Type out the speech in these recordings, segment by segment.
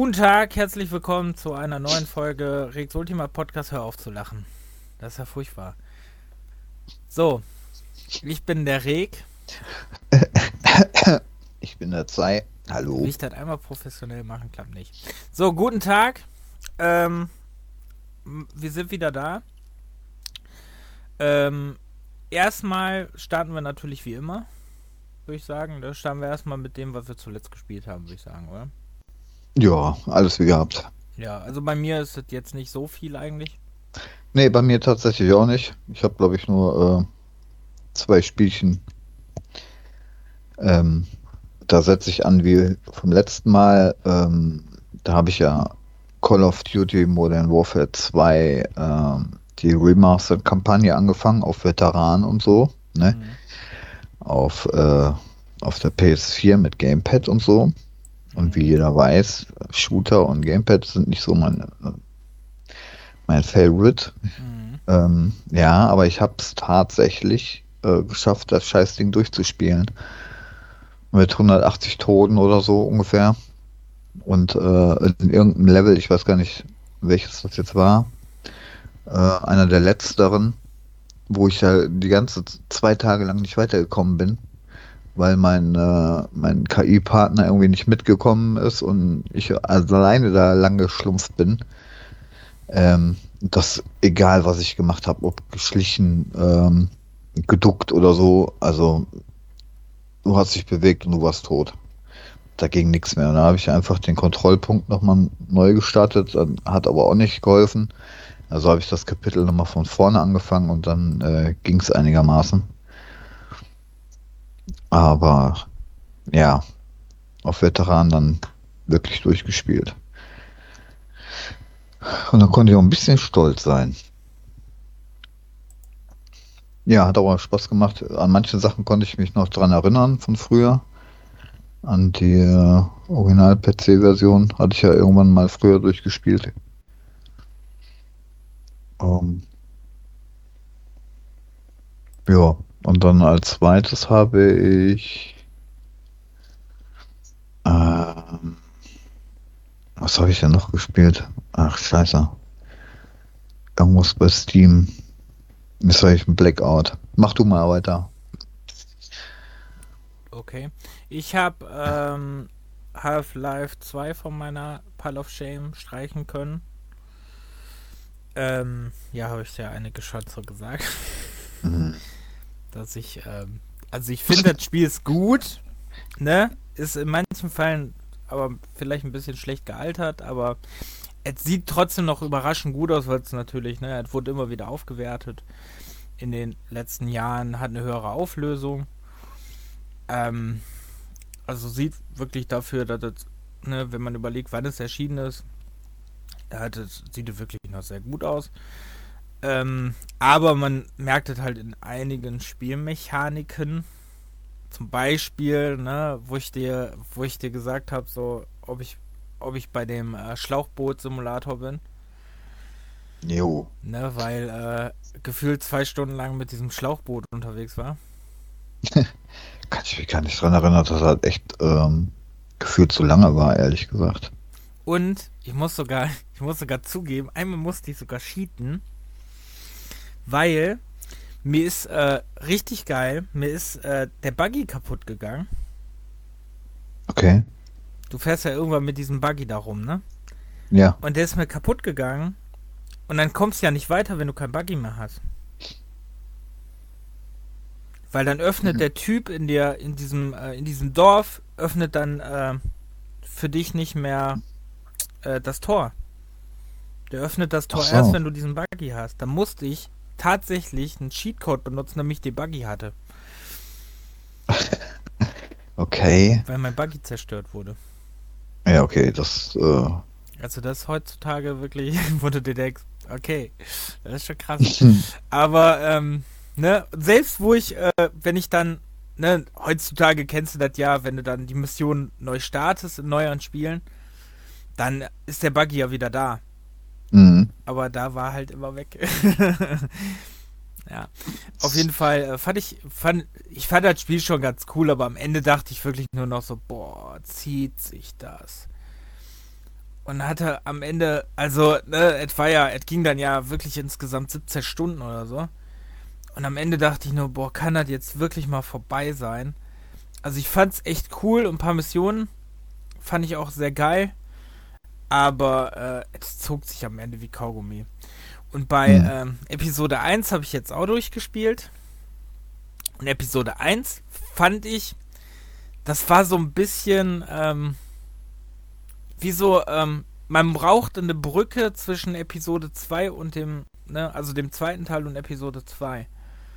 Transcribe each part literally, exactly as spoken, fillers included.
Guten Tag, herzlich willkommen zu einer neuen Folge Rex Ultima Podcast. Hör auf zu lachen. Das ist ja furchtbar. So, ich bin der Reg. Ich bin der Zei. Hallo. Will ich das einmal professionell machen, klappt nicht. So, guten Tag. Ähm, wir sind wieder da. Ähm, erstmal starten wir natürlich wie immer, würde ich sagen. Da starten wir erstmal mit dem, was wir zuletzt gespielt haben, würde ich sagen, oder? Ja, alles wie gehabt. Ja, also bei mir ist es jetzt nicht so viel eigentlich. Nee, bei mir tatsächlich auch nicht. Ich habe, glaube ich, nur äh, zwei Spielchen. Ähm, da setze ich an wie vom letzten Mal. Ähm, da habe ich ja Call of Duty Modern Warfare zwei ähm, die Remastered-Kampagne angefangen auf Veteran und so. Ne? Mhm. Auf, äh, auf der P S vier mit Gamepad und so. Und wie jeder weiß, Shooter und Gamepad sind nicht so mein, mein Favorite. Mhm. Ähm, ja, aber ich habe es tatsächlich äh, geschafft, das Scheißding durchzuspielen. Mit hundertachtzig Toten oder so ungefähr. Und äh, in irgendeinem Level, ich weiß gar nicht, welches das jetzt war, äh, einer der letzteren, wo ich ja die ganze z- zwei Tage lang nicht weitergekommen bin, weil mein, äh, mein K I-Partner irgendwie nicht mitgekommen ist und ich alleine da lang geschlumpft bin. Ähm, das, egal was ich gemacht habe, ob geschlichen, ähm, geduckt oder so, also du hast dich bewegt und du warst tot. Da ging nichts mehr. Und da habe ich einfach den Kontrollpunkt nochmal neu gestartet, dann hat aber auch nicht geholfen. Also habe ich das Kapitel nochmal von vorne angefangen und dann äh, ging es einigermaßen. Aber ja, auf Veteran dann wirklich durchgespielt. Und dann konnte ich auch ein bisschen stolz sein. Ja, hat aber Spaß gemacht. An manche Sachen konnte ich mich noch dran erinnern von früher. An die äh, Original-P C-Version hatte ich ja irgendwann mal früher durchgespielt. Ähm, ja, und dann als zweites habe ich ähm, was habe ich denn noch gespielt? Ach, scheiße. Irgendwas bei Steam. Jetzt habe ich ein Blackout. Mach du mal weiter. Okay. Ich habe ähm, Half-Life zwei von meiner Pile of Shame streichen können. Ähm, ja, habe ich ja einige schon so gesagt. Mhm. Dass ich, ähm, also ich finde, das Spiel ist gut, ne? Ist in manchen Fällen aber vielleicht ein bisschen schlecht gealtert, aber es sieht trotzdem noch überraschend gut aus, weil es natürlich, ne, es wurde immer wieder aufgewertet. In den letzten Jahren hat eine höhere Auflösung. Ähm, also sieht wirklich dafür, dass es, ne, wenn man überlegt, wann es erschienen ist, hat es, sieht es wirklich noch sehr gut aus. Ähm, aber man merkt es halt in einigen Spielmechaniken. Zum Beispiel, ne, wo ich dir, wo ich dir gesagt habe, so, ob ich, ob ich bei dem äh, Schlauchboot-Simulator bin. Jo. Ne, weil äh, gefühlt zwei Stunden lang mit diesem Schlauchboot unterwegs war. Kann ich mich gar nicht dran erinnern, dass das halt echt ähm, gefühlt zu lange war, ehrlich gesagt. Und ich muss sogar, ich muss sogar zugeben, einmal musste ich sogar cheaten, weil mir ist äh, richtig geil, mir ist äh, der Buggy kaputt gegangen. Okay. Du fährst ja irgendwann mit diesem Buggy da rum, ne? Ja. Und der ist mir kaputt gegangen. Und dann kommst du ja nicht weiter, wenn du kein Buggy mehr hast. Weil dann öffnet der Typ in der, in diesem, äh, in diesem Dorf, öffnet dann äh, für dich nicht mehr äh, das Tor. Der öffnet das Ach Tor erst, so. wenn du diesen Buggy hast. Dann musste ich tatsächlich einen Cheatcode benutzen, damit ich den Buggy hatte. Okay. Weil mein Buggy zerstört wurde. Ja, okay, das, äh, Also das ist heutzutage wirklich, wo du dir denkst, okay, das ist schon krass. Aber, ähm, ne, selbst wo ich, äh, wenn ich dann, ne, heutzutage kennst du das ja, wenn du dann die Mission neu startest in neueren Spielen, dann ist der Buggy ja wieder da. mhm. Aber da war halt immer weg. Ja, auf jeden Fall äh, fand ich, fand, ich fand das Spiel schon ganz cool, aber am Ende dachte ich wirklich nur noch so, boah, zieht sich das. Und hatte am Ende, also, ne, es war ja, es ging dann ja wirklich insgesamt siebzehn Stunden oder so. Und am Ende dachte ich nur, boah, kann das jetzt wirklich mal vorbei sein? Also ich fand's echt cool und ein paar Missionen fand ich auch sehr geil. Aber äh, es zog sich am Ende wie Kaugummi. Und bei Hm. ähm, Episode eins habe ich jetzt auch durchgespielt. Und Episode eins fand ich, das war so ein bisschen ähm, wie so, ähm, man brauchte eine Brücke zwischen Episode zwei und dem, ne, also dem zweiten Teil und Episode zwei.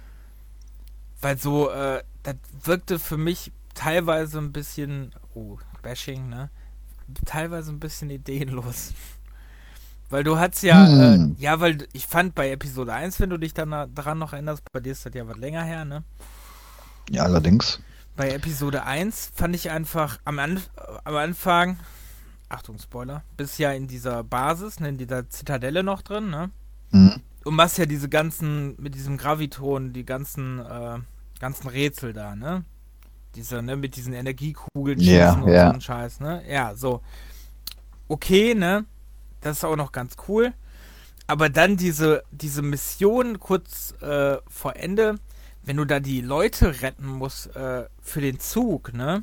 Weil so, äh, das wirkte für mich teilweise ein bisschen, oh, Bashing, ne? Teilweise ein bisschen ideenlos. Weil du hast ja, äh, Hm. ja, weil ich fand bei Episode eins, wenn du dich dann daran noch erinnerst, bei dir ist das ja was länger her, ne? Ja, allerdings. Bei Episode eins fand ich einfach am, Anf am Anfang, Achtung, Spoiler, bist ja in dieser Basis, ne, in dieser Zitadelle noch drin, ne? Hm. Und machst ja diese ganzen, mit diesem Graviton, die ganzen, äh, ganzen Rätsel da, ne? Diese, ne, mit diesen Energiekugeln Ja, schießen und so ja. ein Scheiß, ne? Ja, so. Okay, ne? Das ist auch noch ganz cool. Aber dann diese, diese Mission kurz äh, vor Ende, wenn du da die Leute retten musst äh, für den Zug, ne?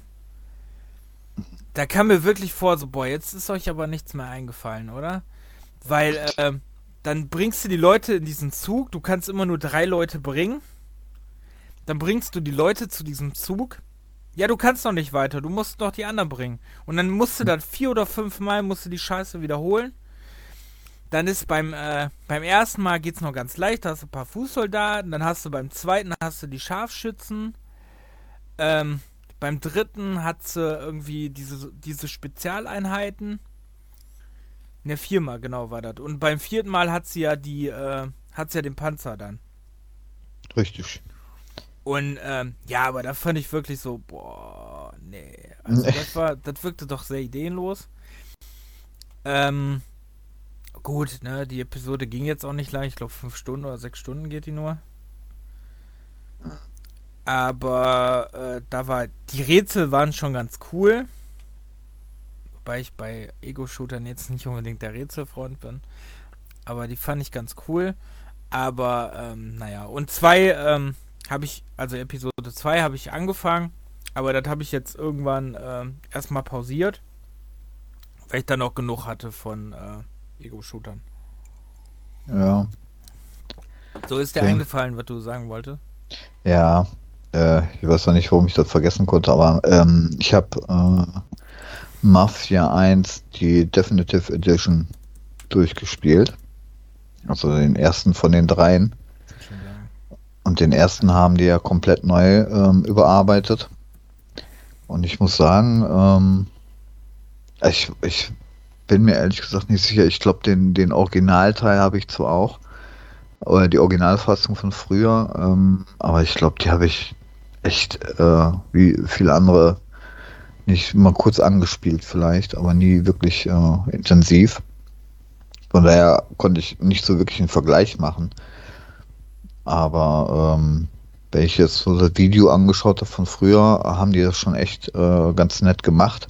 Da kam mir wirklich vor, so, boah, jetzt ist euch aber nichts mehr eingefallen, oder? Weil, äh, dann bringst du die Leute in diesen Zug, du kannst immer nur drei Leute bringen. Dann bringst du die Leute zu diesem Zug. Ja, du kannst noch nicht weiter, du musst noch die anderen bringen. Und dann musst du dann vier oder fünf Mal musst du die Scheiße wiederholen. Dann ist beim, äh, beim ersten Mal geht's noch ganz leicht, da hast du ein paar Fußsoldaten, dann hast du beim zweiten hast du die Scharfschützen, ähm, beim dritten hat sie irgendwie diese, diese Spezialeinheiten. Ne, viermal genau war das. Und beim vierten Mal hat sie ja die, äh, hat sie ja den Panzer dann. Richtig. Und, ähm, ja, aber da fand ich wirklich so, boah, nee. Also das war, das wirkte doch sehr ideenlos. Ähm, gut, ne, die Episode ging jetzt auch nicht lang. Ich glaube, fünf Stunden oder sechs Stunden geht die nur. Aber äh, da war, die Rätsel waren schon ganz cool. Wobei ich bei Ego-Shootern jetzt nicht unbedingt der Rätselfreund bin. Aber die fand ich ganz cool. Aber, ähm, naja. Und zwei, ähm, habe ich, also Episode zwei habe ich angefangen. Aber das habe ich jetzt irgendwann ähm, erstmal pausiert. Weil ich dann auch genug hatte von äh, Ego-Shootern. Ja, So ist dir okay. eingefallen, was du sagen wolltest. Ja, äh, ich weiß noch nicht, warum ich das vergessen konnte, aber ähm, ich habe äh, Mafia eins, die Definitive Edition, durchgespielt. Also den ersten von den dreien. Schon sagen. Und den ersten haben die ja komplett neu ähm, überarbeitet. Und ich muss sagen, ähm, ich, ich bin mir ehrlich gesagt nicht sicher. Ich glaube, den, den Originalteil habe ich zwar auch, oder die Originalfassung von früher, ähm, aber ich glaube, die habe ich echt, äh, wie viele andere, nicht mal kurz angespielt vielleicht, aber nie wirklich äh, intensiv. Von daher konnte ich nicht so wirklich einen Vergleich machen. Aber ähm, wenn ich jetzt so das Video angeschaut habe von früher, haben die das schon echt äh, ganz nett gemacht.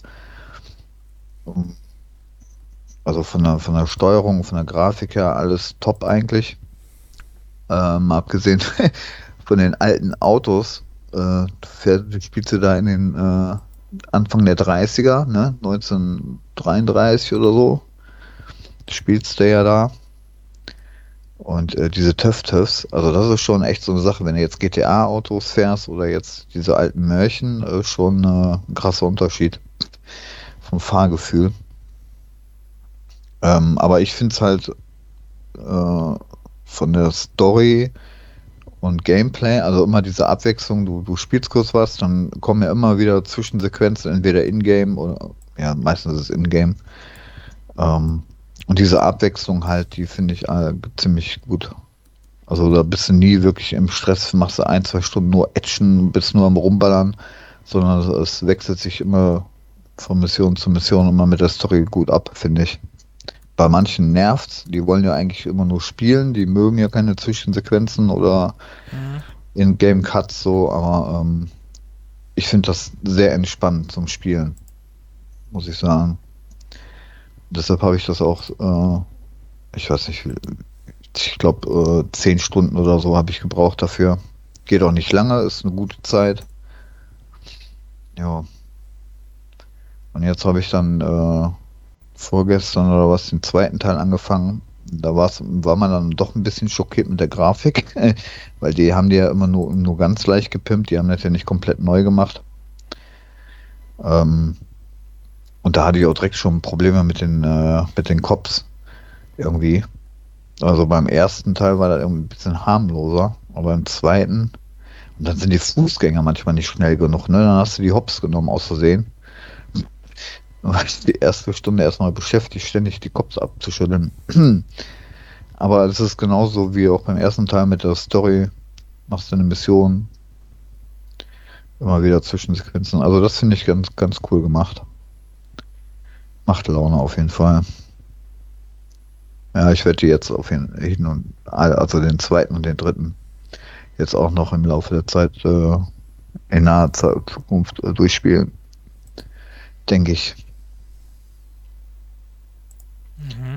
Also von der, von der Steuerung, von der Grafik her, alles top eigentlich. Ähm, abgesehen von den alten Autos, äh, du fährst, du spielst du da in den äh, Anfang der dreißiger, ne? neunzehnhundertdreiunddreißig oder so. Spielst du ja da. Und äh, diese TÜV-TÜVs, also das ist schon echt so eine Sache, wenn du jetzt G T A-Autos fährst oder jetzt diese alten Märchen, äh, schon äh, ein krasser Unterschied vom Fahrgefühl. Ähm, aber ich finde es halt äh, von der Story und Gameplay, also immer diese Abwechslung, du, du spielst kurz was, dann kommen ja immer wieder Zwischensequenzen, entweder in-game oder, ja, meistens ist es in-game. Ähm, und diese Abwechslung halt, die finde ich äh, ziemlich gut. Also da bist du nie wirklich im Stress, machst du ein, zwei Stunden nur Action, bist nur am Rumballern, sondern es wechselt sich immer von Mission zu Mission immer mit der Story gut ab, finde ich. Bei manchen nervt's, die wollen ja eigentlich immer nur spielen, die mögen ja keine Zwischensequenzen oder Mhm. In-Game-Cuts so, aber ähm, ich finde das sehr entspannt zum Spielen, muss ich sagen. Deshalb habe ich das auch, äh, ich weiß nicht, wie- ich glaube, äh, zehn Stunden oder so habe ich gebraucht dafür. Geht auch nicht lange, ist eine gute Zeit. Ja, und jetzt habe ich dann äh, vorgestern oder was den zweiten Teil angefangen. Da war's, war man dann doch ein bisschen schockiert mit der Grafik, weil die haben die ja immer nur, nur ganz leicht gepimpt, die haben das ja nicht komplett neu gemacht. Ähm, und da hatte ich auch direkt schon Probleme mit den, äh, mit den Cops irgendwie. Also beim ersten Teil war das irgendwie ein bisschen harmloser, aber beim zweiten, und dann sind die Fußgänger manchmal nicht schnell genug, ne? Dann hast du die Hops genommen aus Versehen. Dann warst du die erste Stunde erstmal beschäftigt, ständig die Cops abzuschütteln. Aber das ist genauso wie auch beim ersten Teil mit der Story. Machst du eine Mission, immer wieder Zwischensequenzen. Also das finde ich ganz, ganz cool gemacht. Macht Laune auf jeden Fall. Ja, ich werde die jetzt auf jeden hin und also den zweiten und den dritten jetzt auch noch im Laufe der Zeit äh, in naher Zeit, Zukunft äh, durchspielen. Denke ich. Mhm.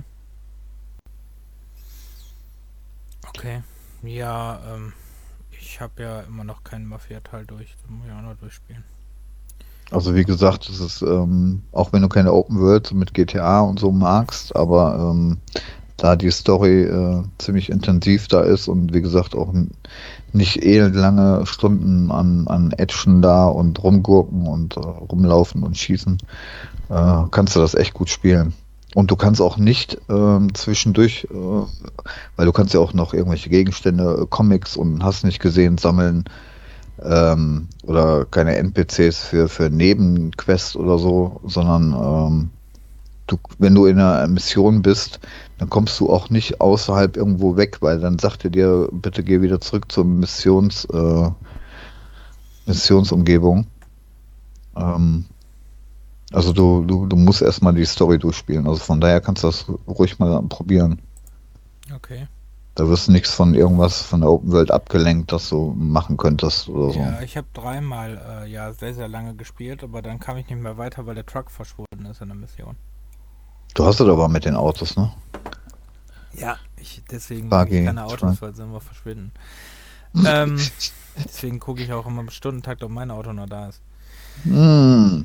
Okay. Ja, ähm, ich habe ja immer noch keinen Mafia-Teil durch. Da muss ich auch noch durchspielen. Also wie gesagt, es ist, ähm, auch wenn du keine Open World so mit G T A und so magst, aber ähm, da die Story äh, ziemlich intensiv da ist und wie gesagt auch n- nicht elendlange Stunden an, an Action da und rumgurken und äh, rumlaufen und schießen, äh, kannst du das echt gut spielen. Und du kannst auch nicht ähm, zwischendurch, äh, weil du kannst ja auch noch irgendwelche Gegenstände, äh, Comics und hast nicht gesehen, sammeln, ähm, oder keine N P Cs für, für Nebenquests oder so, sondern ähm, du, wenn du in einer Mission bist, dann kommst du auch nicht außerhalb irgendwo weg, weil dann sagt er dir, bitte geh wieder zurück zur Missions, äh, Missionsumgebung. Ähm, also du, du, du musst erstmal die Story durchspielen. Also von daher kannst du das ruhig mal probieren. Okay. Da wirst du nichts von irgendwas von der Open World abgelenkt, das du machen könntest oder so. Ja, ich habe dreimal äh, ja sehr, sehr lange gespielt, aber dann kam ich nicht mehr weiter, weil der Truck verschwunden ist in der Mission. Du hast es aber mit den Autos, ne? Ja, ich, deswegen mag ich Buggy, keine Autos, Truck. weil sie immer verschwinden. Ähm, deswegen gucke ich auch immer im Stundentakt, ob mein Auto noch da ist. Hm.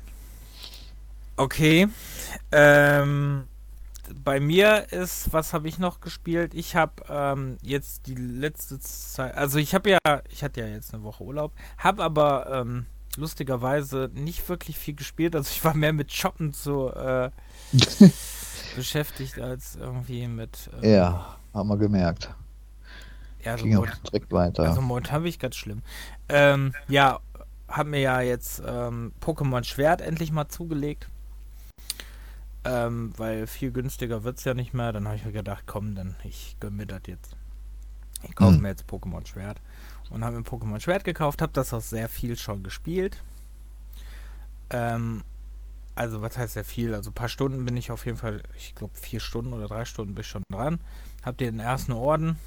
Okay. Ähm, bei mir ist, was habe ich noch gespielt? Ich habe ähm, jetzt die letzte Zeit, also ich habe ja, ich hatte ja jetzt eine Woche Urlaub, habe aber ähm, lustigerweise nicht wirklich viel gespielt. Also ich war mehr mit Shoppen so äh, beschäftigt als irgendwie mit, ähm, Ja, haben wir gemerkt. ja, so Ging auch Mod direkt weiter. also Mod habe ich ganz schlimm. Ähm, ja, habe mir ja jetzt ähm, Pokémon Schwert endlich mal zugelegt. Ähm, weil viel günstiger wird es ja nicht mehr. Dann habe ich mir gedacht, komm, dann ich gönn mir das jetzt. Ich kaufe Hm. mir jetzt Pokémon Schwert. Und habe mir Pokémon Schwert gekauft, habe das auch sehr viel schon gespielt. Ähm, also was heißt sehr viel? Also ein paar Stunden bin ich auf jeden Fall, ich glaube vier Stunden oder drei Stunden bin ich schon dran. Hab den ersten Orden.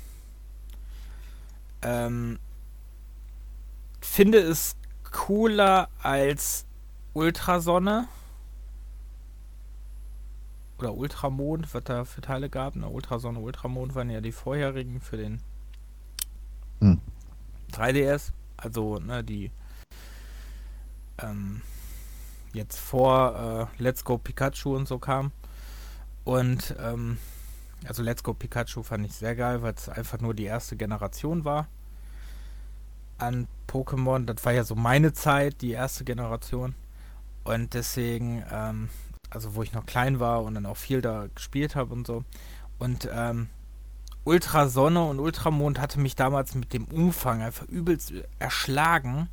Ähm, finde es cooler als Ultrasonne oder Ultramond, was da für Teile gab. Ne? Ultrasonne, Ultramond waren ja die vorherigen für den Hm. drei D S. Also ne, die ähm, jetzt vor äh, Let's Go Pikachu und so kam. Und ähm, also Let's Go Pikachu fand ich sehr geil, weil es einfach nur die erste Generation war an Pokémon. Das war ja so meine Zeit, die erste Generation. Und deswegen, ähm, also wo ich noch klein war und dann auch viel da gespielt habe und so. Und ähm, Ultrasonne und Ultramond hatte mich damals mit dem Umfang einfach übelst erschlagen.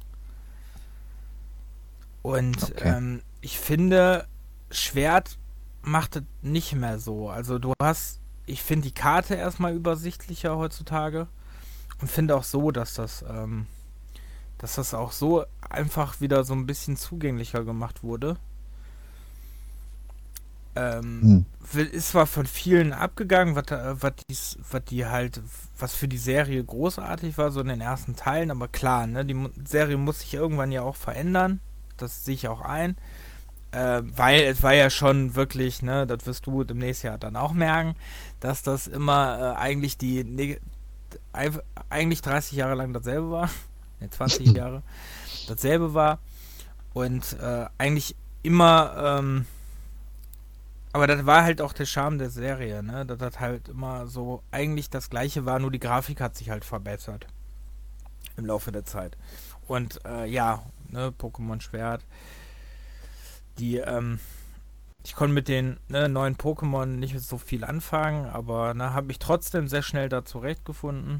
Und Okay. ähm, ich finde, Schwert macht es nicht mehr so. Also du hast, ich finde die Karte erstmal übersichtlicher heutzutage und finde auch so, dass das, ähm, dass das auch so einfach wieder so ein bisschen zugänglicher gemacht wurde. Ähm, Hm. ist zwar von vielen abgegangen, was, da- was, dies, was die halt, was für die Serie großartig war, so in den ersten Teilen, aber klar, ne, die Mu- Serie muss sich irgendwann ja auch verändern. Das sehe ich auch ein. Äh, weil es war ja schon wirklich, ne, das wirst du demnächst ja dann auch merken, dass das immer äh, eigentlich die neg- eif- eigentlich dreißig Jahre lang dasselbe war, ne, zwanzig Jahre dasselbe war und äh, eigentlich immer, ähm, aber das war halt auch der Charme der Serie, ne, dass das halt immer so eigentlich das gleiche war, nur die Grafik hat sich halt verbessert im Laufe der Zeit. Und äh, ja, ne, Pokémon Schwert, die, ähm, ich konnte mit den ne, neuen Pokémon nicht so viel anfangen, aber ne, habe mich trotzdem sehr schnell da zurechtgefunden.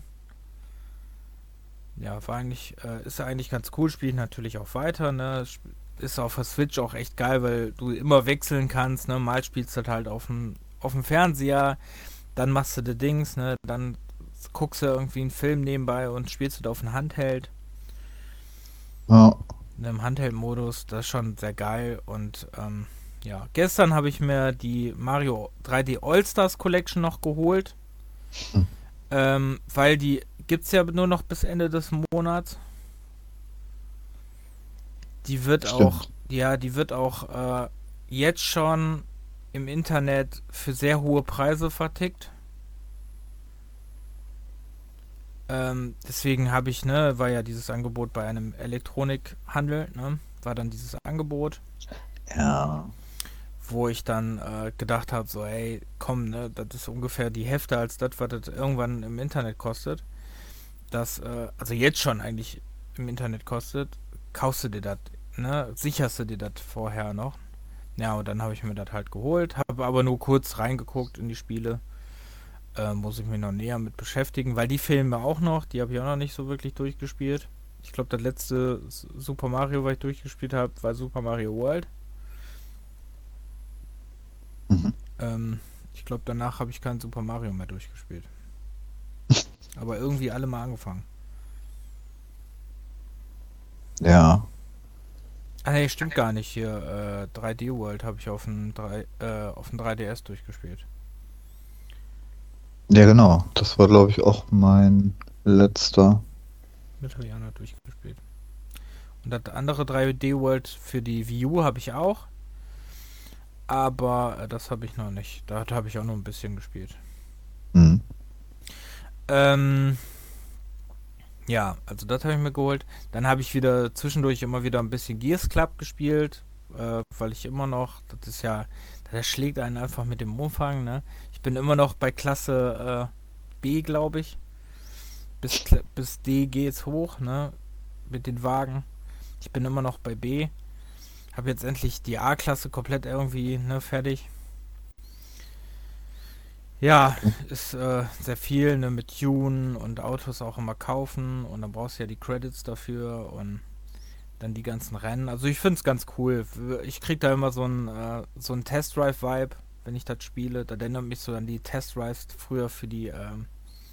Ja, war eigentlich, äh, ist eigentlich ganz cool, spiele ich natürlich auch weiter, ne. Sp- Ist auf der Switch auch echt geil, weil du immer wechseln kannst, ne. Mal spielst du das halt auf dem, auf dem Fernseher, dann machst du die Dings, ne, dann guckst du irgendwie einen Film nebenbei und spielst du da auf dem Handheld. Ja. Ne, im Handheld-Modus, das ist schon sehr geil und ähm, ja, gestern habe ich mir die Mario drei D All-Stars Collection noch geholt, Hm. ähm, weil die gibt's ja nur noch bis Ende des Monats. Die wird auch, Stimmt. ja, die wird auch äh, jetzt schon im Internet für sehr hohe Preise vertickt. Ähm, deswegen habe ich, ne, war ja dieses Angebot bei einem Elektronikhandel, ne, war dann dieses Angebot, Ja. wo ich dann äh, gedacht habe, so, ey, komm, ne, das ist ungefähr die Hälfte als das, was das irgendwann im Internet kostet. Das, äh, also jetzt schon eigentlich im Internet kostet, kaufst du dir das, ne, sicherst du dir das vorher noch. Ja, und dann habe ich mir das halt geholt, habe aber nur kurz reingeguckt in die Spiele. Äh, muss ich mich noch näher mit beschäftigen, weil die fehlen mir auch noch, die habe ich auch noch nicht so wirklich durchgespielt. Ich glaube, das letzte S- Super Mario, was ich durchgespielt habe, war Super Mario World. Mhm. Ähm, ich glaube, danach habe ich kein Super Mario mehr durchgespielt. Aber irgendwie alle mal angefangen. Ja. Ah nee, stimmt gar nicht. Hier, äh, drei D World habe ich auf dem, drei, äh, auf dem drei D S durchgespielt. Ja, genau. Das war, glaube ich, auch mein letzter. Mit habe ich auch noch durchgespielt. Und das andere drei D World für die Wii U habe ich auch. Aber äh, das habe ich noch nicht. Da habe ich auch noch ein bisschen gespielt. Mhm. Ähm, ja, also das habe ich mir geholt. Dann habe ich wieder zwischendurch immer wieder ein bisschen Gears Club gespielt, äh, weil ich immer noch, das ist ja, das schlägt einen einfach mit dem Umfang, ne? Ich bin immer noch bei Klasse äh, B, glaube ich. Bis, Kla- bis D geht's hoch, ne? Mit den Wagen. Ich bin immer noch bei B. Habe jetzt endlich die A-Klasse komplett irgendwie, ne, fertig. Ja, ist äh, sehr viel, ne, mit Tune und Autos auch immer kaufen und dann brauchst du ja die Credits dafür und dann die ganzen Rennen. Also ich finde es ganz cool. Ich krieg da immer so einen äh, so einen Test-Drive-Vibe, wenn ich das spiele. Da erinnert mich so an die Test-Drives früher für die ähm,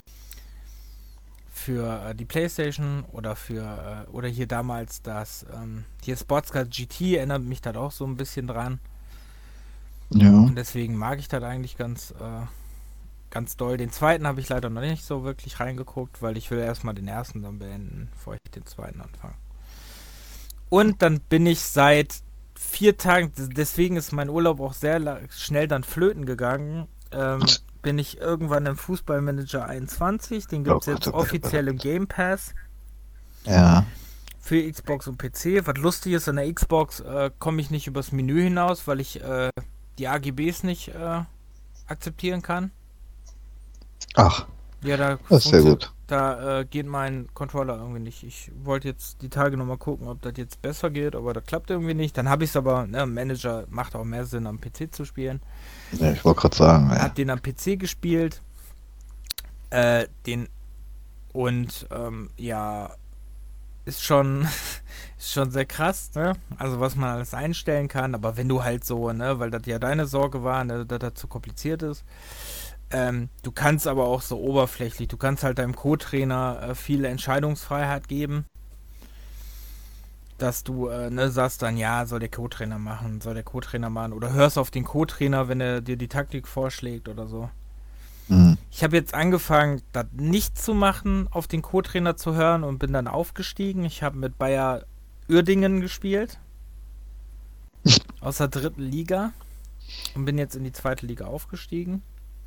für äh, die PlayStation oder für äh, oder hier damals das ähm, hier Sportscar G T erinnert mich das auch so ein bisschen dran Ja. und deswegen mag ich das eigentlich ganz äh, ganz doll. Den zweiten habe ich leider noch nicht so wirklich reingeguckt, weil ich will erstmal den ersten dann beenden, bevor ich den zweiten anfange. Und dann bin ich seit vier Tagen, deswegen ist mein Urlaub auch sehr la- schnell dann flöten gegangen, ähm, bin ich irgendwann im Fußballmanager einundzwanzig, den Oh gibt es Gott, jetzt oh Gott, oh Gott. offiziell im Game Pass Ja. für Xbox und P C. Was lustig ist, an der Xbox äh, komme ich nicht übers Menü hinaus, weil ich äh, die A G Bs nicht äh, akzeptieren kann. Ach, Ja, da das ist sehr funktioniert, gut. da äh, geht mein Controller irgendwie nicht. Ich wollte jetzt die Tage nochmal gucken, ob das jetzt besser geht, aber das klappt irgendwie nicht. Dann habe ich es aber, ne, Manager macht auch mehr Sinn, am P C zu spielen. Ja, ich wollte gerade sagen, Hab ja. den am P C gespielt, äh, den und ähm, ja, ist schon ist schon sehr krass, ne? Also was man alles einstellen kann, aber wenn du halt so, ne, weil das ja deine Sorge war, ne, dass das zu kompliziert ist. Ähm, du kannst aber auch so oberflächlich, du kannst halt deinem Co-Trainer äh, viel Entscheidungsfreiheit geben, dass du äh, ne, sagst dann, ja, soll der Co-Trainer machen, soll der Co-Trainer machen oder hörst auf den Co-Trainer, wenn er dir die Taktik vorschlägt oder so. Mhm. Ich habe jetzt angefangen, das nicht zu machen, auf den Co-Trainer zu hören und bin dann aufgestiegen. Ich habe mit Bayer Uerdingen gespielt aus der dritten Liga und bin jetzt in die zweite Liga aufgestiegen.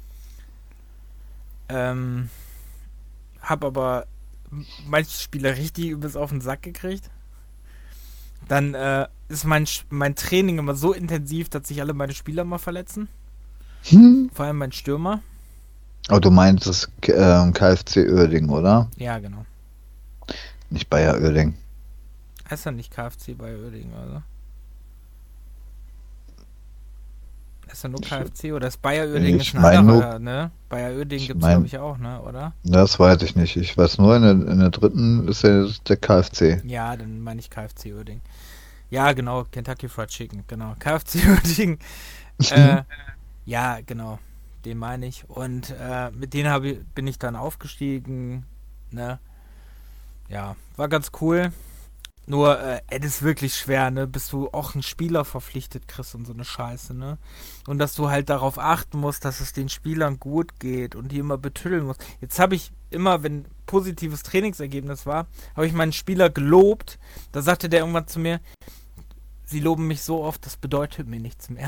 Ähm, hab aber manche Spieler richtig übelst auf den Sack gekriegt. Dann äh, ist mein, mein Training immer so intensiv, dass sich alle meine Spieler mal verletzen. Hm. Vor allem mein Stürmer. Aber du meinst das äh, K F C Uerdingen, oder? Ja, genau. Nicht Bayer Uerdingen. Heißt ja nicht K F C bei Uerdingen, oder? Ist ja nur K F C oder ist Bayer Uerdingen Ich ist ein mein anderer, ne? Bayer Uerdingen ich gibt's mein- glaube ich auch, ne, oder? Das weiß ich nicht. Ich weiß nur, in der, in der dritten ist der, der K F C. Ja, dann meine ich K F C Uerdingen. Ja, genau, Kentucky Fried Chicken, genau. K F C Uerdingen. äh, ja, genau, den meine ich. Und äh, mit denen hab ich, bin ich dann aufgestiegen, ne? Ja, war ganz cool. Nur, äh, es ist wirklich schwer, ne? Bis du auch einen Spieler verpflichtet kriegst und so eine Scheiße, ne? Und dass du halt darauf achten musst, dass es den Spielern gut geht und die immer betüddeln musst. Jetzt habe ich immer, wenn positives Trainingsergebnis war, habe ich meinen Spieler gelobt. Da sagte der irgendwann zu mir, sie loben mich so oft, das bedeutet mir nichts mehr.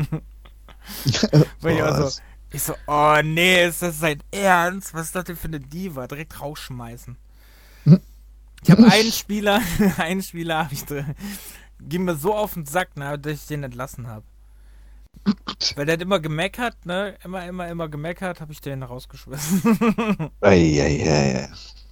Weil ich, also, ich so, oh nee, ist das sein Ernst? Was ist das denn für eine Diva? Direkt rausschmeißen. Ich habe einen Spieler, einen Spieler habe ich drin, ging mir so auf den Sack, ne, dass ich den entlassen habe. Weil der hat immer gemeckert, ne, immer, immer, immer gemeckert, habe ich den rausgeschmissen. Eieiei.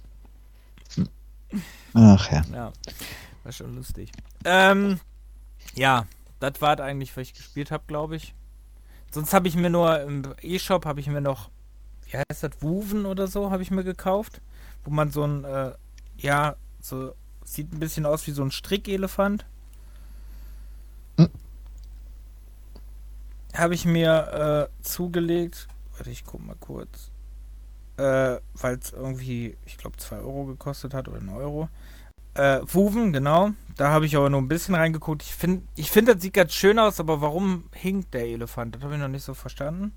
Ach ja. Ja, war schon lustig. Ähm, ja, das war eigentlich, was ich gespielt habe, glaube ich. Sonst habe ich mir nur im E-Shop habe ich mir noch, wie heißt das, Woven oder so, habe ich mir gekauft, wo man so ein, äh, ja, so, sieht ein bisschen aus wie so ein Strickelefant. Hm. Habe ich mir äh, zugelegt. Warte, ich guck mal kurz. Äh, weil es irgendwie, ich glaube, zwei Euro gekostet hat oder einen Euro. Äh, Woven, genau. Da habe ich aber nur ein bisschen reingeguckt. Ich finde, ich find, das sieht ganz schön aus, aber warum hinkt der Elefant? Das habe ich noch nicht so verstanden.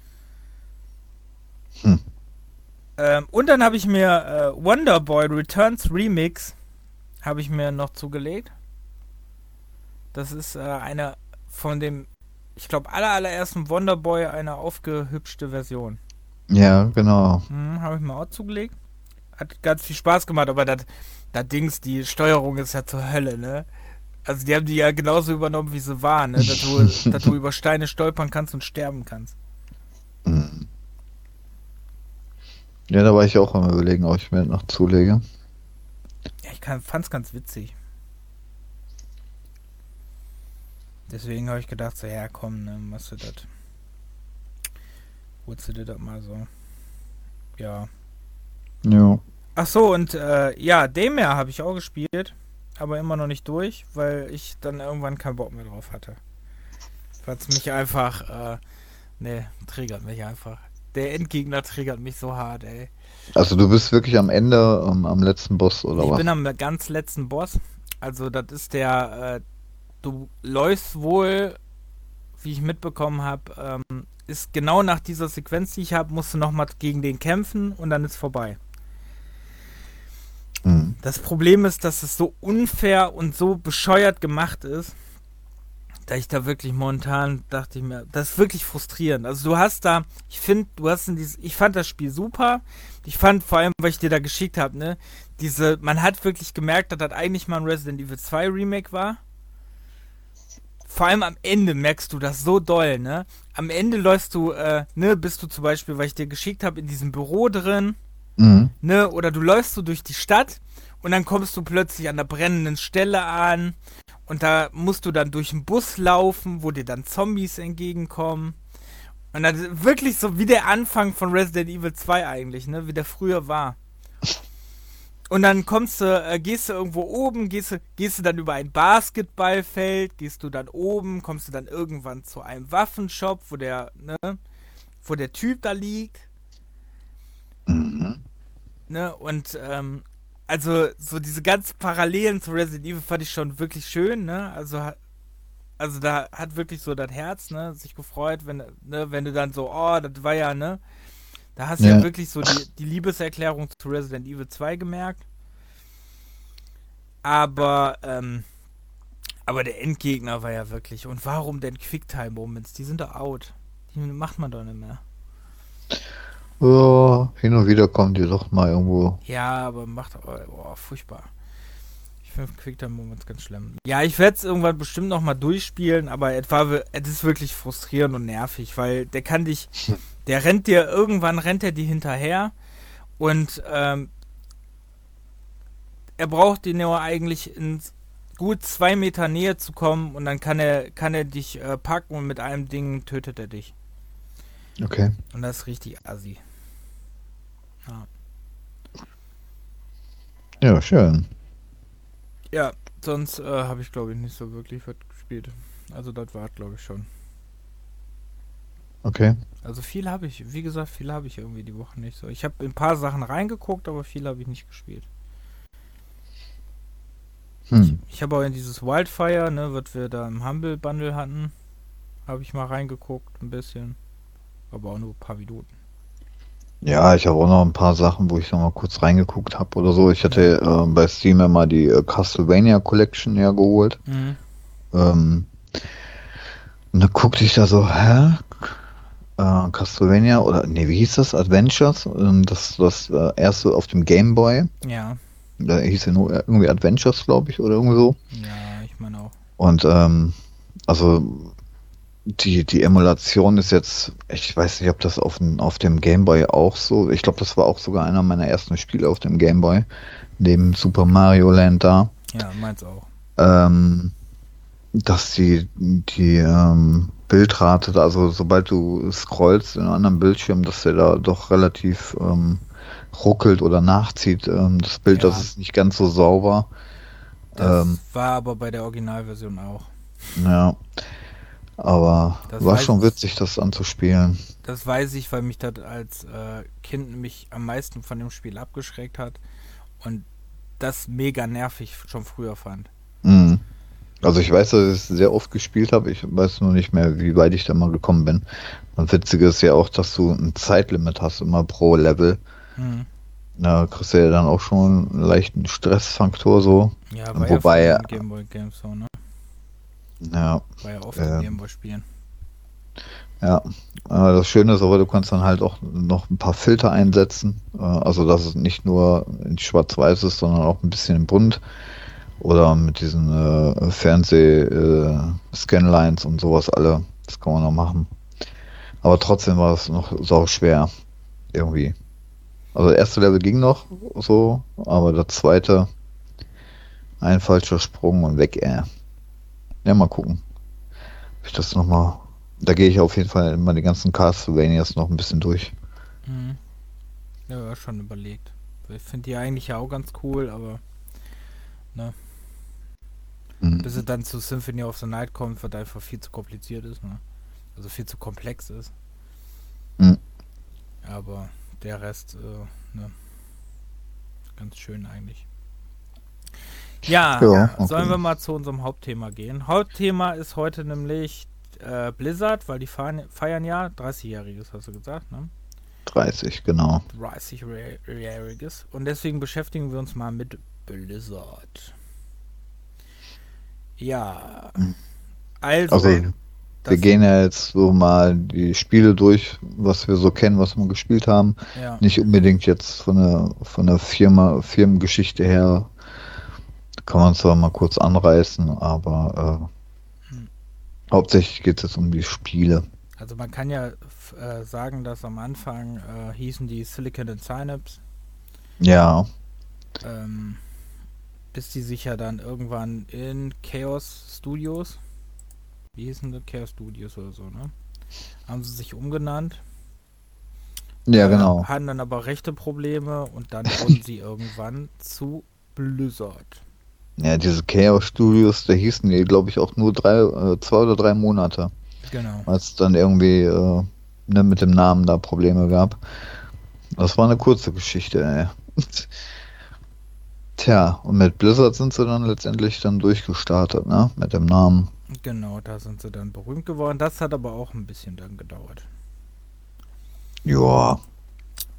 Hm. Ähm, und dann habe ich mir äh, Wonderboy Returns Remix habe ich mir noch zugelegt. Das ist äh, eine von dem, ich glaube, aller allerersten Wonderboy, eine aufgehübschte Version. Ja, genau. Hm, habe ich mir auch zugelegt. Hat ganz viel Spaß gemacht, aber das Dings, die Steuerung ist ja zur Hölle, ne? Also die haben die ja genauso übernommen, wie sie waren, ne? Dass du, dass du über Steine stolpern kannst und sterben kannst. Hm. Ja, da war ich auch am Überlegen, ob ich mir noch zulege. Ja, ich kann, fand's ganz witzig. Deswegen habe ich gedacht, so, ja komm, ne, machst du das. Holst du dir das mal so. Ja. Ja. Ach so, und äh, ja, Daymare habe ich auch gespielt, aber immer noch nicht durch, weil ich dann irgendwann keinen Bock mehr drauf hatte. Weil es mich einfach, äh, ne, triggert mich einfach. Der Endgegner triggert mich so hart, ey. Also du bist wirklich am Ende, ähm, am letzten Boss, oder Ich was? bin am ganz letzten Boss. Also das ist der, äh, du läufst wohl, wie ich mitbekommen habe, ähm, ist genau nach dieser Sequenz, die ich habe, musst du nochmal gegen den kämpfen und dann ist vorbei. Hm. Das Problem ist, dass es so unfair und so bescheuert gemacht ist, da ich da wirklich momentan dachte ich mir, das ist wirklich frustrierend. Also du hast da, ich finde, du hast in dieses, ich fand das Spiel super. Ich fand vor allem, weil ich dir da geschickt habe, ne, diese, man hat wirklich gemerkt, dass das eigentlich mal ein Resident Evil zwei Remake war. Vor allem am Ende merkst du das so doll, ne? Am Ende läufst du, äh, ne, bist du zum Beispiel, weil ich dir geschickt habe, in diesem Büro drin, Mhm. ne, oder du läufst so durch die Stadt und dann kommst du plötzlich an der brennenden Stelle an und da musst du dann durch einen Bus laufen, wo dir dann Zombies entgegenkommen. Und dann wirklich so wie der Anfang von Resident Evil zwei eigentlich, ne, wie der früher war. Und dann kommst du, äh, gehst du irgendwo oben, gehst du, gehst du dann über ein Basketballfeld, gehst du dann oben, kommst du dann irgendwann zu einem Waffenshop, wo der, ne, wo der Typ da liegt. Mhm. Ne, und, ähm, also, so diese ganzen Parallelen zu Resident Evil fand ich schon wirklich schön, ne, also, ha- also da hat wirklich so das Herz, ne, sich gefreut, wenn, ne, wenn du dann so, oh, das war ja, ne, da hast du ja Ja. wirklich so die, die Liebeserklärung zu Resident Evil zwei gemerkt. Aber, ähm, Aber der Endgegner war ja wirklich. Und warum denn Quicktime-Moments? Die sind doch out. Die macht man doch nicht mehr. Ja, hin und wieder kommen die doch mal irgendwo. Ja, aber macht. Oh, furchtbar. Ich finde Quicktime-Moments ganz schlimm. Ja, ich werde es irgendwann bestimmt nochmal durchspielen, aber es, war, es ist wirklich frustrierend und nervig, weil der kann dich. Der rennt dir, irgendwann rennt er dir hinterher und ähm, er braucht dir nur eigentlich in gut zwei Meter Nähe zu kommen und dann kann er, kann er dich äh, packen und mit einem Ding tötet er dich. Okay. Und das ist richtig assi. Ja, Ja, schön. ja sonst äh, habe ich glaube ich nicht so wirklich was gespielt. Also das war glaube ich schon. Okay. Also viel habe ich, wie gesagt, viel habe ich irgendwie die Woche nicht so. Ich habe in ein paar Sachen reingeguckt, aber viel habe ich nicht gespielt. Hm. Ich, ich habe auch in dieses Wildfire, ne, was wir da im Humble Bundle hatten, habe ich mal reingeguckt, ein bisschen. Aber auch nur ein paar Minuten. Ja, ich habe auch noch ein paar Sachen, wo ich noch mal kurz reingeguckt habe oder so. Ich hatte Ja. äh, bei Steam ja mal die äh, Castlevania Collection ja geholt. Mhm. Ähm, und da guckte ich da so, hä? Äh, Castlevania oder, nee, wie hieß das? Adventures? Ähm, das das äh, erste auf dem Game Boy. Ja. Da hieß ja nur irgendwie Adventures, glaube ich, oder irgendwie so. Ja, ich meine auch. Und ähm, also die, die Emulation ist jetzt, ich weiß nicht, ob das auf, dem- auf dem Game Boy auch so, ich glaube, das war auch sogar einer meiner ersten Spiele auf dem Game Boy, neben Super Mario Land da, Ja, meins auch. ähm, dass die, die ähm, Bildrate, da- also sobald du scrollst in einem anderen Bildschirm, dass der da doch relativ ähm, ruckelt oder nachzieht, ähm, das Bild, das Ja, ist nicht ganz so sauber. Ähm, das war aber bei der Originalversion auch. ja, aber Das war weiß schon ich. witzig, das anzuspielen. Das weiß ich, weil mich das als äh, Kind mich am meisten von dem Spiel abgeschreckt hat und das mega nervig schon früher fand. Mhm. Also ich weiß, dass ich es sehr oft gespielt habe. Ich weiß nur nicht mehr, wie weit ich da mal gekommen bin. Und witzig ist ja auch, dass du ein Zeitlimit hast, immer pro Level. Hm. Da kriegst du ja dann auch schon einen leichten Stressfaktor so. Ja, war ja früher Wobei, in Gameboy Games so, ne? ja, War ja oft in äh, Gameboy spielen. ja. Aber das Schöne ist aber, du kannst dann halt auch noch ein paar Filter einsetzen. Äh, Also dass es nicht nur in Schwarz-Weiß ist, sondern auch ein bisschen in bunt. Oder mit diesen äh, Fernseh-Scanlines und sowas alle. Das kann man noch machen. Aber trotzdem war es noch sau schwer. Irgendwie. Also das erste Level ging noch so, aber das zweite, ein falscher Sprung und weg, äh. Ja, mal gucken. Ob ich das nochmal. Da gehe ich auf jeden Fall immer die ganzen Castlevanias noch ein bisschen durch. Mhm. Ja, ja, schon überlegt. Ich finde die eigentlich ja auch ganz cool, aber ne, bis Mhm. es dann zu Symphony of the Night kommt, was einfach viel zu kompliziert ist, ne? Also viel zu komplex ist. Mhm. Aber der Rest, äh, ne, ganz schön eigentlich. Ja, Ja, sollen okay. wir mal zu unserem Hauptthema gehen. Hauptthema ist heute nämlich äh, Blizzard, weil die feiern, feiern ja dreißigjähriges, hast du gesagt, ne? dreißig, genau. dreißigjähriges. Und deswegen beschäftigen wir uns mal mit Blizzard. Ja, also, Also wir das, gehen ja jetzt so mal die Spiele durch, was wir so kennen, was wir gespielt haben. ja, Nicht unbedingt jetzt von der von der Firma, Firmengeschichte her. Kann man zwar mal kurz anreißen, aber hm. äh, hauptsächlich geht es jetzt um die Spiele. Also man kann ja f- äh, sagen, dass am Anfang äh, hießen die Silicon and Synapse, Ja, ähm, bis die sich ja dann irgendwann in Chaos Studios, wie hießen die? Chaos Studios oder so, ne? Haben sie sich umgenannt, ja, äh, genau. hatten dann aber rechte Probleme und dann wurden sie irgendwann zu Blizzard. Ja, diese Chaos Studios, da hießen die, glaube ich, auch nur drei, äh, zwei oder drei Monate, Genau. weil es dann irgendwie äh, ne, mit dem Namen da Probleme gab. Das war eine kurze Geschichte, ey. Tja, und mit Blizzard sind sie dann letztendlich dann durchgestartet, ne? Mit dem Namen. Genau, da sind sie dann berühmt geworden. Das hat aber auch ein bisschen dann gedauert. Ja,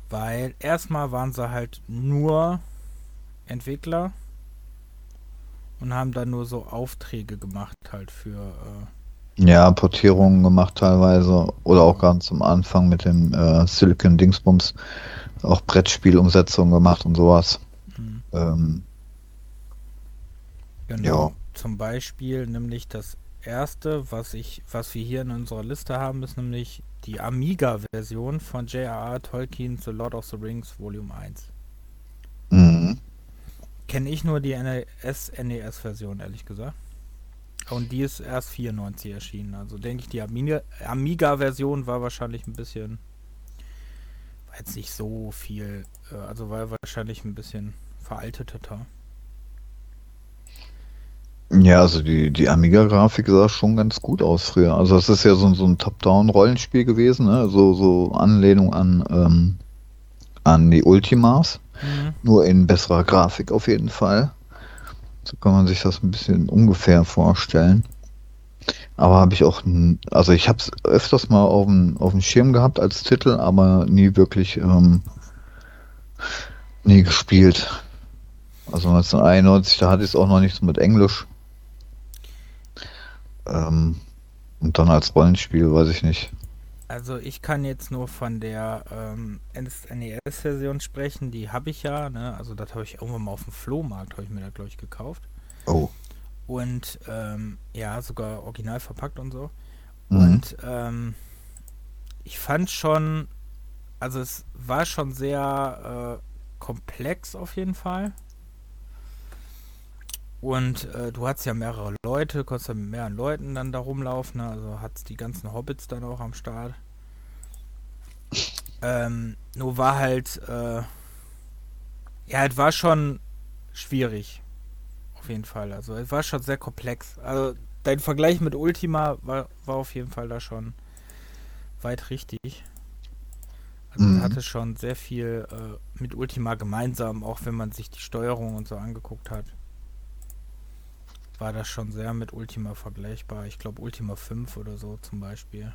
Weil erstmal waren sie halt nur Entwickler und haben dann nur so Aufträge gemacht halt für, äh, Ja, Portierungen gemacht teilweise oder auch genau. ganz am Anfang mit dem äh, Silicon Dingsbums auch Brettspielumsetzungen gemacht und sowas. Mhm. Ähm, ja, Genau. Zum Beispiel nämlich das erste, was ich, was wir hier in unserer Liste haben, ist nämlich die Amiga-Version von J R R. Tolkien The Lord of the Rings Volume eins. mhm. Kenne ich nur die N E S, N E S-Version, ehrlich gesagt. Und die ist erst vierundneunzig erschienen. Also denke ich, die Amiga- Amiga-Version war wahrscheinlich ein bisschen, war jetzt nicht so viel, äh, also war wahrscheinlich ein bisschen veralteter. Ja, also die, die Amiga-Grafik sah schon ganz gut aus früher. Also das ist ja so, ein- so ein Top-Down-Rollenspiel gewesen, ne? So, so Anlehnung an, ähm, an die Ultimas. Mhm. Nur in besserer Grafik auf jeden Fall. So kann man sich das ein bisschen ungefähr vorstellen. Aber habe ich auch, n- also ich habe es öfters mal auf dem, auf dem Schirm gehabt als Titel, aber nie wirklich, ähm, nie gespielt. Also neunzehnhunderteinundneunzig, da hatte ich es auch noch nicht so mit Englisch. Ähm, und dann als Rollenspiel, weiß ich nicht. Also ich kann jetzt nur von der ähm, N E S-Version sprechen, die habe ich ja, ne? Also das habe ich irgendwann mal auf dem Flohmarkt, habe ich mir da glaube ich gekauft. Oh. Und ähm, ja, sogar original verpackt und so. Mhm. Und ähm, ich fand schon, also es war schon sehr äh, komplex auf jeden Fall. Und äh, du hattest ja mehrere Leute, konntest ja mit mehreren Leuten dann da rumlaufen, ne? Also hattest die ganzen Hobbits dann auch am Start. Ähm, nur war halt, äh, ja, es war schon schwierig, auf jeden Fall. Also es war schon sehr komplex. Also dein Vergleich mit Ultima war, war auf jeden Fall da schon weit richtig. Also es Mhm. hatte schon sehr viel äh, mit Ultima gemeinsam, auch wenn man sich die Steuerung und so angeguckt hat. War das schon sehr mit Ultima vergleichbar. Ich glaube Ultima fünf oder so zum Beispiel.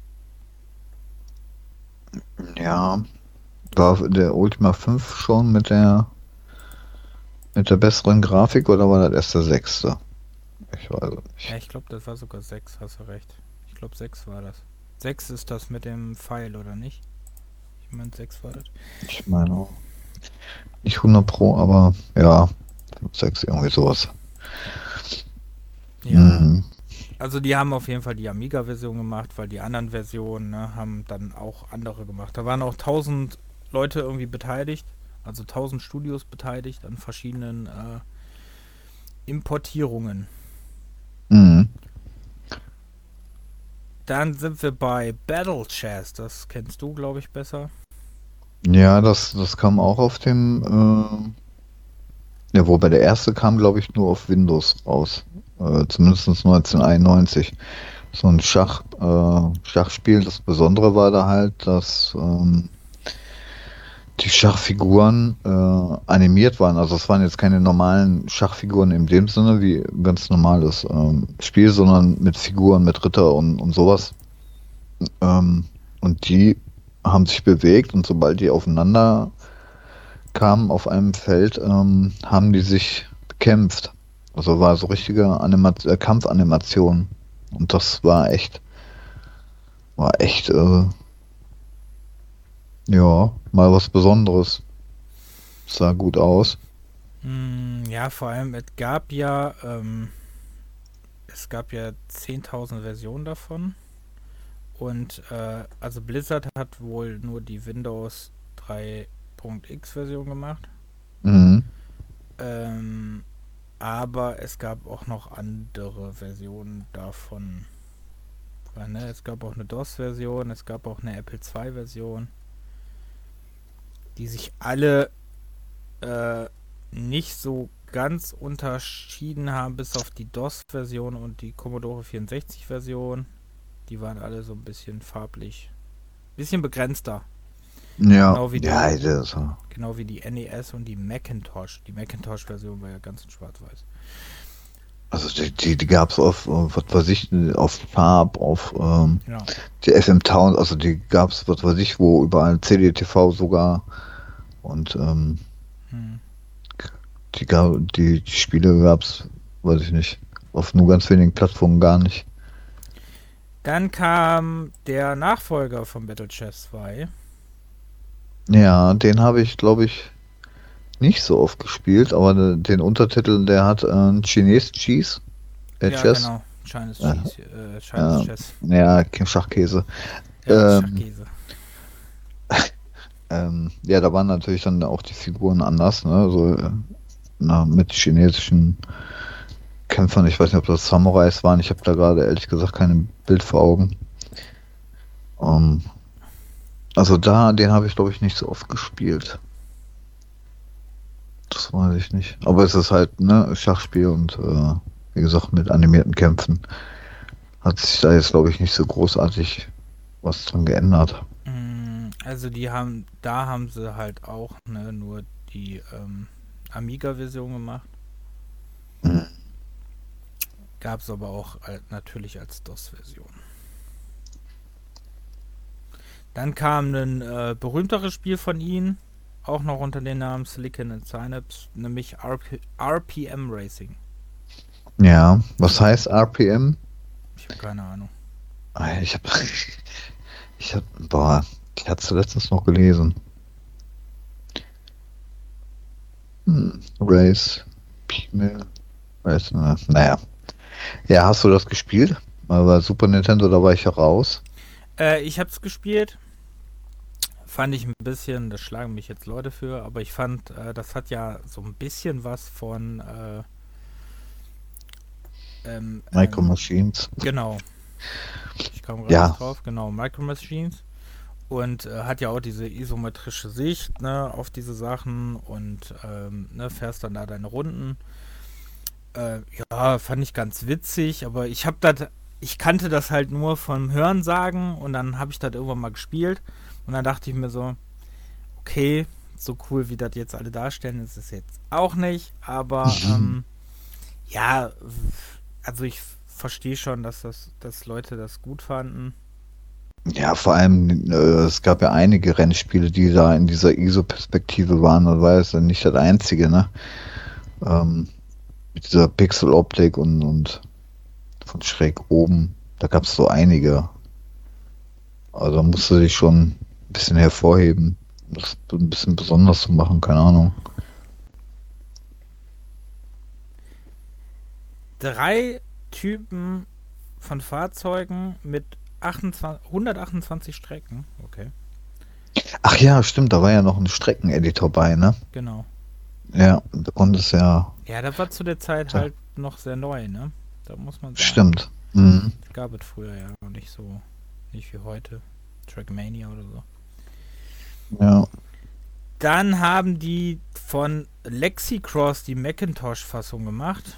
Ja, war der Ultima fünf schon mit der mit der besseren Grafik oder war das erst der sechste? Ich weiß es Ja, nicht. ich glaube, das war sogar sechs, hast du recht. Ich glaube, sechs war das. Sechs ist das mit dem Pfeil, oder nicht? Ich meine, sechs war das. Ich meine auch. Nicht hundert Pro, aber ja, sechs irgendwie sowas. Ja, Mhm. also die haben auf jeden Fall die Amiga-Version gemacht, weil die anderen Versionen ne, haben dann auch andere gemacht. Da waren auch tausend Leute irgendwie beteiligt, also tausend Studios beteiligt an verschiedenen äh, Importierungen. Mhm. Dann sind wir bei Battle Chess, das kennst du, glaube ich, besser. Ja, das, das kam auch auf dem, äh, ja, wobei der erste kam, glaube ich, nur auf Windows raus. Äh, zumindest neunzehnhunderteinundneunzig. So ein Schach, äh, Schachspiel. Das Besondere war da halt, dass ähm, die Schachfiguren äh, animiert waren. Also es waren jetzt keine normalen Schachfiguren in dem Sinne wie ein ganz normales ähm, Spiel, sondern mit Figuren, mit Ritter und, und sowas. Ähm, und die haben sich bewegt und sobald die aufeinander kamen auf einem Feld, ähm, haben die sich bekämpft. Also war so richtige Anima äh, Kampfanimation. Und das war echt, war echt, äh, ja, mal was Besonderes. Sah gut aus. Hm, ja, vor allem, es gab ja, ähm, es gab ja zehntausend Versionen davon. Und äh, also Blizzard hat wohl nur die Windows drei Punkt x Version gemacht. Mhm. Ähm, aber es gab auch noch andere Versionen davon. Ja, ne? Es gab auch eine DOS-Version, es gab auch eine Apple zwei Version, die sich alle äh, nicht so ganz unterschieden haben, bis auf die DOS-Version und die Commodore vierundsechzig-Version. Die waren alle so ein bisschen farblich, bisschen begrenzter. Ja, Genau wie die, ja, das, genau wie die N E S und die Macintosh. Die Macintosh-Version war ja ganz in Schwarz-Weiß. also die, die, die gab es auf, auf, was weiß ich, auf Farb, auf ähm, Genau. die F M Town, also die gab es, was weiß ich, wo überall C D T V sogar und ähm, Hm. die, gab, die, die Spiele gab es weiß ich nicht. Auf nur ganz wenigen Plattformen gar nicht. Dann kam der Nachfolger von Battle Chess zwei. Ja, den habe ich, glaube ich, nicht so oft gespielt, aber de- den Untertitel, der hat äh, Chinese Cheese, äh, Ja, Chess. genau. Chinese Äh, Cheese, äh, Chinese ja, Chess. ja, kein Schachkäse. Ja, Ähm, Schachkäse. ähm, ja, da waren natürlich dann auch die Figuren anders, ne? So, äh, na, mit chinesischen Kämpfern. Ich weiß nicht, ob das Samurais waren. Ich habe da gerade ehrlich gesagt kein Bild vor Augen. Ähm, also da, den habe ich glaube ich nicht so oft gespielt. Das weiß ich nicht. Aber es ist halt, ne, Schachspiel und äh, wie gesagt, mit animierten Kämpfen hat sich da jetzt glaube ich nicht so großartig was dran geändert. Mm, Also die haben, da haben sie halt auch ne, nur die ähm, Amiga-Version gemacht. Mhm. Gab es aber auch al- natürlich als DOS-Version. Dann kam ein äh, berühmteres Spiel von ihnen, auch noch unter dem Namen Silicon and Synapse, nämlich R P R P M Racing. Ja, was heißt R P M? Ich habe keine Ahnung. Ah, Ich habe, ich hab, boah, ich hatte es letztens noch gelesen. Hm, Race, P-Mail, Race, na, naja. Ja, hast du das gespielt? Weil bei Super Nintendo, da war ich ja raus. Äh, ich habe es gespielt. Fand ich ein bisschen, das schlagen mich jetzt Leute für, aber ich fand, äh, das hat ja so ein bisschen was von, äh, ähm, Micro ähm, Machines. genau, ich kam gerade Ja, nicht drauf, genau, Micro Machines. Und äh, hat ja auch diese isometrische Sicht, ne, auf diese Sachen und ähm, ne, fährst dann da deine Runden. Äh, ja, fand ich ganz witzig, aber ich hab das, ich kannte das halt nur vom Hörensagen und dann habe ich das irgendwann mal gespielt und dann dachte ich mir so, okay, so cool wie das jetzt alle darstellen, ist es jetzt auch nicht, aber ähm, ja, also ich verstehe schon, dass das, dass Leute das gut fanden. ja, vor allem, äh, es gab ja einige Rennspiele, die da in dieser I S O-Perspektive waren, und war es dann nicht das einzige, ne? Ähm, mit dieser Pixeloptik und, und von schräg oben, da gab es so einige. Also da musst du dich schon ein bisschen hervorheben, um das ein bisschen besonders zu machen, keine Ahnung. Drei Typen von Fahrzeugen mit achtundzwanzig, hundertachtundzwanzig Strecken. Okay, Ach ja, stimmt, da war ja noch ein Streckeneditor bei, ne? genau. Ja, und es ja, Ja, das war zu der Zeit da, halt noch sehr neu, ne? Da muss man sagen. stimmt. Mhm. Das gab es früher ja noch nicht so, nicht wie heute. Trackmania oder so. Ja. Dann haben die von Lexicross die Macintosh-Fassung gemacht.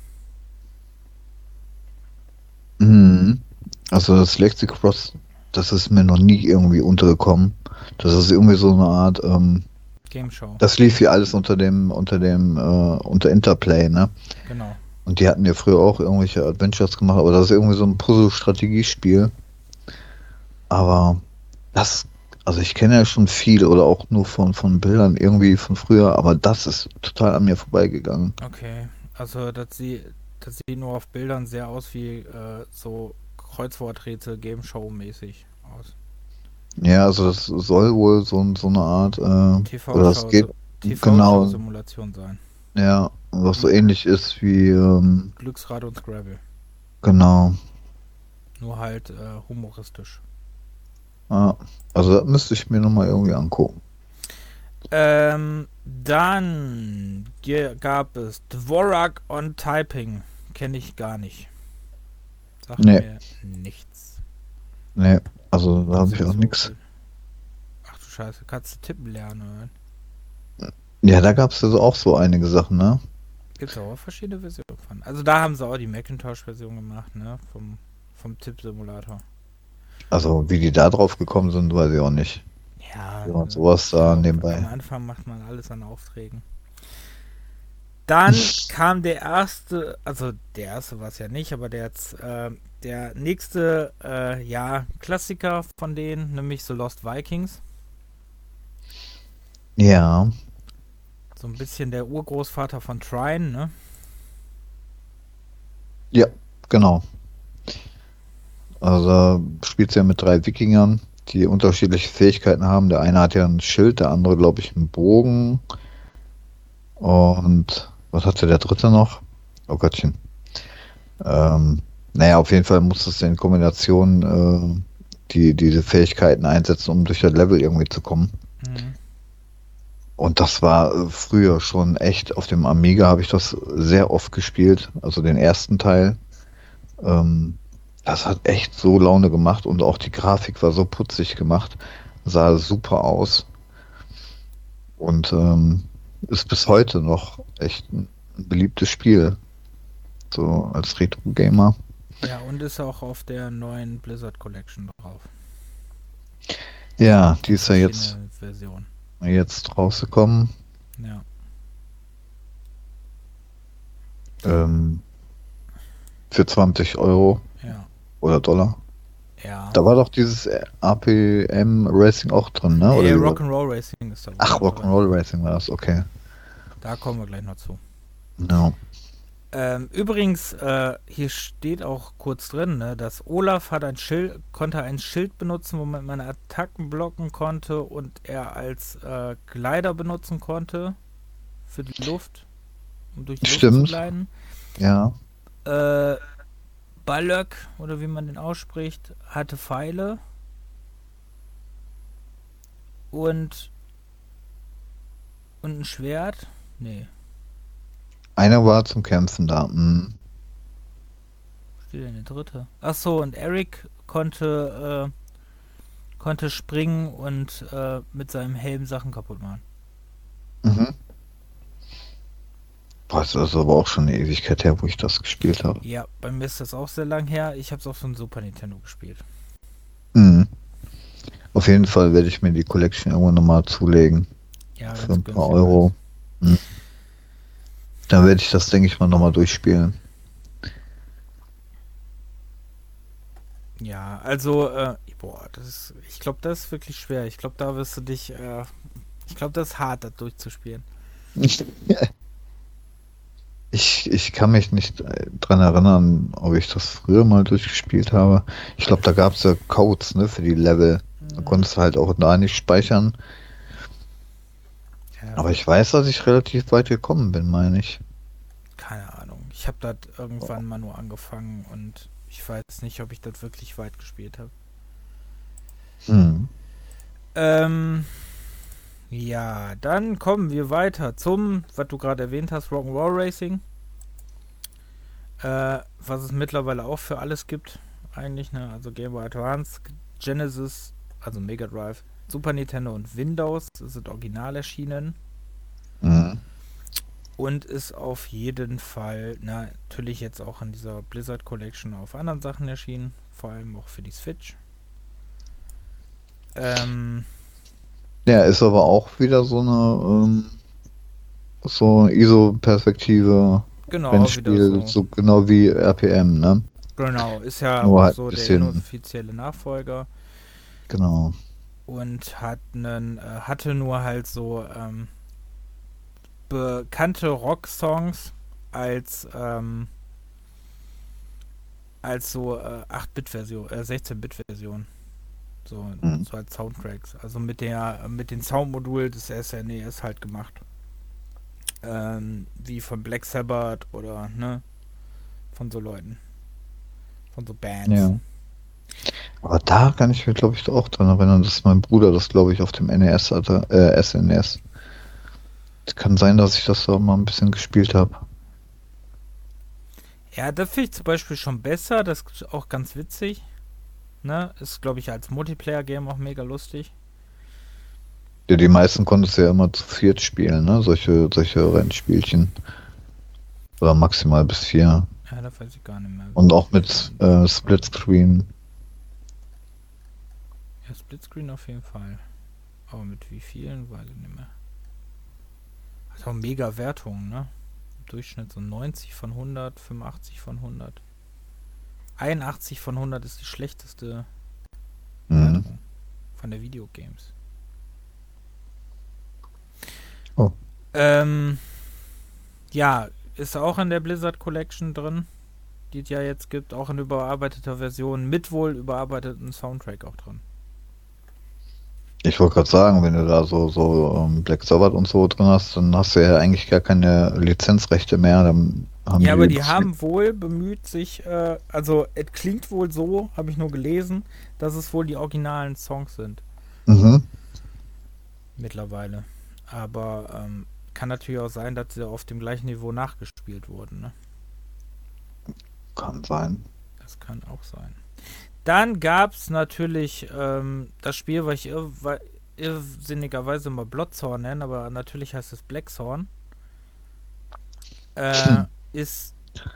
Mhm. Also das Lexicross, das ist mir noch nie irgendwie untergekommen. Das ist irgendwie so eine Art, ähm, Game Show. das lief hier alles unter dem, unter dem, äh, unter Interplay, ne? Genau. Und die hatten ja früher auch irgendwelche Adventures gemacht, aber das ist irgendwie so ein Puzzle-Strategiespiel. Aber das, also ich kenne ja schon viel oder auch nur von, von Bildern irgendwie von früher, aber das ist total an mir vorbeigegangen. Okay. Also, das sieht, das sieht nur auf Bildern sehr aus wie äh, so Kreuzworträtsel Game Show mäßig aus. Ja, also das soll wohl so, so eine Art, äh, oder es TV-Show, geht genau, T V-Show-Simulation sein. ja, was so Hm. ähnlich ist wie, ähm, Glücksrad und Scrabble. genau, Nur halt äh, humoristisch. ja, also das müsste ich mir nochmal irgendwie angucken. Ähm, dann ge- gab es Dvorak on Typing. Kenne ich gar nicht. Sagt Nee, mir nichts. nee, also da habe Ist ich ja auch so. nichts. Ach du Scheiße, kannst du tippen lernen, oder? Ja, da gab es also auch so einige Sachen, ne? Gibt es auch verschiedene Versionen von. Also da haben sie auch die Macintosh-Version gemacht, ne? Vom, vom Tippsimulator. Also wie die da drauf gekommen sind, weiß ich auch nicht. Ja, Wenn man ne, sowas ich da glaub, am nebenbei. Anfang macht man alles an Aufträgen. Dann kam der erste, also der erste war es ja nicht, aber der jetzt, äh, der nächste, äh, ja, Klassiker von denen, nämlich The Lost Vikings. Ja, So ein bisschen der Urgroßvater von Trine, ne? Ja, genau. Also spielt ja mit drei Wikingern, die unterschiedliche Fähigkeiten haben. Der eine hat ja ein Schild, der andere, glaube ich, einen Bogen. Und was hatte der dritte noch? Oh Gottchen. Ähm, naja, auf jeden Fall musstest du in Kombination äh, die, diese Fähigkeiten einsetzen, um durch das Level irgendwie zu kommen. Mhm. Und das war äh, früher schon echt, auf dem Amiga habe ich das sehr oft gespielt, also den ersten Teil. Ähm, das hat echt so Laune gemacht und auch die Grafik war so putzig gemacht, sah super aus und ähm, ist bis heute noch echt ein, ein beliebtes Spiel, so als Retro-Gamer. Ja, und ist auch auf der neuen Blizzard Collection drauf. Ja, die In ist ja jetzt, verschiedenen Versionen. jetzt rausgekommen. Ja. Ähm, für zwanzig Euro Ja. oder Dollar. Ja. Da war doch dieses A P M Racing auch drin, ne? Oder Nee, wie war- Rock'n'Roll Racing ist da wohl Ach, noch drin. Rock'n'Roll Racing war das, okay. Da kommen wir gleich noch zu. No. Ähm, übrigens, äh, hier steht auch kurz drin, ne, dass Olaf hat ein Schild, konnte ein Schild benutzen, womit man Attacken blocken konnte und er als äh, Glider benutzen konnte für die Luft, um durch die Luft zu Stimmt, gleiten. ja. Äh, Balök, oder wie man den ausspricht, hatte Pfeile und, und ein Schwert. Nee, Einer war zum Kämpfen da. Hm. wo steht denn der dritte? Achso, und Eric konnte, äh, konnte springen und äh, mit seinem Helm Sachen kaputt machen. Mhm. Boah, das ist aber auch schon eine Ewigkeit her, wo ich das gespielt habe. Ja, bei mir ist das auch sehr lang her. Ich habe es auf so einem Super Nintendo gespielt. Mhm. Auf jeden Fall werde ich mir die Collection irgendwann nochmal zulegen. Ja, Für ganz ein paar günstig war Euro. das. Mhm. Dann werde ich das, denke ich mal, nochmal durchspielen. Ja, also, äh, boah, das ist, ich glaube, das ist wirklich schwer. Ich glaube, da wirst du dich, äh, ich glaube, das ist hart, das durchzuspielen. Ich, ich kann mich nicht äh, dran erinnern, ob ich das früher mal durchgespielt habe. Ich glaube, da gab es ja Codes, ne, für die Level. Da Mhm. konntest du halt auch da nicht speichern. Ja, Aber ich weiß, dass ich relativ weit gekommen bin, meine ich. keine Ahnung. Ich habe das irgendwann mal nur angefangen und ich weiß nicht, ob ich das wirklich weit gespielt habe. Hm. Ähm, ja, dann kommen wir weiter zum, was du gerade erwähnt hast, Rock'n'Roll Racing. Äh, was es mittlerweile auch für alles gibt, eigentlich, ne? Also Game Boy Advance, Genesis, also Mega Drive, Super Nintendo und Windows sind original erschienen Mhm. und ist auf jeden Fall, na, natürlich jetzt auch in dieser Blizzard Collection auf anderen Sachen erschienen, vor allem auch für die Switch. Ähm, Ja, ist aber auch wieder so eine ähm, so I S O-Perspektive genau, wieder Rennspiel, so. so genau wie R P M, ne? Genau, ist ja Nur auch halt ein so der bisschen, inoffizielle Nachfolger genau. und hat einen, äh, hatte nur halt so ähm, bekannte Rock-Songs als, ähm, als so äh, acht-Bit-Version, äh, sechzehn-Bit-Version. So, Mhm. so als Soundtracks. Also mit der, mit den Soundmodulen des S N E S halt gemacht. Ähm, wie von Black Sabbath oder, ne, von so Leuten. Von so Bands. Ja. Aber da kann ich mich, glaube ich, auch dran erinnern, dass mein Bruder das, glaube ich, auf dem N E S hatte, äh, S N E S. Es kann sein, dass ich das da mal ein bisschen gespielt habe. Ja, das finde ich zum Beispiel schon besser. Das ist auch ganz witzig. Ne? Ist, glaube ich, als Multiplayer-Game auch mega lustig. Ja, die meisten konntest du ja immer zu viert spielen, ne? Solche, solche Rennspielchen. Oder maximal bis vier. Ja, da weiß ich gar nicht mehr. Und auch Wie viele mit man äh, spielen konnte. Splitscreen. Ja, Splitscreen auf jeden Fall. Aber mit wie vielen, weiß ich nicht mehr. Hat auch mega Wertungen, ne? Im Durchschnitt so neunzig von hundert, fünfundachtzig von hundert. einundachtzig von hundert ist die schlechteste Mhm. Wertung von der Videogames. Oh. Ähm, ja, ist auch in der Blizzard Collection drin. die es ja jetzt gibt, auch in überarbeiteter Version, mit wohl überarbeiteten Soundtrack auch drin. Ich wollte gerade sagen, wenn du da so, so ähm, Black Sabbath und so drin hast, dann hast du ja eigentlich gar keine Lizenzrechte mehr. Dann haben Ja, die aber die haben wohl bemüht sich, äh, also es klingt wohl so, habe ich nur gelesen, dass es wohl die originalen Songs sind. Mhm. Mittlerweile. Aber ähm, kann natürlich auch sein, dass sie auf dem gleichen Niveau nachgespielt wurden. Ne? Kann sein. Das kann auch sein. Dann gab es natürlich ähm, das Spiel, was ich irr irrsinnigerweise mal Bloodthorn nenne, aber natürlich heißt es Blackthorn. Äh, ist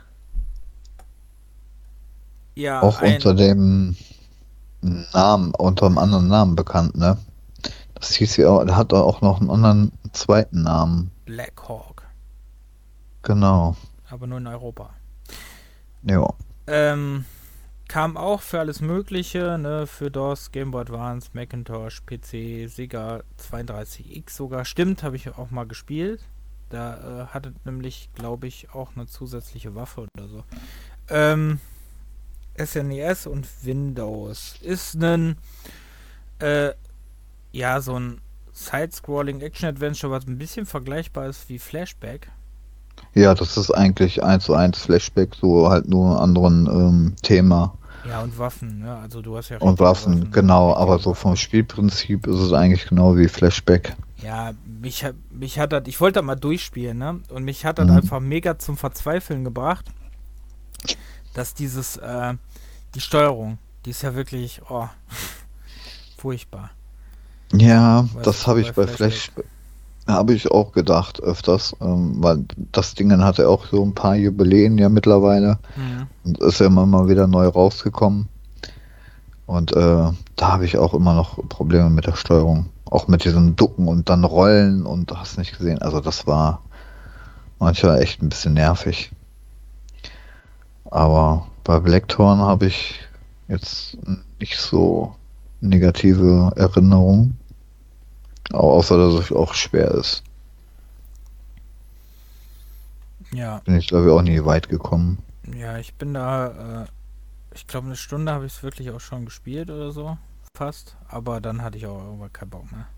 ja Auch ein unter dem Namen, unter einem anderen Namen bekannt, ne? Das hieß ja auch, der hat auch noch einen anderen zweiten Namen. Black Hawk. Genau. Aber nur in Europa. Ja. Ähm, kam auch für alles Mögliche, ne, für DOS, Game Boy Advance, Macintosh, P C, Sega zweiunddreißig X sogar. Stimmt, habe ich auch mal gespielt. Da äh, hatte nämlich, glaube ich, auch eine zusätzliche Waffe oder so. Ähm, S N E S und Windows. Ist ein, äh, ja, so ein Side-Scrolling Action-Adventure, was ein bisschen vergleichbar ist wie Flashback. Ja, das ist eigentlich eins zu eins Flashback, so halt nur einen anderen ähm, Thema. Ja, und Waffen, ne? Also du hast ja Und richtige Waffen, Waffen. genau, richtige aber so Waffen. vom Spielprinzip ist es eigentlich genau wie Flashback. Ja, mich, hat- mich hat das, ich wollte das mal durchspielen, ne? Und mich hat das Mhm. einfach mega zum Verzweifeln gebracht, dass dieses, äh, die Steuerung, die ist ja wirklich, oh, furchtbar. Ja, Weißt das du, habe bei ich bei Flashback. Flash, habe ich auch gedacht öfters, ähm, weil das Ding hat ja auch so ein paar Jubiläen ja mittlerweile Mhm. und ist ja immer mal wieder neu rausgekommen. Und äh, da habe ich auch immer noch Probleme mit der Steuerung. Auch mit diesem Ducken und dann Rollen und du hast nicht gesehen. Also das war manchmal echt ein bisschen nervig. Aber bei Blackthorn habe ich jetzt nicht so negative Erinnerungen. Au- Außer dass es auch schwer ist. Ja, Bin ich glaube ich auch nie weit gekommen. ja, ich bin da, äh, ich glaube eine Stunde habe ich es wirklich auch schon gespielt oder so, fast. Aber dann hatte ich auch irgendwann keinen Bock mehr.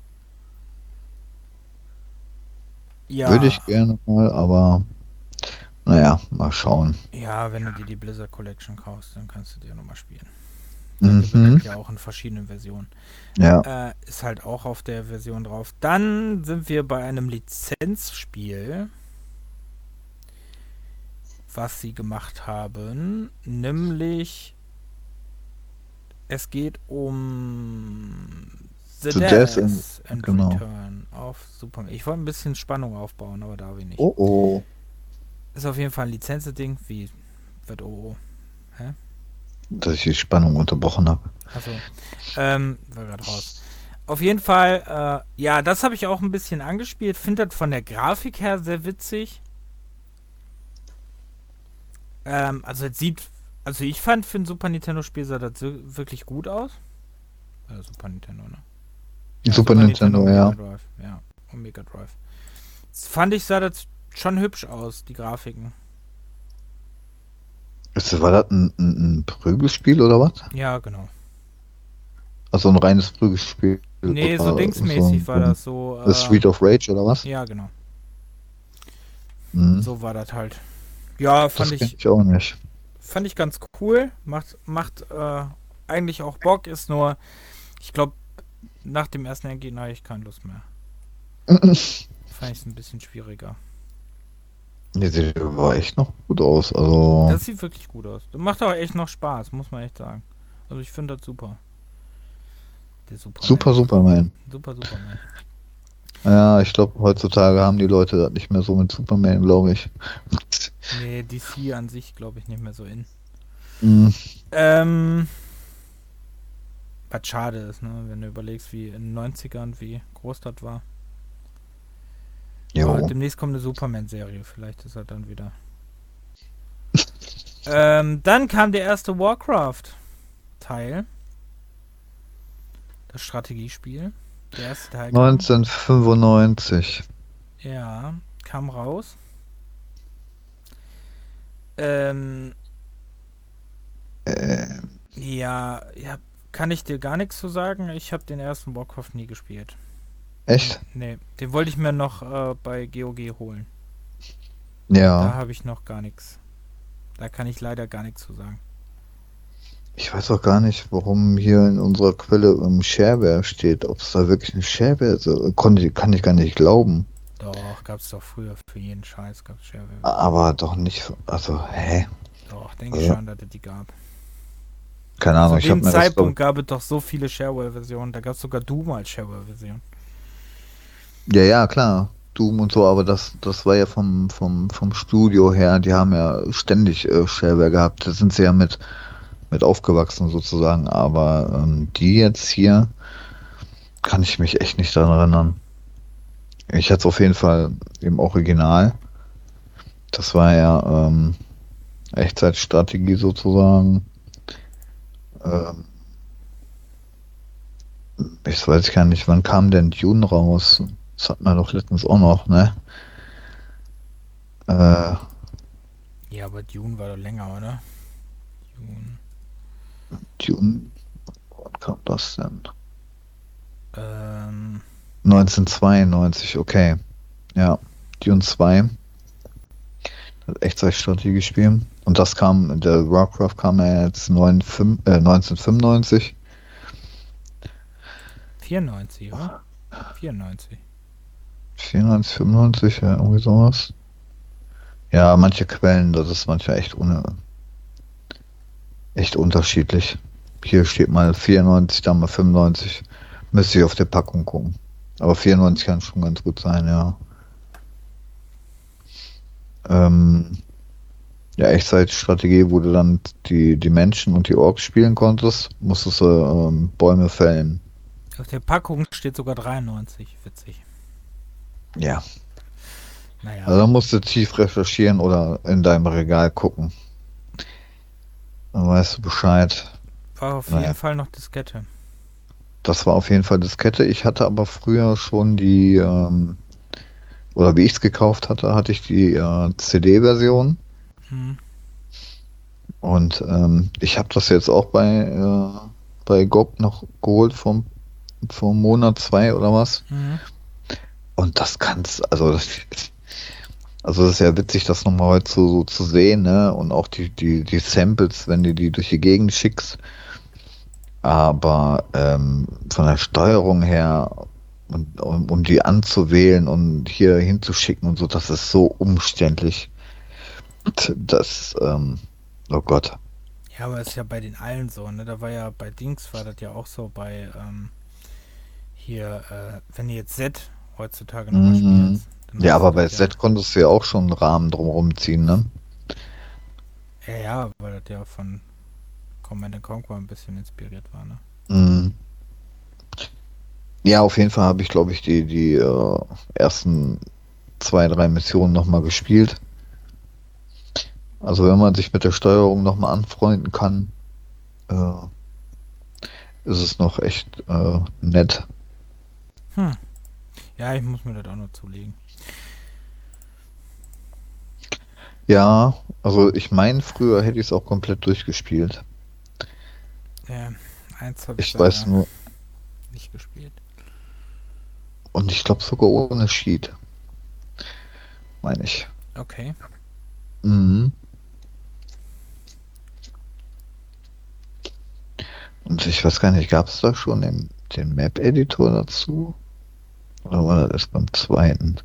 Würde Ja, ich gerne mal, aber naja, mal schauen. ja, wenn du dir die Blizzard Collection kaufst, dann kannst du dir nochmal spielen. Da gibt Mhm. es ja auch in verschiedenen Versionen. Ja. Äh, ist halt auch auf der Version drauf. Dann sind wir bei einem Lizenzspiel, was sie gemacht haben. Nämlich, es geht um The, The Death Death and- and genau. Return auf Super. Ich wollte ein bisschen Spannung aufbauen, aber da habe ich nicht. Oh oh. Ist auf jeden Fall ein Lizenzding, wie wird O O. Dass ich die Spannung unterbrochen habe. Achso. Ähm, war gerade raus. Auf jeden Fall, äh, ja, das habe ich auch ein bisschen angespielt. Finde das von der Grafik her sehr witzig. Ähm, also es sieht, also ich fand für ein Super Nintendo-Spiel sah das so wirklich gut aus. Äh, Super Nintendo, ne? Super Nintendo, und ja. Mega Drive. Ja, und Mega Drive. Das fand ich, sah das schon hübsch aus, die Grafiken. Ist- War das ein, ein, ein Prügelspiel oder was? Ja, genau. Also ein reines Prügelspiel. Nee, so oder dingsmäßig so, war das so. Das Street of Rage oder was? Ja, genau. Mhm. So war das halt. Ja, fand Das kenn ich, ich auch nicht. fand ich ganz cool. Macht, macht äh, eigentlich auch Bock, ist nur, ich glaube, nach dem ersten Endgegner habe ich keine Lust mehr. Fand ich es ein bisschen schwieriger. Nee, sieht aber echt noch gut aus. Also Das sieht wirklich gut aus. Das macht aber echt noch Spaß, muss man echt sagen. Also ich finde das super. Der Superman. super Superman. Super Superman. Ja, ich glaube, heutzutage haben die Leute das nicht mehr so mit Superman, glaube ich. Nee, D C an sich glaube ich nicht mehr so in. Mhm. Ähm, was schade ist, ne? Wenn du überlegst, wie in den neunzigern, wie groß das war. Jo. Aber demnächst kommt eine Superman-Serie, vielleicht ist er dann wieder. ähm, dann kam der erste Warcraft-Teil. Das Strategiespiel. Der erste Teil kam, neunzehnhundertfünfundneunzig. ja, kam raus. Ähm, Äh, Ja, ja, kann ich dir gar nichts zu sagen. Ich habe den ersten Warcraft nie gespielt. echt? Nee, den wollte ich mir noch äh, bei G O G holen. Da Ja. habe ich noch gar nichts. Da kann ich leider gar nichts zu sagen. Ich weiß auch gar nicht, warum hier in unserer Quelle um Shareware steht. Ob es da wirklich eine Shareware ist, äh, konnte, kann ich gar nicht glauben. Doch, gab's doch früher für jeden Scheiß, gab's Shareware-Versionen. Aber doch nicht, also, hä? Doch, denke ich Also, schon, dass es die gab. keine Zu Ahnung, ich habe dem mir das, glaub, Zeitpunkt gab es doch so viele Shareware-Versionen. Da gab es sogar Doom als Shareware-Version. ja, ja, klar, Doom und so, aber das, das war ja vom, vom, vom Studio her, die haben ja ständig äh, Shareware gehabt. Da sind sie ja mit, mit aufgewachsen sozusagen, aber ähm, die jetzt hier, kann ich mich echt nicht daran erinnern. Ich hatte es auf jeden Fall im Original. Das war ja ähm, Echtzeitstrategie sozusagen. Ähm, ich weiß gar nicht, wann kam denn Dune raus? Das hatten wir doch letztens auch noch, ne? Äh, Ja, aber Dune war doch länger, oder? Dune. Dune, wann kam das denn? Ähm, neunzehnhundertzweiundneunzig, okay. Ja, Dune zwei, das Echtzeitstrategie spielen. Und das kam, der Warcraft kam ja jetzt neun, fünf, äh, neunzehnhundertfünfundneunzig. vierundneunzig, oder? vierundneunzig. vierundneunzig, fünfundneunzig, ja, irgendwie sowas. Ja, manche Quellen, das ist manchmal echt, ohne, echt unterschiedlich. Hier steht mal vierundneunzig, da mal fünfundneunzig. Müsste ich auf der Packung gucken. Aber vierundneunzig kann schon ganz gut sein, ja. Ähm, ja, Echtzeitstrategie, wo du dann die, die Menschen und die Orks spielen konntest, musstest du ähm, Bäume fällen. Auf der Packung steht sogar dreiundneunzig. Witzig. Ja. Naja, Also da musst du tief recherchieren oder in deinem Regal gucken. Dann weißt du Bescheid. war auf Naja, jeden Fall noch Diskette. das war auf jeden Fall Diskette. Ich hatte aber früher schon die, ähm, oder wie ich es gekauft hatte, hatte ich die äh, C D-Version. Hm. Und ähm, ich habe das jetzt auch bei, äh, bei G O G noch geholt vom, vom Monat zwei oder was. Mhm. Und das kannst, also das, also das ist ja witzig, das nochmal heute so, so zu sehen, ne? Und auch die, die, die Samples, wenn du die durch die Gegend schickst. Aber ähm, von der Steuerung her und um, um die anzuwählen und hier hinzuschicken und so, das ist so umständlich. Das, ähm, oh Gott. Ja, aber ist ja bei den allen so, ne? Da war ja bei Dings war das ja auch so bei ähm, hier, äh, wenn du jetzt Z heutzutage nochmal Mhm. spielst, dann Ja, hast du aber bei das ja. Z konntest du ja auch schon einen Rahmen drumherum ziehen, ne? Ja, ja, weil das ja von Command and Conquer ein bisschen inspiriert war, ne? Mhm. Ja, auf jeden Fall habe ich, glaube ich, die, die äh, ersten zwei, drei Missionen nochmal gespielt. Also wenn man sich mit der Steuerung nochmal anfreunden kann, äh, ist es noch echt äh, nett. Hm. Ja, ich muss mir das auch noch zulegen. Ja, also ich meine, früher hätte ich es auch komplett durchgespielt. Ja, eins habe ich Ich weiß leider nur, nicht gespielt. und ich glaube sogar ohne Sheet, meine ich. Okay. Mhm. Und ich weiß gar nicht, gab es da schon den, den Map-Editor dazu? Oder war das erst beim zweiten?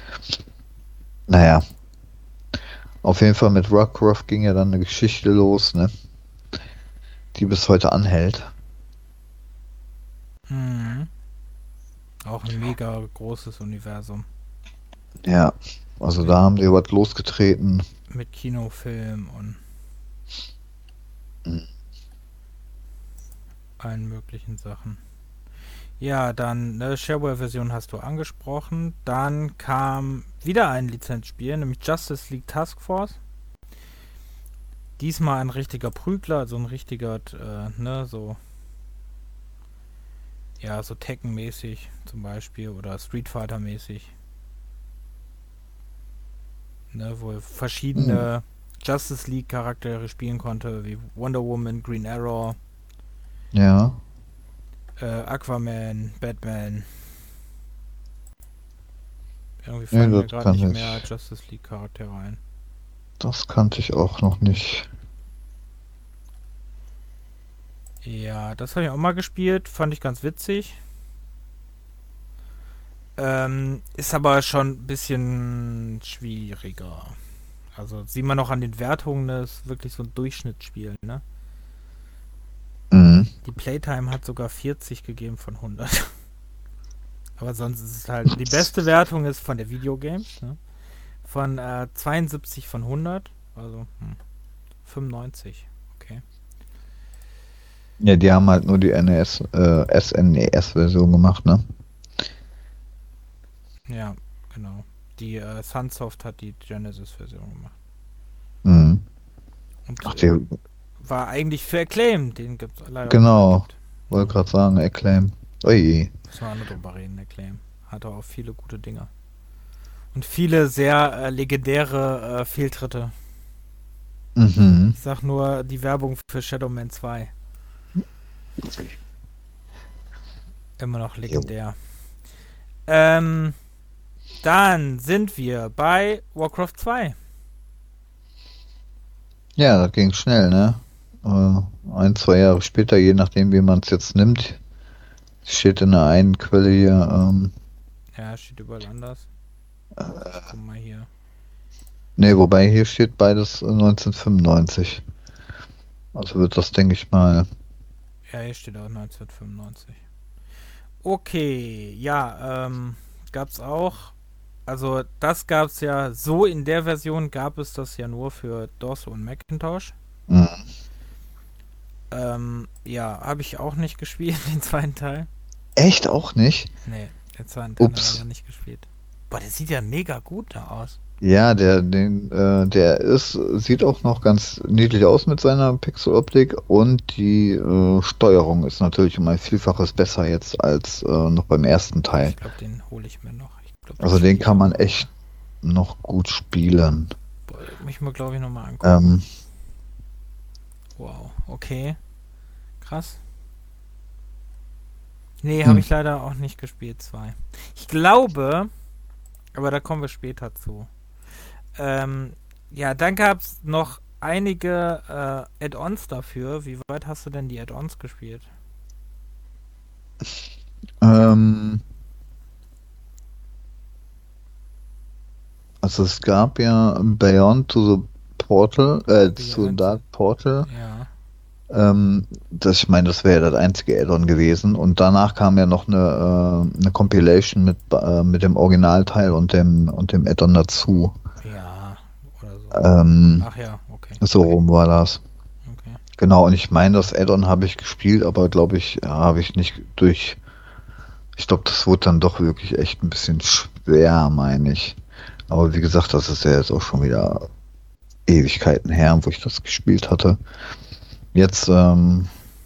Naja, auf jeden Fall mit Warcraft ging ja dann eine Geschichte los, ne? Die bis heute anhält. Mhm. Auch ein mega großes Universum. Ja, also Mit, da haben die was losgetreten. mit Kinofilm und Mhm. allen möglichen Sachen. Ja, dann eine Shareware-Version hast du angesprochen. Dann kam wieder ein Lizenzspiel, nämlich Justice League Task Force. Diesmal ein richtiger Prügler, also ein richtiger, äh, ne, so, ja, so Tekken-mäßig zum Beispiel oder Street Fighter-mäßig. Ne, wo Mhm. verschiedene Justice League Charaktere spielen konnte, wie Wonder Woman, Green Arrow, Ja. äh, Aquaman, Batman. Irgendwie Nee, fallen mir das gerade kann nicht ich. mehr Justice League Charaktere ein. Das kannte ich auch noch nicht. Ja, das habe ich auch mal gespielt, fand ich ganz witzig. Ähm, ist aber schon ein bisschen schwieriger. Also sieht man auch an den Wertungen, das ist wirklich so ein Durchschnittsspiel, ne? Mhm. Die Playtime hat sogar vierzig gegeben von hundert. Aber sonst ist es halt, die beste Wertung ist von der Videogames, ne? Von äh, zweiundsiebzig von hundert, also hm, fünfundneunzig, okay. Ja, die haben halt nur die N E S, äh, S N E S-Version gemacht, ne? Ja, genau. Die äh, Sunsoft hat die Genesis-Version gemacht. Mhm. Und Ach, äh, die, war eigentlich für Acclaim, den gibt es leider genau. auch nicht. Wollte gerade sagen, Acclaim. Ui. Müssen wir auch noch drüber reden, Acclaim. Hat auch viele gute Dinge. Und viele sehr äh, legendäre äh, Fehltritte. Mhm. Ich sag nur die Werbung für Shadow Man zwei. Immer noch legendär. Ähm, dann sind wir bei Warcraft zwei. Ja, das ging schnell, ne? Äh, ein, zwei Jahre später, je nachdem, wie man es jetzt nimmt, steht in der einen Quelle hier, ähm, Ja, steht überall anders. Guck mal hier. ne, wobei hier steht beides neunzehnhundertfünfundneunzig. Also wird das, denke ich mal, Ja, hier steht auch neunzehnhundertfünfundneunzig. Okay, ja, ähm, gab's auch. Also das gab's ja, so in der Version gab es das ja nur für DOS und Macintosh. mh, Ähm, ja, habe ich auch nicht gespielt, den zweiten Teil. echt auch nicht. Nee, den zweiten Teil habe ich Ups. ja nicht gespielt. Boah, der sieht ja mega gut da aus. Ja, der, den, äh, der ist, sieht auch noch ganz niedlich aus mit seiner Pixeloptik und die äh, Steuerung ist natürlich um ein Vielfaches besser jetzt als äh, noch beim ersten Teil. Ich glaube, den hole ich mir noch. Ich glaub, Also den kann man echt noch gut spielen. Boah, muss ich mir, glaube ich, nochmal angucken. Ähm, Wow, okay. Krass. Nee, Hm. habe ich leider auch nicht gespielt, zwei. Ich glaube, aber da kommen wir später zu. Ähm, ja, dann gab es noch einige äh, Add-ons dafür. Wie weit hast du denn die Add-ons gespielt? ähm, also es gab ja Beyond to the Portal, äh, zu Beyond. Dark Portal. Ja. Ähm, das, ich meine, das wäre ja das einzige Add-on gewesen. Und danach kam ja noch eine, äh, eine Compilation mit, äh, mit dem Originalteil und dem, und dem Add-on dazu. Ja, oder so. Ähm, Ach ja, okay. so rum war das. Okay. Genau, und ich meine, das Add-on habe ich gespielt, aber glaube ich, ja, habe ich nicht durch. Ich glaube, das wurde dann doch wirklich echt ein bisschen schwer, meine ich. Aber wie gesagt, das ist ja jetzt auch schon wieder Ewigkeiten her, wo ich das gespielt hatte. Jetzt, ähm,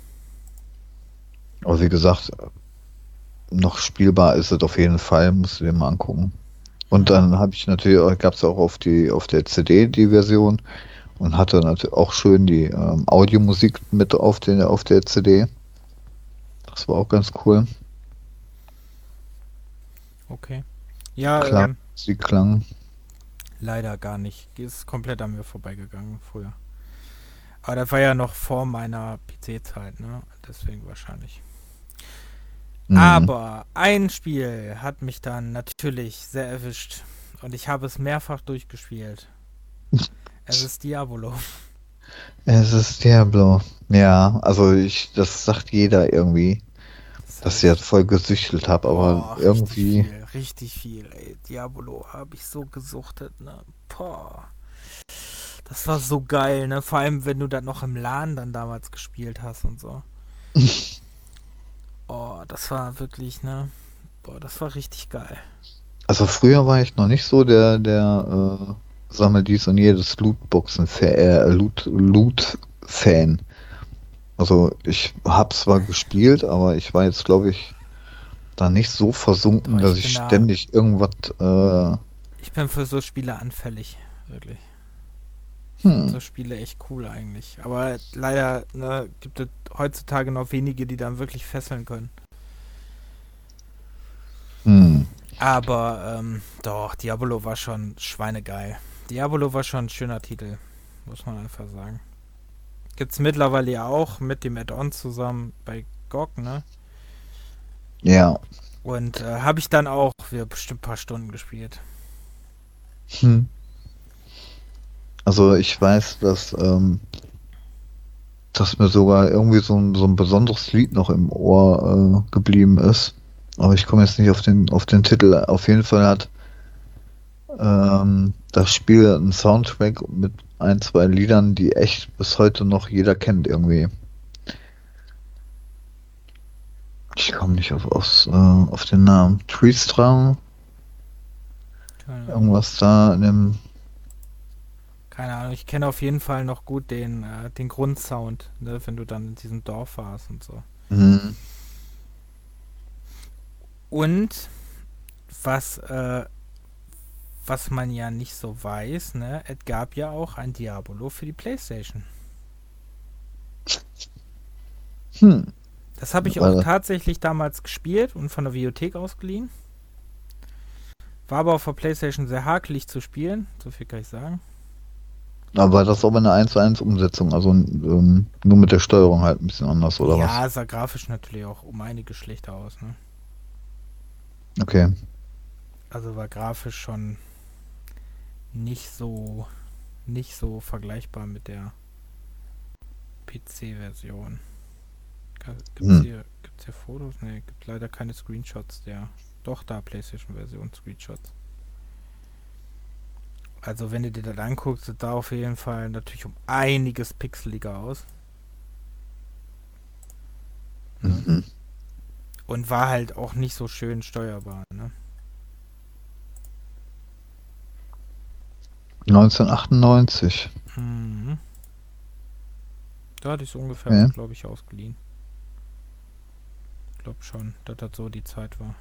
aber wie gesagt, noch spielbar ist es auf jeden Fall, musst du dir mal angucken. Und dann habe ich natürlich, gab es auch auf die auf der C D die Version und hatte natürlich auch schön die ähm, Audiomusik mit auf den auf der C D. Das war auch ganz cool. Okay. Ja, Klar, ähm, sie klang. leider gar nicht. Die ist komplett an mir vorbeigegangen früher. Aber das war ja noch vor meiner P C-Zeit, ne? Deswegen wahrscheinlich. Mhm. Aber ein Spiel hat mich dann natürlich sehr erwischt. Und ich habe es mehrfach durchgespielt. Es ist Diablo. Es ist Diablo. Ja, also ich, das sagt jeder irgendwie, dass ich jetzt voll gesüchtelt habe, aber Boah, irgendwie. Richtig viel, richtig viel, ey. Diablo habe ich so gesuchtet, ne? Boah. Das war so geil, ne? Vor allem, wenn du dann noch im LAN dann damals gespielt hast und so. Oh, das war wirklich, ne? Boah, das war richtig geil. Also früher war ich noch nicht so der, der äh, sammel dies und jedes Lootboxen äh, Loot, Loot-Fan. Also ich habe zwar gespielt, aber ich war jetzt, glaube ich, da nicht so versunken, Boah, ich dass bin ich da- ständig irgendwas. Äh, Ich bin für so Spiele anfällig, wirklich. Ich finde Hm. so Spiele echt cool eigentlich. Aber leider ne, gibt es heutzutage noch wenige, die dann wirklich fesseln können. Hm. Aber ähm, doch, Diablo war schon schweinegeil. Diablo war schon ein schöner Titel, muss man einfach sagen. Gibt's mittlerweile ja auch mit dem Add-on zusammen bei G O G, ne? Ja. Und äh, habe ich dann auch wieder bestimmt ein paar Stunden gespielt. Hm. Also ich weiß, dass, ähm, dass mir sogar irgendwie so ein, so ein besonderes Lied noch im Ohr äh, geblieben ist. Aber ich komme jetzt nicht auf den, auf den Titel. Auf jeden Fall hat ähm, das Spiel einen Soundtrack mit ein, zwei Liedern, die echt bis heute noch jeder kennt irgendwie. Ich komme nicht auf, aufs, äh, auf den Namen. Treestrum, Keine Ahnung. irgendwas da in dem. Keine Ahnung, ich kenne auf jeden Fall noch gut den, äh, den Grundsound, ne, wenn du dann in diesem Dorf warst und so. Hm. Und was, äh, was man ja nicht so weiß, ne, es gab ja auch ein Diablo für die PlayStation. Hm. Das habe ich auch Weil, tatsächlich damals gespielt und von der Videothek ausgeliehen. War aber auf der PlayStation sehr hakelig zu spielen, so viel kann ich sagen. aber das ist aber eine eins zu eins Umsetzung, also ähm, nur mit der Steuerung halt ein bisschen anders, oder was? Ja, sah grafisch natürlich auch um einiges schlechter aus, ne? Okay. Also war grafisch schon nicht so nicht so vergleichbar mit der P C-Version. Gibt's Hm. hier, gibt's hier Fotos? Ne, gibt leider keine Screenshots der. Doch, da PlayStation-Version Screenshots. Also wenn du dir das anguckst, sieht da auf jeden Fall natürlich um einiges pixeliger aus. Ne? Mhm. Und war halt auch nicht so schön steuerbar, ne? neunzehnhundertachtundneunzig. Mhm. Da hatte ich es ungefähr Okay. auch, glaube ich, ausgeliehen. Ich glaube schon, dass das so die Zeit war.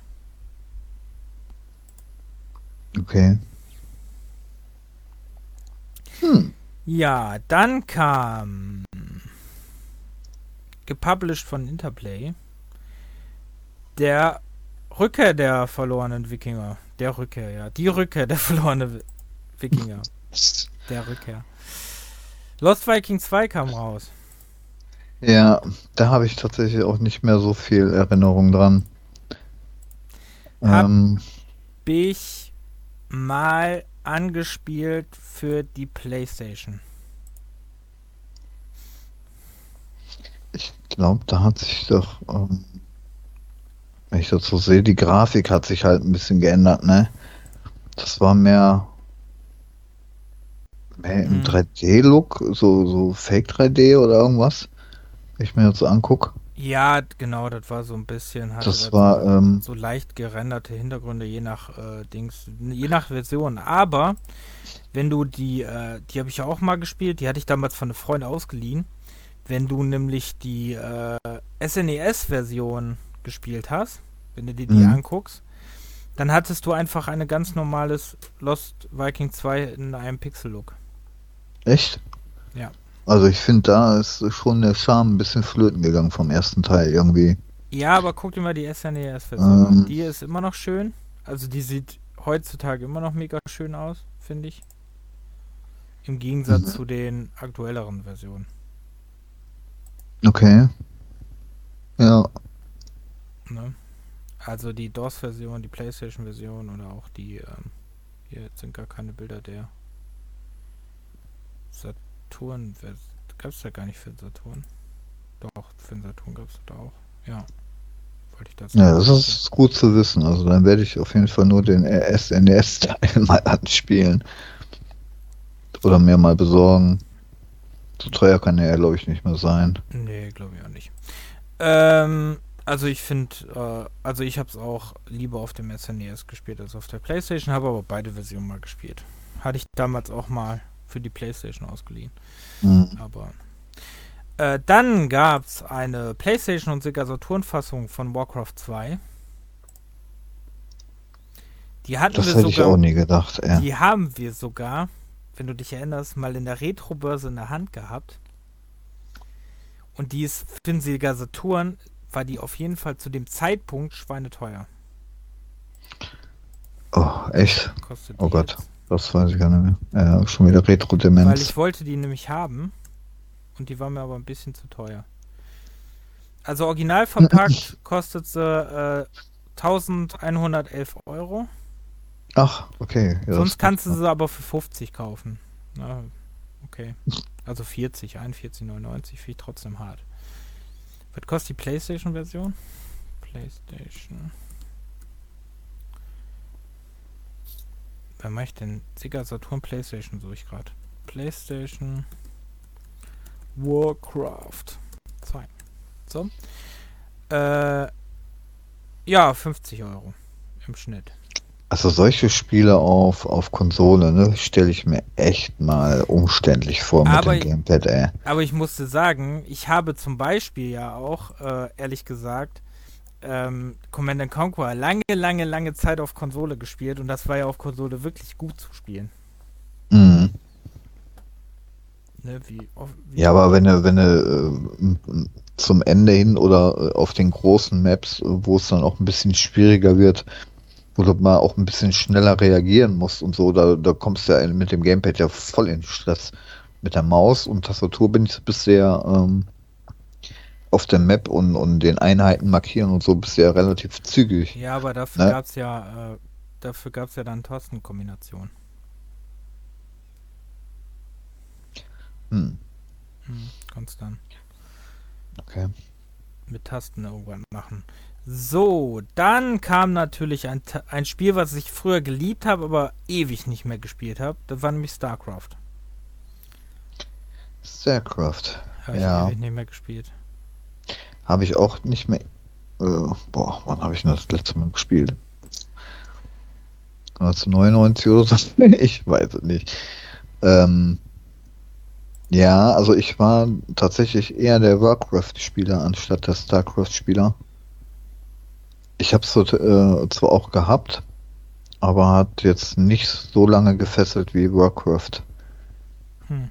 Okay. Hm. Ja, dann kam gepublished von Interplay der Rückkehr der verlorenen Wikinger. Der Rückkehr, ja. Die Rückkehr der verlorenen Wikinger. Der Rückkehr. Lost Viking zwei kam raus. Ja, da habe ich tatsächlich auch nicht mehr so viel Erinnerung dran. Hab Ähm, ich mal angespielt für die PlayStation. ich glaube, da hat sich doch, ähm, wenn ich das so sehe, die Grafik hat sich halt ein bisschen geändert, ne? Das war mehr, mehr im Mhm. drei D-Look, so, so Fake drei D oder irgendwas, wenn ich mir das so angucke. Ja, genau, das war so ein bisschen, hatte Das das so, war, ähm, so leicht gerenderte Hintergründe, je nach äh, Dings, je nach Version. Aber wenn du die, äh, die habe ich ja auch mal gespielt, die hatte ich damals von einem Freund ausgeliehen. Wenn du nämlich die äh, S N E S-Version gespielt hast, wenn du dir die mh, anguckst, dann hattest du einfach ein ganz normales Lost Viking zwei in einem Pixel-Look. echt? Ja. Also ich finde, da ist schon der Charme ein bisschen flöten gegangen vom ersten Teil irgendwie. Ja, aber guck dir mal die S N E S-Version an. Ähm, Die ist immer noch schön. Also die sieht heutzutage immer noch mega schön aus, finde ich. Im Gegensatz mhm. zu den aktuelleren Versionen. Okay, ja. Ne? Also die DOS-Version, die PlayStation-Version oder auch die, ähm, hier sind gar keine Bilder der Saturn. Gab es ja gar nicht für den Saturn. Doch, für den Saturn gab es da auch. Ja, wollte ich dazu Ja, noch das sagen. ist gut zu wissen. Also dann werde ich auf jeden Fall nur den S N E S-Teil mal anspielen. Oder mir mal besorgen. So teuer kann er, glaube ich, nicht mehr sein. Nee, glaube ich auch nicht. Ähm, also ich finde, äh, also ich habe es auch lieber auf dem S N E S gespielt als auf der PlayStation, habe aber beide Versionen mal gespielt. Hatte ich damals auch mal für die PlayStation ausgeliehen. Hm. Aber äh, dann gab es eine PlayStation und Sega Saturn-Fassung von Warcraft zwei. Die hatten Das wir hätte ich auch sogar, nie gedacht, ey. die haben wir sogar wenn du dich erinnerst, mal in der Retro-Börse in der Hand gehabt. Und die ist für den Sega Saturn, war die auf jeden Fall zu dem Zeitpunkt schweineteuer. Oh, echt? Kostet Oh die Gott, jetzt. das weiß ich gar nicht mehr. Ja, schon wieder Weil Retro-Demenz. ich wollte die nämlich haben und die war mir aber ein bisschen zu teuer. Also original verpackt kostet sie äh, eintausendeinhundertelf Euro. Ach, okay. Ja, Sonst das kannst du macht sie aber für fünfzig kaufen. Na, okay. Also vierzig, einundvierzig neunundneunzig finde ich trotzdem hart. Was kostet die PlayStation-Version? PlayStation. Wer mache ich denn? Sega Saturn PlayStation suche ich gerade. PlayStation Warcraft zwei. So. Äh, ja, fünfzig Euro im Schnitt. Also solche Spiele auf, auf Konsole, ne, stelle ich mir echt mal umständlich vor mit Aber- dem Gamepad, ey. Aber ich musste sagen, ich habe zum Beispiel ja auch, äh, ehrlich gesagt, ähm, Command and Conquer lange, lange, lange Zeit auf Konsole gespielt und das war ja auf Konsole wirklich gut zu spielen. Mhm. Ne, wie, wie Ja, aber wenn du, wenn du äh, zum Ende hin oder äh, auf den großen Maps, äh, wo es dann auch ein bisschen schwieriger wird, wo du mal auch ein bisschen schneller reagieren musst und so, da, da kommst du ja mit dem Gamepad ja voll in Stress. Mit der Maus und Tastatur bin ich bisher ähm, auf der Map und, und den Einheiten markieren und so bist du ja relativ zügig. Ja, aber dafür Ne? gab's ja, äh, dafür gab's ja dann Tastenkombination. Hm, Hm, kannst dann okay. mit Tasten irgendwann machen. So, dann kam natürlich ein, Ta- ein Spiel, was ich früher geliebt habe, aber ewig nicht mehr gespielt habe. Das war nämlich StarCraft. StarCraft. Habe ich Ja. ewig nicht mehr gespielt. Habe ich auch nicht mehr. Äh, boah, wann habe ich denn das letzte Mal gespielt? neunzehnhundertneunundneunzig oder so? Ich weiß es nicht. Ähm, ja, also ich war tatsächlich eher der Warcraft-Spieler anstatt der StarCraft-Spieler. Ich habe es äh, zwar auch gehabt, aber hat jetzt nicht so lange gefesselt wie Warcraft. Hm.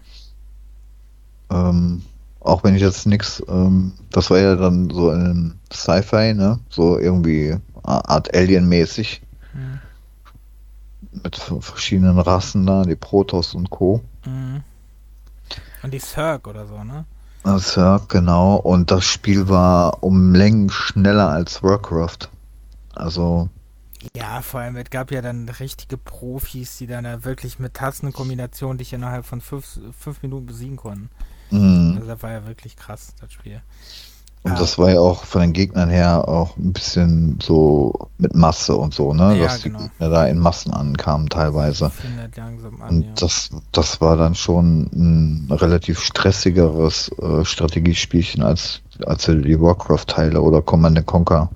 Ähm, auch wenn ich jetzt nichts, ähm, das war ja dann so in Sci-Fi, ne? So irgendwie Art Alien-mäßig Hm. mit v- verschiedenen Rassen da, die Protoss und Co. Mhm. Und die Zerg oder so, ne? Das, ja, genau. Und das Spiel war um Längen schneller als Warcraft. Also, Ja, vor allem, es gab ja dann richtige Profis, die dann da wirklich mit Tastenkombinationen dich innerhalb von fünf, fünf Minuten besiegen konnten. mh. Also das war ja wirklich krass, das Spiel. Und Ah. das war ja auch von den Gegnern her auch ein bisschen so mit Masse und so, ne? Ja, Dass die genau. Gegner da in Massen ankamen teilweise. Findet langsam an, Und ja. das, das war dann schon ein relativ stressigeres äh, Strategiespielchen als, als die Warcraft-Teile oder Command and Conquer.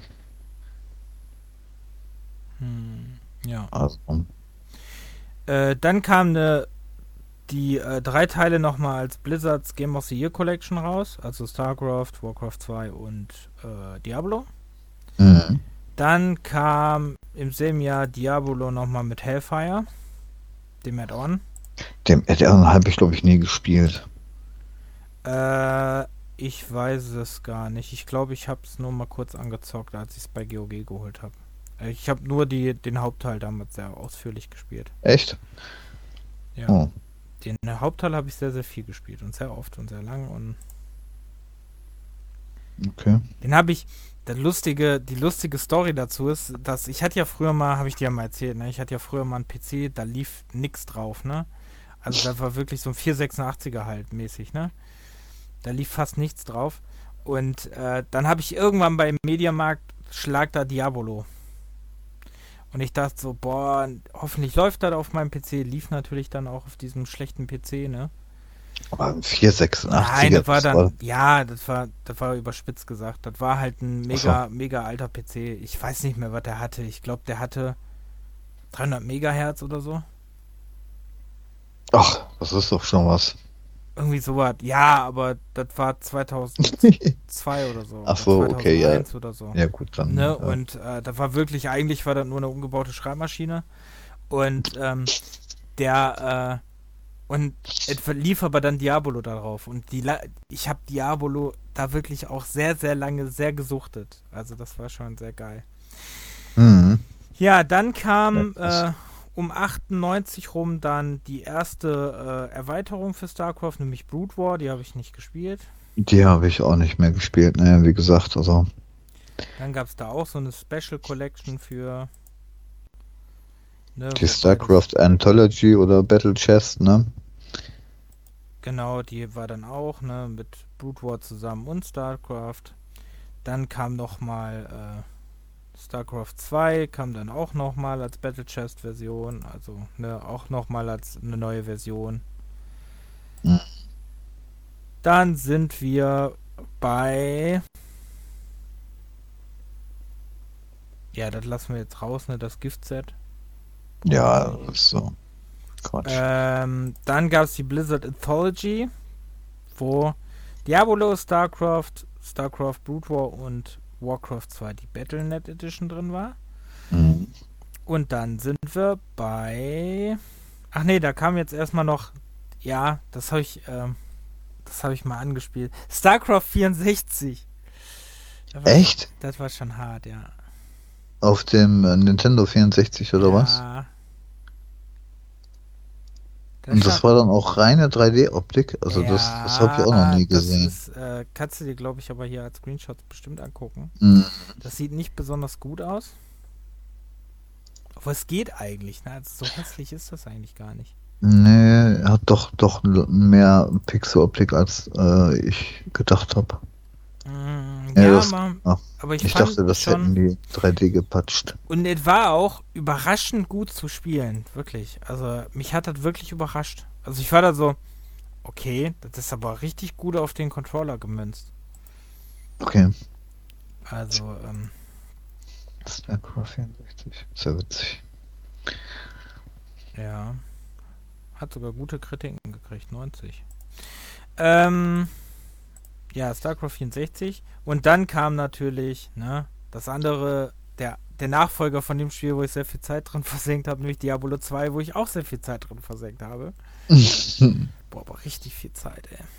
Hm, ja. Also, Äh, dann kam ne, die äh, drei Teile nochmal als Blizzards Game of the Year Collection raus. Also StarCraft, Warcraft zwei und äh, Diablo. mh. Dann kam im selben Jahr Diablo nochmal mit Hellfire, dem Add-on. Dem Add-on habe ich, glaube ich, nie gespielt. Äh, ich weiß es gar nicht. Ich glaube, ich habe es nur mal kurz angezockt, als ich es bei G O G geholt habe. Äh, Ich habe nur die, den Hauptteil damals sehr ausführlich gespielt. Echt? Ja. Oh. Den Hauptteil habe ich sehr, sehr viel gespielt und sehr oft und sehr lang und Okay. den habe ich, das lustige, die lustige Story dazu ist, dass ich hatte ja früher mal, habe ich dir ja mal erzählt, ne, ich hatte ja früher mal einen P C, da lief nix drauf, ne? Also da war wirklich so ein vierhundertsechsundachtziger halt mäßig, ne? Da lief fast nichts drauf. Und äh, dann habe ich irgendwann beim Mediamarkt schlag da Diabolo. Und ich dachte so, boah, hoffentlich läuft das auf meinem P C. Lief natürlich dann auch auf diesem schlechten P C, ne? Aber ein vierhundertsechsundachtziger. Nein, das war das dann, ja, das war, das war überspitzt gesagt. Das war halt ein Ach mega, mega alter P C. Ich weiß nicht mehr, was der hatte. Ich glaube, der hatte dreihundert Megahertz oder so. Ach, das ist doch schon was. Irgendwie sowas. Ja, aber das war zweitausendzwei oder so. Ach oder so, okay, ja. zweitausendeins oder so. Ja gut, dann. Ne? ja. Und äh, da war wirklich, eigentlich war das nur eine umgebaute Schreibmaschine. Und ähm, der, äh, Und es lief aber dann Diabolo darauf. Und die La- ich habe Diabolo da wirklich auch sehr, sehr lange sehr gesuchtet. Also das war schon sehr geil. Mhm. Ja, dann kam Ja, äh, um achtundneunzig rum dann die erste äh, Erweiterung für StarCraft, nämlich Brood War. Die habe ich nicht gespielt. die habe ich auch nicht mehr gespielt, ne, wie gesagt, also Dann gab es da auch so eine Special Collection für, ne, die wo beides, StarCraft Anthology oder Battle Chest, ne? genau, die war dann auch, ne, mit Brood War zusammen und StarCraft. Dann kam nochmal äh, StarCraft zwei, kam dann auch nochmal als Battle Chest Version, also ne, auch nochmal als eine neue Version. Mhm. Dann sind wir bei, ja, das lassen wir jetzt raus, ne, das Gift-Set. Ja, das ist so Quatsch. Ähm, dann gab es die Blizzard Anthology, wo Diablo, StarCraft, StarCraft Brood War und Warcraft zwei die Battle Punkt net Edition drin war. Mhm. Und dann sind wir bei. Ach nee, da kam jetzt erstmal noch. Ja, das habe ich, ähm, das habe ich mal angespielt. StarCraft vierundsechzig. Das war, Echt? das war schon hart, ja. Auf dem äh, Nintendo vierundsechzig oder was? Ja. Das Und ist das schon. war dann auch reine drei D-Optik? Also das, das habe ich auch noch Ja, nie das gesehen. ist, äh, kannst du dir, glaube ich, aber hier als Screenshot bestimmt angucken. Mhm. Das sieht nicht besonders gut aus. Aber es geht eigentlich, ne? Also so hässlich ist das eigentlich gar nicht. Nee, er hat doch doch l- mehr Pixeloptik als äh, ich gedacht habe. Mm, Ja, ja, das, man, ah, aber ich ich fand dachte, das schon. hätten die drei D gepatscht. Und es war auch überraschend gut zu spielen, wirklich. Also mich hat das wirklich überrascht. Also ich war da so, okay, das ist aber richtig gut auf den Controller gemünzt. Okay, Also, ähm, StarCraft vierundsechzig. Sehr witzig. ja. Hat sogar gute Kritiken gekriegt, neunzig. Ähm, ja, StarCraft vierundsechzig. Und dann kam natürlich, ne, das andere, der, der Nachfolger von dem Spiel, wo ich sehr viel Zeit drin versenkt habe, nämlich Diablo zwei, wo ich auch sehr viel Zeit drin versenkt habe. Boah, aber richtig viel Zeit, ey.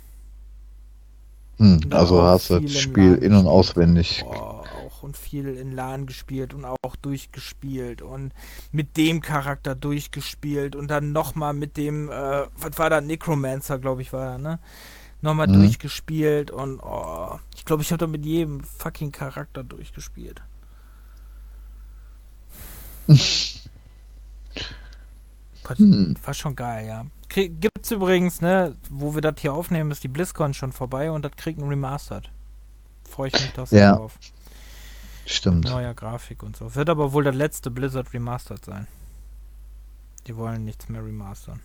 Hm, Und da also auch hast du viel das im Spiel LAN in- und gespielt. auswendig. Boah, auch und viel in LAN gespielt und auch durchgespielt und mit dem Charakter durchgespielt und dann nochmal mit dem, äh, was war da, Necromancer, glaube ich, war er, ne? Nochmal Mhm. durchgespielt und oh, ich glaube, ich habe da mit jedem fucking Charakter durchgespielt. War Hm. war schon geil, ja. Krieg, gibt's übrigens, ne, wo wir das hier aufnehmen, ist die BlizzCon schon vorbei und das kriegt ein Remastered. Freue ich mich doch sehr Ja, drauf. Mit stimmt. neuer Grafik und so. Wird aber wohl das letzte Blizzard Remastered sein. Die wollen nichts mehr remastern.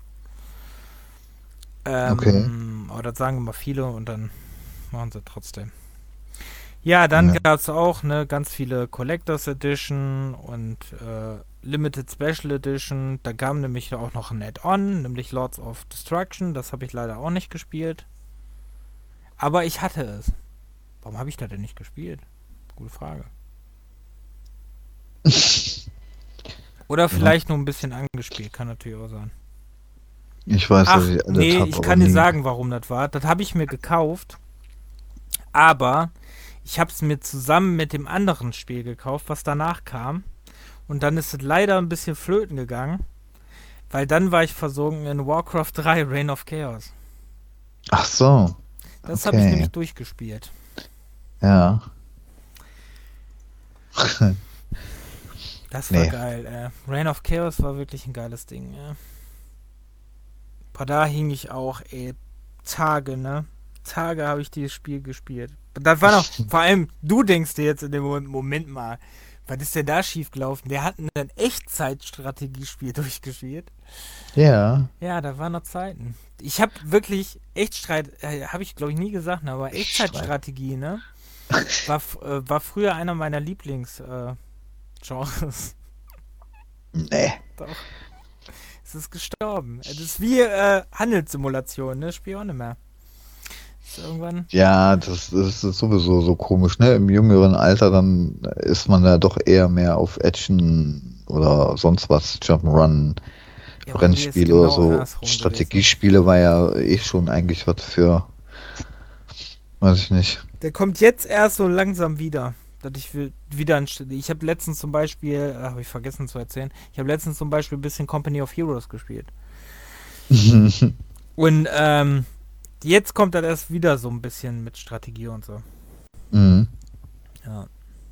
Okay. Ähm, aber das sagen immer viele und dann machen sie trotzdem. Ja, dann Ja. gab es auch ne, ganz viele Collectors Edition und äh, Limited Special Edition. Da kam nämlich auch noch ein Add-on, nämlich Lords of Destruction. Das habe ich leider auch nicht gespielt. Aber ich hatte es. Warum habe ich das denn nicht gespielt? Gute Frage. Oder vielleicht nur ein bisschen angespielt, kann natürlich auch sein. Ich weiß, dass Ach, ich alles nee, habe, ich aber kann dir nie. sagen, warum das war. Das habe ich mir gekauft, aber ich habe es mir zusammen mit dem anderen Spiel gekauft, was danach kam. Und dann ist es leider ein bisschen flöten gegangen, weil dann war ich versunken in Warcraft drei, Reign of Chaos. Ach so. Das habe ich Okay. nämlich durchgespielt. Ja. Das war Nee. geil, ey. Reign of Chaos war wirklich ein geiles Ding, ey. Boah, da hing ich auch, ey, Tage, ne? Tage habe ich dieses Spiel gespielt. Das war noch, vor allem, du denkst dir jetzt in dem Moment, Moment mal, was ist denn da schiefgelaufen? Der hat ein Echtzeitstrategiespiel durchgespielt. Ja. Ja, da waren noch Zeiten. Ich habe wirklich Echtstreit, äh, habe ich glaube ich nie gesagt, ne, aber Echtzeitstrategie, ne? War, f- äh, war früher einer meiner Lieblings-Genres. Nee. Doch. Es ist gestorben. Es ist wie äh, Handelssimulation, ne? Spiel auch nicht mehr. Ist irgendwann. Ja, das, das ist sowieso so komisch, ne? Im jüngeren Alter dann ist man ja doch eher mehr auf Action oder sonst was, Jump'n'Run Ja, bei mir ist Rennspiele genau oder so. andersrum gewesen. Strategiespiele war ja eh schon eigentlich was für, weiß ich nicht. Der kommt jetzt erst so langsam wieder. Dass ich will- wieder ein, St- ich habe letztens zum Beispiel, habe ich vergessen zu erzählen, ich habe letztens zum Beispiel ein bisschen Company of Heroes gespielt. Und ähm, jetzt kommt das erst wieder so ein bisschen mit Strategie und so. Mhm. Ja.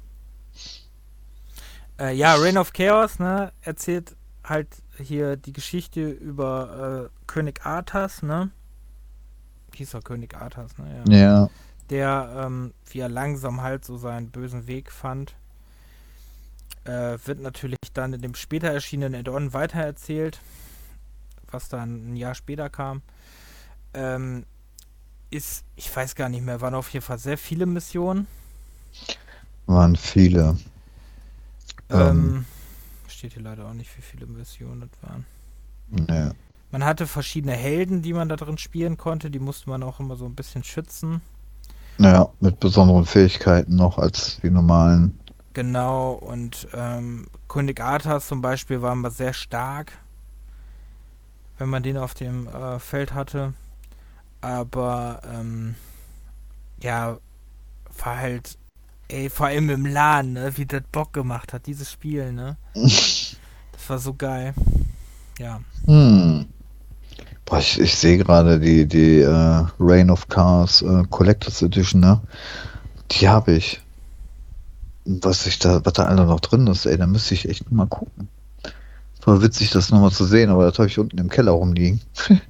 Äh, ja, Reign of Chaos, ne, erzählt halt hier die Geschichte über äh, König Arthas, ne? Hieß er König Arthas, ne? Ja. Ja. Der, ähm, wie er langsam halt so seinen bösen Weg fand. Äh, wird natürlich dann in dem später erschienenen Add-on weitererzählt, was dann ein Jahr später kam. Ähm, ist, ich weiß gar nicht mehr, waren auf jeden Fall sehr viele Missionen. Waren viele. Ähm, Ähm, steht hier leider auch nicht, wie viele Missionen das waren. ne. Man hatte verschiedene Helden, die man da drin spielen konnte. Die musste man auch immer so ein bisschen schützen. Ja, mit besonderen Fähigkeiten noch als die normalen. Genau, und ähm, König Arthas zum Beispiel war immer sehr stark, wenn man den auf dem äh, Feld hatte. Aber ähm, ja, war halt, ey, vor allem im LAN, ne, wie das Bock gemacht hat, dieses Spiel, ne? Das war so geil. Ja. Hm. Boah, ich, ich sehe gerade die, die äh, Reign of Chaos äh, Collectors Edition, ne? Die habe ich. Was ich da, was da alle noch drin ist, ey, da müsste ich echt mal gucken. War witzig, das nochmal zu sehen, aber das habe ich unten im Keller rumliegen.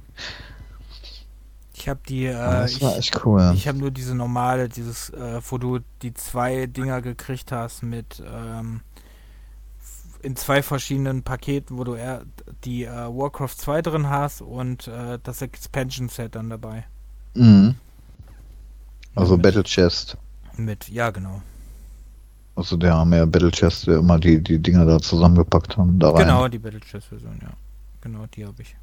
Ich habe die, Aber äh, das war ich, echt cool. ich habe nur diese normale, dieses, äh, wo du die zwei Dinger gekriegt hast mit, ähm, in zwei verschiedenen Paketen, wo du eher die äh, Warcraft zwei drin hast und äh, das Expansion Set dann dabei. Mhm. Also mit, Battle Chest. mit, ja genau. Also der haben ja Battle Chest, der immer die, die Dinger da zusammengepackt haben, da rein. Genau, die Battle Chess Version, ja. Genau, die habe ich.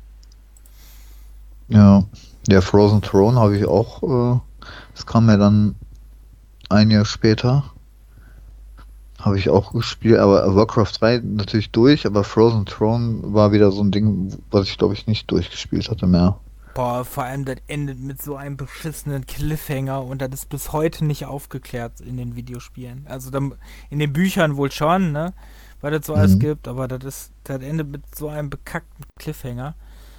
Ja. Der Frozen Throne habe ich auch, äh, das kam ja dann ein Jahr später. Habe ich auch gespielt, aber Warcraft drei natürlich durch, aber Frozen Throne war wieder so ein Ding, was ich glaube ich nicht durchgespielt hatte mehr. Boah, vor allem das endet mit so einem beschissenen Cliffhanger und das ist bis heute nicht aufgeklärt in den Videospielen. Also dann, in den Büchern wohl schon, ne? Weil das so alles Mhm. gibt, aber das ist, das endet mit so einem bekackten Cliffhanger.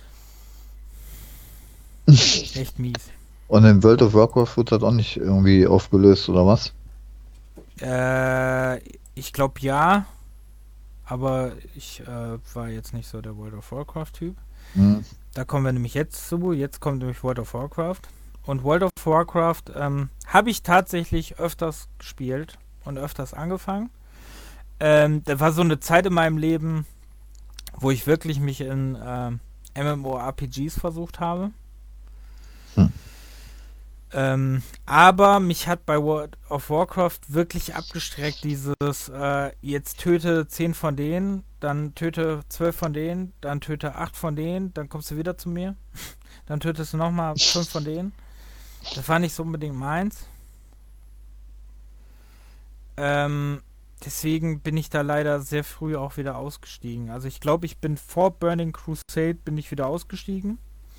Echt mies. Und in World of Warcraft wird das auch nicht irgendwie aufgelöst, oder was? Äh, ich glaube ja, aber ich äh, war jetzt nicht so der World of Warcraft-Typ. Mhm. Da kommen wir nämlich jetzt zu. Jetzt kommt nämlich World of Warcraft. Und World of Warcraft ähm, habe ich tatsächlich öfters gespielt und öfters angefangen. Ähm, da war so eine Zeit in meinem Leben, wo ich wirklich mich in ähm, MMORPGs versucht habe. Hm. Ähm, aber mich hat bei World of Warcraft wirklich abgestreckt dieses, äh, jetzt töte zehn von denen, dann töte zwölf von denen, dann töte acht von denen, dann kommst du wieder zu mir, dann tötest du nochmal fünf von denen. Das war nicht so unbedingt meins. Ähm, deswegen bin ich da leider sehr früh auch wieder ausgestiegen. Also ich glaube, ich bin vor Burning Crusade bin ich wieder ausgestiegen.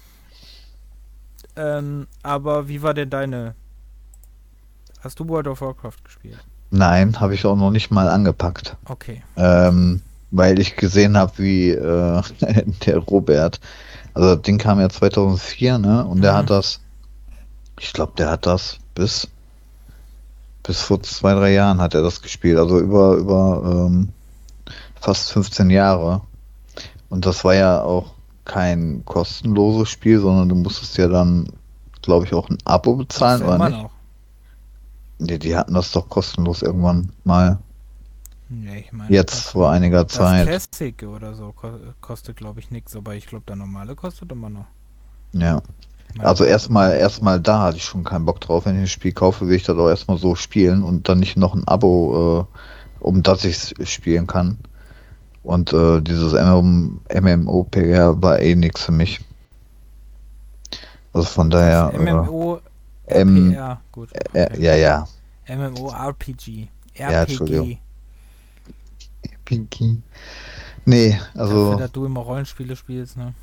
Ähm, aber wie war denn deine? Hast du World of Warcraft gespielt? Nein, habe ich auch noch nicht mal angepackt. Okay. Ähm, weil ich gesehen habe, wie äh, der Robert, also das Ding kam ja zweitausendvier, ne? Und der Mhm. hat das, ich glaube, der hat das bis bis vor zwei, drei Jahren hat er das gespielt, also über über ähm, fast fünfzehn Jahre. Und das war ja auch kein kostenloses Spiel, sondern du musstest ja dann, glaube ich, auch ein Abo bezahlen, Gibt's ja oder immer nicht? noch. Nee, die hatten das doch kostenlos irgendwann mal. Nee, ich meine, Jetzt das, vor einiger das Zeit. Classic oder so ko kostet, glaube ich, nichts, aber ich glaube, der normale kostet immer noch. Ja. Ich meine, Also erstmal erstmal da hatte ich schon keinen Bock drauf. Wenn ich ein Spiel kaufe, will ich das auch erstmal so spielen und dann nicht noch ein Abo, äh, um das ich es spielen kann. Und äh, dieses MMORPG war eh nichts für mich. Also von daher. Äh, M, MMORPR, gut. äh, Okay. ja, ja. MMORPG. Ja, Entschuldigung. R P G. Pinky. Nee, Dafür, also, dass du immer Rollenspiele spielst, ne?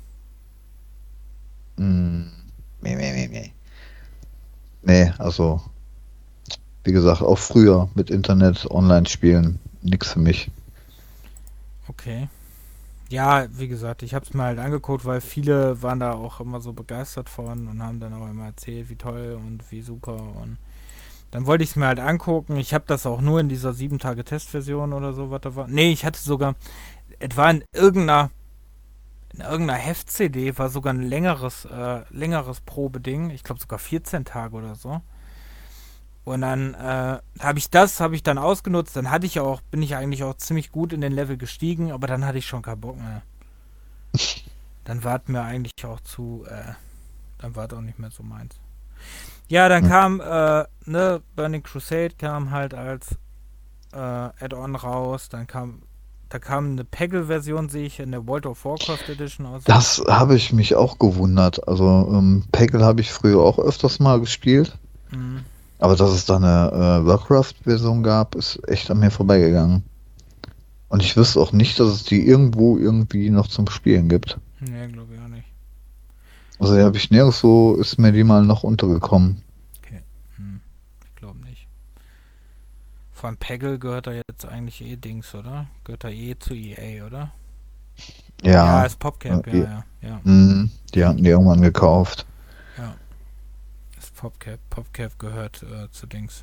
mh, nee, nee, nee, nee. Nee, also, wie gesagt, auch früher mit Internet, Online-Spielen, nix für mich. Okay. Ja, wie gesagt, ich habe es mir halt angeguckt, weil viele waren da auch immer so begeistert von und haben dann auch immer erzählt, wie toll und wie super. Und dann wollte ich es mir halt angucken. Ich habe das auch nur in dieser sieben Tage Testversion oder so, was da war. Nee, ich hatte sogar, es war in irgendeiner, in irgendeiner Heft-C D, war sogar ein längeres, äh, längeres Probeding. Ich glaube sogar vierzehn Tage oder so. Und dann äh, habe ich das, habe ich dann ausgenutzt. Dann hatte ich auch, bin ich eigentlich auch ziemlich gut in den Level gestiegen, aber dann hatte ich schon keinen Bock mehr. Dann war es mir eigentlich auch zu, äh, dann war es auch nicht mehr so meins. Ja, dann Hm. kam, äh, ne, Burning Crusade kam halt als äh, Add-on raus. Dann kam, da kam eine Peggle-Version, sehe ich, in der World of Warcraft Edition aus. Das habe ich mich auch gewundert. Also, ähm, Peggle habe ich früher auch öfters mal gespielt. Mhm. Aber dass es da eine äh, Warcraft-Version gab, ist echt an mir vorbeigegangen. Und ich wüsste auch nicht, dass es die irgendwo irgendwie noch zum Spielen gibt. Nee, glaube ich auch nicht. Also die habe ich nirgendwo, ist mir die mal noch untergekommen. Okay. Hm. Ich glaube nicht. Von Peggle gehört er jetzt eigentlich eh Dings, oder? Gehört er eh zu E A, oder? Ja, Ja, ist PopCap, ja, äh, ja, ja. mh, die hatten die irgendwann gekauft. Ja, ist PopCap. PopCap gehört äh, zu Dings.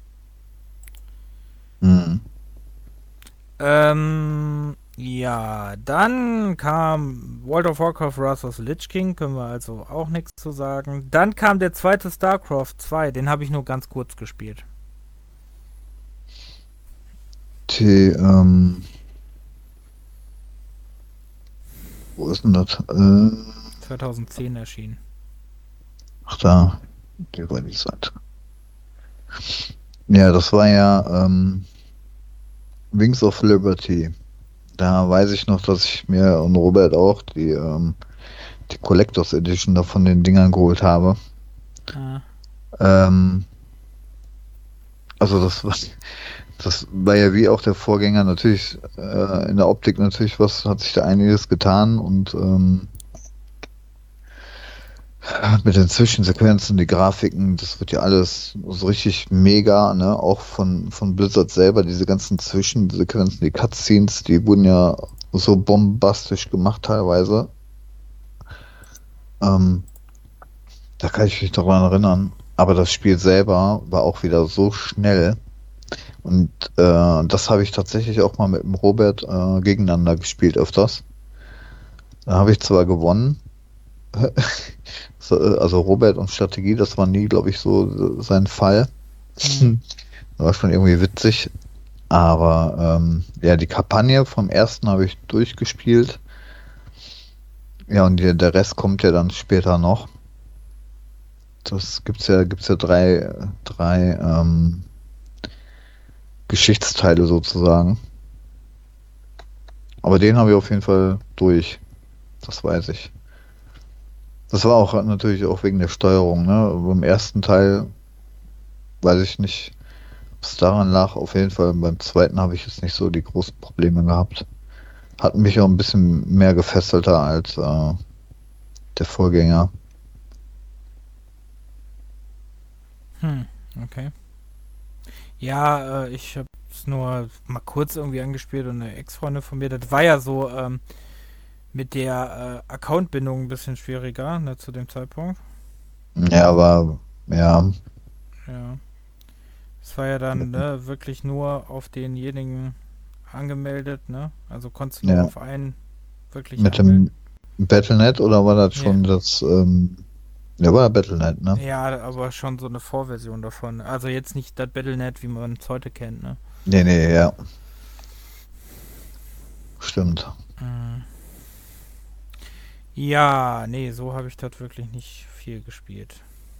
Mh. Ähm, ja, dann kam World of Warcraft Wrath of the Lich King, können wir also auch nichts zu sagen. Dann kam der zweite StarCraft zwei, den habe ich nur ganz kurz gespielt. Die, ähm, wo ist denn das? Äh, zwanzig zehn erschienen. ach da, die war die Seite. Ja, das war ja ähm, Wings of Liberty. Da weiß ich noch, dass ich mir und Robert auch die, ähm, die Collectors Edition da von den Dingern geholt habe. Ah, Ähm, also das war, das war ja wie auch der Vorgänger natürlich äh, in der Optik natürlich was, hat sich da einiges getan und ähm, mit den Zwischensequenzen, die Grafiken, das wird ja alles so richtig mega, ne? Auch von, von Blizzard selber, diese ganzen Zwischensequenzen, die Cutscenes, die wurden ja so bombastisch gemacht teilweise. Ähm, Da kann ich mich daran erinnern. Aber das Spiel selber war auch wieder so schnell. Und äh, das habe ich tatsächlich auch mal mit dem Robert äh, gegeneinander gespielt öfters. Da habe ich zwar gewonnen, so, äh, also Robert und Strategie, das war nie, glaube ich, so äh, sein Fall. hm. Das war schon irgendwie witzig. Aber ähm, ja, die Kampagne vom ersten habe ich durchgespielt. Ja, und die, der Rest kommt ja dann später noch. Das gibt's ja, gibt's ja drei, drei ähm, Geschichtsteile sozusagen. Aber den habe ich auf jeden Fall durch. Das weiß ich. Das war auch natürlich auch wegen der Steuerung, ne? Beim ersten Teil weiß ich nicht, ob es daran lag. Auf jeden Fall beim zweiten habe ich jetzt nicht so die großen Probleme gehabt. Hat mich auch ein bisschen mehr gefesselter als äh, der Vorgänger. Hm, okay. Ja, äh, ich habe es nur mal kurz irgendwie angespielt und eine Ex-Freundin von mir, das war ja so ähm, mit der äh, Accountbindung ein bisschen schwieriger, ne, zu dem Zeitpunkt. Ja, aber ja, Ja. Es war ja dann ne, wirklich nur auf denjenigen angemeldet, ne? Also konntest du nur ja. auf einen wirklich Mit anmelden. dem Battle Punkt net oder war das Ja. schon das, ähm, ja, war Battle Punkt net, ne? Ja, aber schon so eine Vorversion davon. Also jetzt nicht das Battle Punkt net, wie man es heute kennt, ne? Nee, nee, ja, stimmt. Mhm. Ja, nee, so habe ich das wirklich nicht viel gespielt.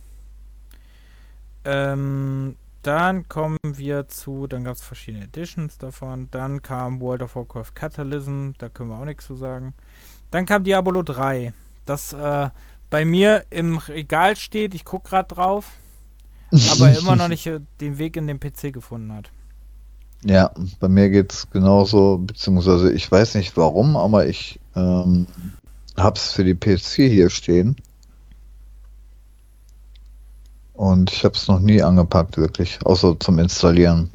Ähm, dann kommen wir zu, dann gab es verschiedene Editions davon. Dann kam World of Warcraft Catalysm, da können wir auch nichts zu sagen. Dann kam Diablo drei, das äh, bei mir im Regal steht, ich gucke gerade drauf, aber immer noch nicht äh, den Weg in den P C gefunden hat. Ja, bei mir geht's genauso, beziehungsweise ich weiß nicht warum, aber ich ähm, hab's für die P S vier hier stehen und ich hab's noch nie angepackt, wirklich, außer zum Installieren.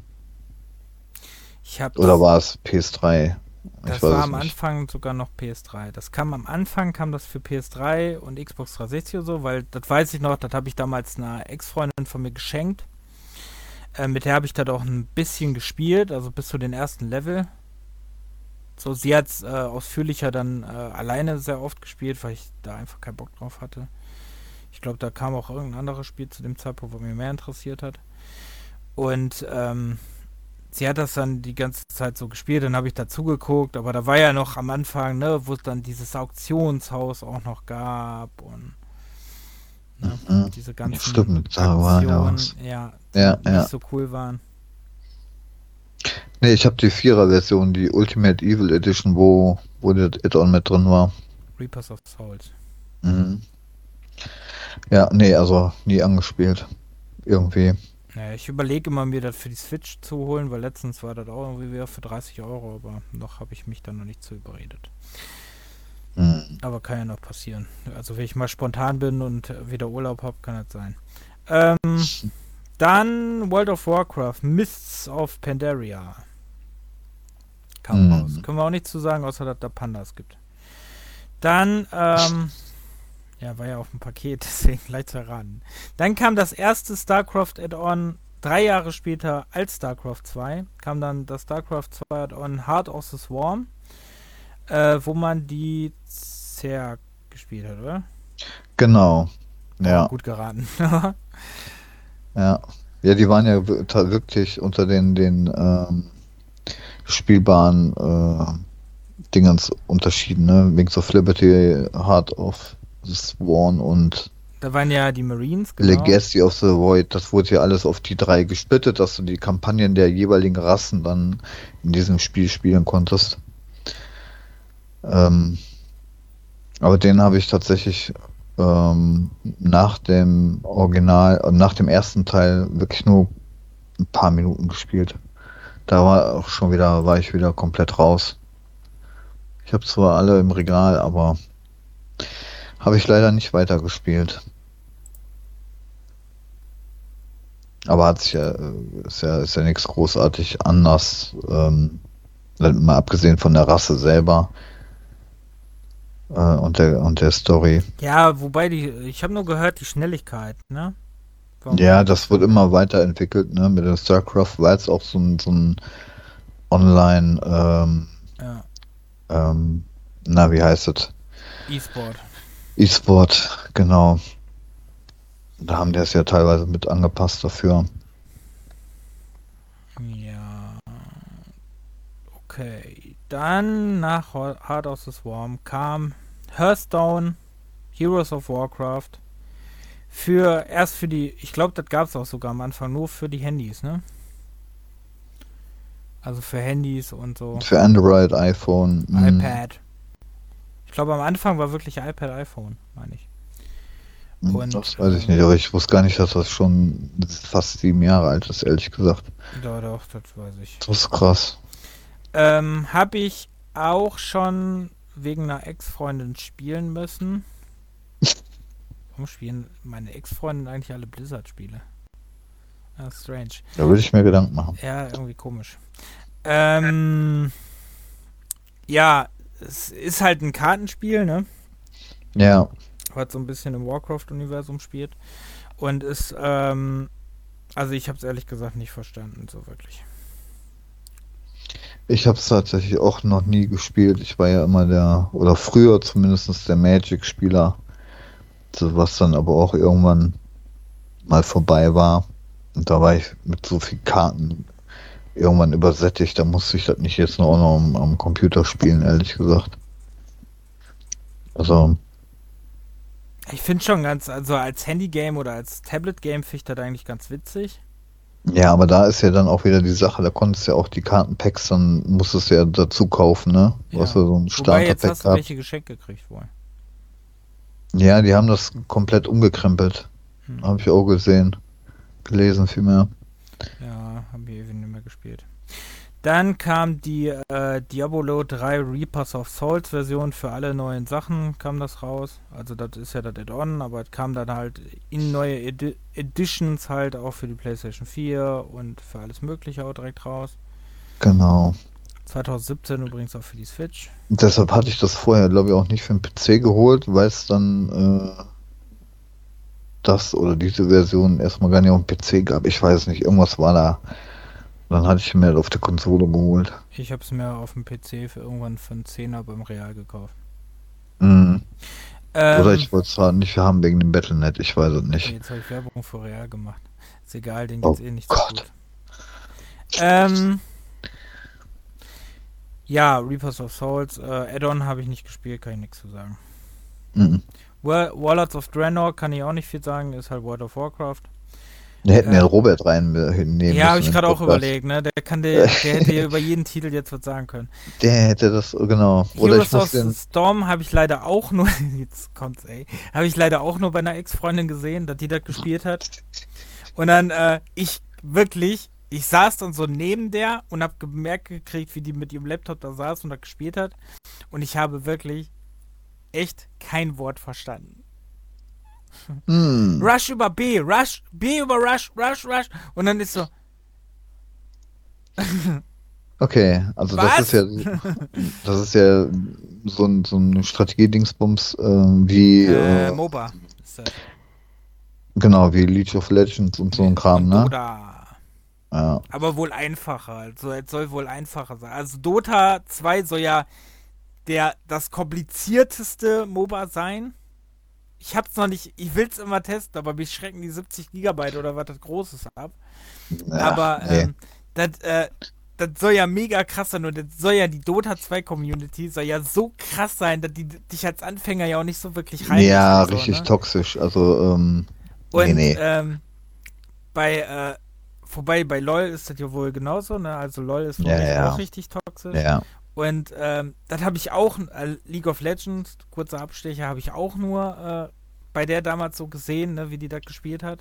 Ich Oder hab's, war es P S drei? Ich das weiß war es am nicht. Anfang sogar noch P S drei. Das kam am Anfang, kam das für P S drei und Xbox dreihundertsechzig und so, weil das weiß ich noch, das habe ich damals einer Ex-Freundin von mir geschenkt. Äh, mit der habe ich das auch ein bisschen gespielt, also bis zu den ersten Level. So, sie hat es äh, ausführlicher dann äh, alleine sehr oft gespielt, weil ich da einfach keinen Bock drauf hatte. Ich glaube, da kam auch irgendein anderes Spiel zu dem Zeitpunkt, was mich mehr interessiert hat. Und ähm, sie hat das dann die ganze Zeit so gespielt, dann habe ich dazu geguckt, aber da war ja noch am Anfang, ne, wo es dann dieses Auktionshaus auch noch gab und ne, Mhm. diese Ja, ganzen stimmt, da war ja Aktionen, was. ja, die Ja, nicht ja. so cool waren. Nee, ich habe die Vierer-Version, die Ultimate Evil Edition, wo, wo das Add-on mit drin war. Reapers of Souls. Mhm. Ja, nee, also nie angespielt. Irgendwie. Naja, ich überlege immer, mir das für die Switch zu holen, weil letztens war das auch irgendwie wieder für dreißig Euro, aber noch habe ich mich da noch nicht zu überredet. Mhm. Aber kann ja noch passieren. Also wenn ich mal spontan bin und wieder Urlaub habe, kann das sein. Ähm, dann World of Warcraft, Mists of Pandaria. Kam raus. Mhm. Können wir auch nichts zu sagen, außer dass da Pandas gibt. Dann, ähm, ja, war ja auf dem Paket, deswegen leicht zu erraten. Dann kam das erste StarCraft Add-on drei Jahre später als StarCraft zwei. Kam dann das StarCraft zwei Add-on Heart of the Swarm, äh, wo man die Zerg gespielt hat, oder? Genau. Boah, Ja, gut geraten. ja. Ja, die waren ja wir- ta- wirklich unter den, den ähm, spielbaren äh, Dingens unterschieden, ne? Wings of Liberty, Heart of the Sworn und Da waren ja die Marines, genau. Legacy of the Void. Das wurde ja alles auf die drei gesplittet, dass du die Kampagnen der jeweiligen Rassen dann in diesem Spiel spielen konntest. Ähm, aber den habe ich tatsächlich ähm, nach dem Original, äh, nach dem ersten Teil wirklich nur ein paar Minuten gespielt. Da war auch schon wieder, war ich wieder komplett raus. Ich habe zwar alle im Regal, aber habe ich leider nicht weitergespielt. Aber hat sich ja, äh, ist ja, ist ja nichts großartig anders, ähm, mal abgesehen von der Rasse selber äh, und der und der Story. Ja, wobei die, ich habe nur gehört, die Schnelligkeit, ne? War wohl Ja, ein das wird bisschen. immer weiterentwickelt, ne? Mit der StarCraft war jetzt auch so ein, so ein Online, ähm, Ja, ähm, na, wie heißt es? E-Sport. E-Sport, genau. Da haben die es ja teilweise mit angepasst dafür. Ja, okay. Dann nach Heart of the Swarm kam Hearthstone, Heroes of Warcraft. Für, erst für die, ich glaube, das gab es auch sogar am Anfang nur für die Handys, ne? Also für Handys und so. Für Android, iPhone, mh, iPad. Ich glaube, am Anfang war wirklich iPad, iPhone, meine ich. mh, Und, das weiß ich nicht, ähm, aber ich wusste gar nicht, dass das schon fast sieben Jahre alt ist, ehrlich gesagt. ja, doch, das weiß ich. Das ist krass. Ähm, habe ich auch schon wegen einer Ex-Freundin spielen müssen. Warum spielen meine Ex-Freundin eigentlich alle Blizzard-Spiele? Ah, strange. Da würde ich mir Gedanken machen. Ja, irgendwie komisch. Ähm, ja, es ist halt ein Kartenspiel, ne? Ja, Was so ein bisschen im Warcraft-Universum spielt. Und ist, ähm, also ich habe es ehrlich gesagt nicht verstanden, so wirklich. ich habe es tatsächlich auch noch nie gespielt. Ich war ja immer der, oder früher zumindest der Magic-Spieler, so was dann aber auch irgendwann mal vorbei war. Und da war ich mit so vielen Karten irgendwann übersättigt. Da musste ich das nicht jetzt noch, auch noch am, am Computer spielen, ehrlich gesagt. Also, Ich finde schon ganz, also als Handy-Game oder als Tablet-Game finde ich das eigentlich ganz witzig. ja, aber da ist ja dann auch wieder die Sache, da konntest du ja auch die Kartenpacks, dann musstest du ja dazu kaufen, ne? Du hast Ja. ja so ein Wobei, jetzt Starterpack hast du gehabt. welche geschenkt gekriegt wohl. Ja, die haben das komplett umgekrempelt. Hm. Habe ich auch gesehen. Gelesen vielmehr. Ja, haben wir ewig nicht mehr gespielt. Dann kam die äh, Diablo drei Reapers of Souls Version für alle neuen Sachen, kam das raus. Also das ist ja das Add-on, aber es kam dann halt in neue Edi- Editions halt auch für die PlayStation vier und für alles mögliche auch direkt raus. Genau. zwanzig siebzehn übrigens auch für die Switch. Und deshalb hatte ich das vorher, glaube ich, auch nicht für den P C geholt, weil es dann äh, das oder diese Version erstmal gar nicht auf dem P C gab. Ich weiß nicht, irgendwas war da. Dann hatte ich mir das auf der Konsole geholt. Ich habe es mir auf dem P C für irgendwann für einen Zehner beim Real gekauft. Mhm. Ähm, Oder ich wollte es halt nicht haben wegen dem Battle Punkt net, ich weiß es okay, nicht. jetzt habe ich Werbung für Real gemacht. Ist egal, denen Oh geht's eh nicht so Gott. gut. Ähm, ja, Reapers of Souls, äh, Add-on habe ich nicht gespielt, kann ich nichts zu sagen. Mhm. War Warlords of Draenor kann ich auch nicht viel sagen, ist halt World of Warcraft. Wir hätten Äh, ja Robert reinnehmen müssen. Ja, habe ich im gerade auch Podcast. überlegt, ne? Der kann der, der hätte ja über jeden Titel jetzt was sagen können. Der hätte das, genau. Oder Heroes ich muss of den. the Storm habe ich leider auch nur, jetzt kommt's, ey, habe ich leider auch nur bei einer Ex-Freundin gesehen, dass die das gespielt hat. Und dann, äh, ich wirklich, ich saß dann so neben der und habe gemerkt gekriegt, wie die mit ihrem Laptop da saß und das gespielt hat. Und ich habe wirklich echt kein Wort verstanden. Hm. Rush über B, Rush, B über Rush, Rush, Rush. Und dann ist so, Okay, also was? das ist ja, das ist ja so ein, so ein Strategie-Dingsbums, äh, wie, Äh, äh, MOBA. Ist das. genau, wie League of Legends und so ein Kram, Und ne? Dota. Ja. Aber wohl einfacher. Also es soll wohl einfacher sein. Also Dota zwei soll ja der, das komplizierteste MOBA sein. Ich hab's noch nicht, ich will's immer testen, aber mich schrecken die siebzig Gigabyte oder was das Großes ab. Ja, aber nee. ähm, das, äh, das soll ja mega krass sein und das soll ja die Dota zwei Community soll ja so krass sein, dass die dich als Anfänger ja auch nicht so wirklich reinlassen. Ja, und so, richtig ne? toxisch. Also, ähm, nee, Und nee. ähm, bei, äh, vorbei bei LOL ist das ja wohl genauso, ne? Also LOL ist wohl Ja, echt ja. auch richtig toxisch. Ja. Und ähm, das habe ich auch, äh, League of Legends, kurzer Abstecher, habe ich auch nur äh, bei der damals so gesehen, ne, wie die das gespielt hat.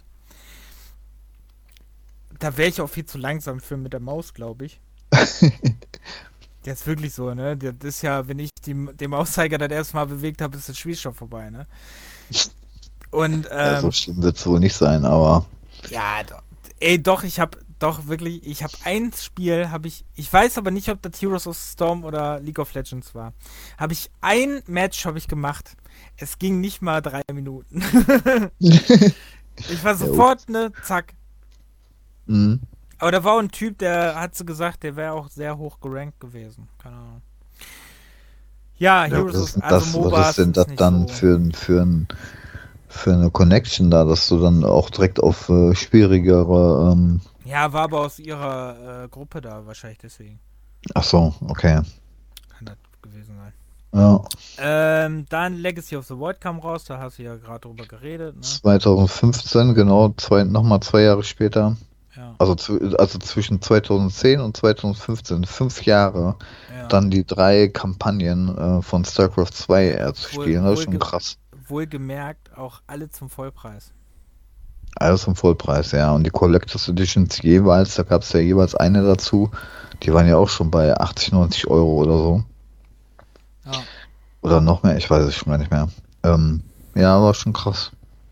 Da wäre ich auch viel zu langsam für mit der Maus, glaube ich. Der ist wirklich so, ne? Das ist ja, wenn ich die, den Mauszeiger das erste Mal bewegt habe, ist das Spiel schon vorbei, ne? Und, ähm, Ja, so schlimm wird es wohl nicht sein, aber ja, doch, ey, doch, ich habe doch wirklich, ich habe ein Spiel, habe ich, ich weiß aber nicht, ob das Heroes of the Storm oder League of Legends war. Habe ich ein Match habe ich gemacht. Es ging nicht mal drei Minuten. Ich war sofort, ne, zack. mhm. Aber da war ein Typ, der hat so gesagt, der wäre auch sehr hoch gerankt gewesen. Keine Ahnung. Ja, Ja, Heroes was of, ist denn also das, MOBAs was ist denn das nicht dann so. für, ein- für, ein, für eine Connection da, dass du dann auch direkt auf äh, schwierigere, ähm, Ja, war aber aus ihrer äh, Gruppe da wahrscheinlich deswegen. ach so, okay. Kann das gewesen sein. Ja, Ähm, dann Legacy of the Void kam raus, da hast du ja gerade drüber geredet, ne? zwanzig fünfzehn, genau, zwei, nochmal zwei Jahre später. Ja, Also, zu, also zwischen zweitausendzehn und zweitausendfünfzehn, fünf Jahre, ja. dann die drei Kampagnen äh, von StarCraft zwei äh, zu Wohl- spielen, das ist schon wohlge- krass. Wohlgemerkt auch alle zum Vollpreis. Alles im Vollpreis, ja. Und die Collectors Editions jeweils, da gab es ja jeweils eine dazu, die waren ja auch schon bei achtzig, neunzig Euro oder so. Ja. Oder noch mehr, ich weiß es schon gar nicht mehr. Ähm, ja, war schon krass.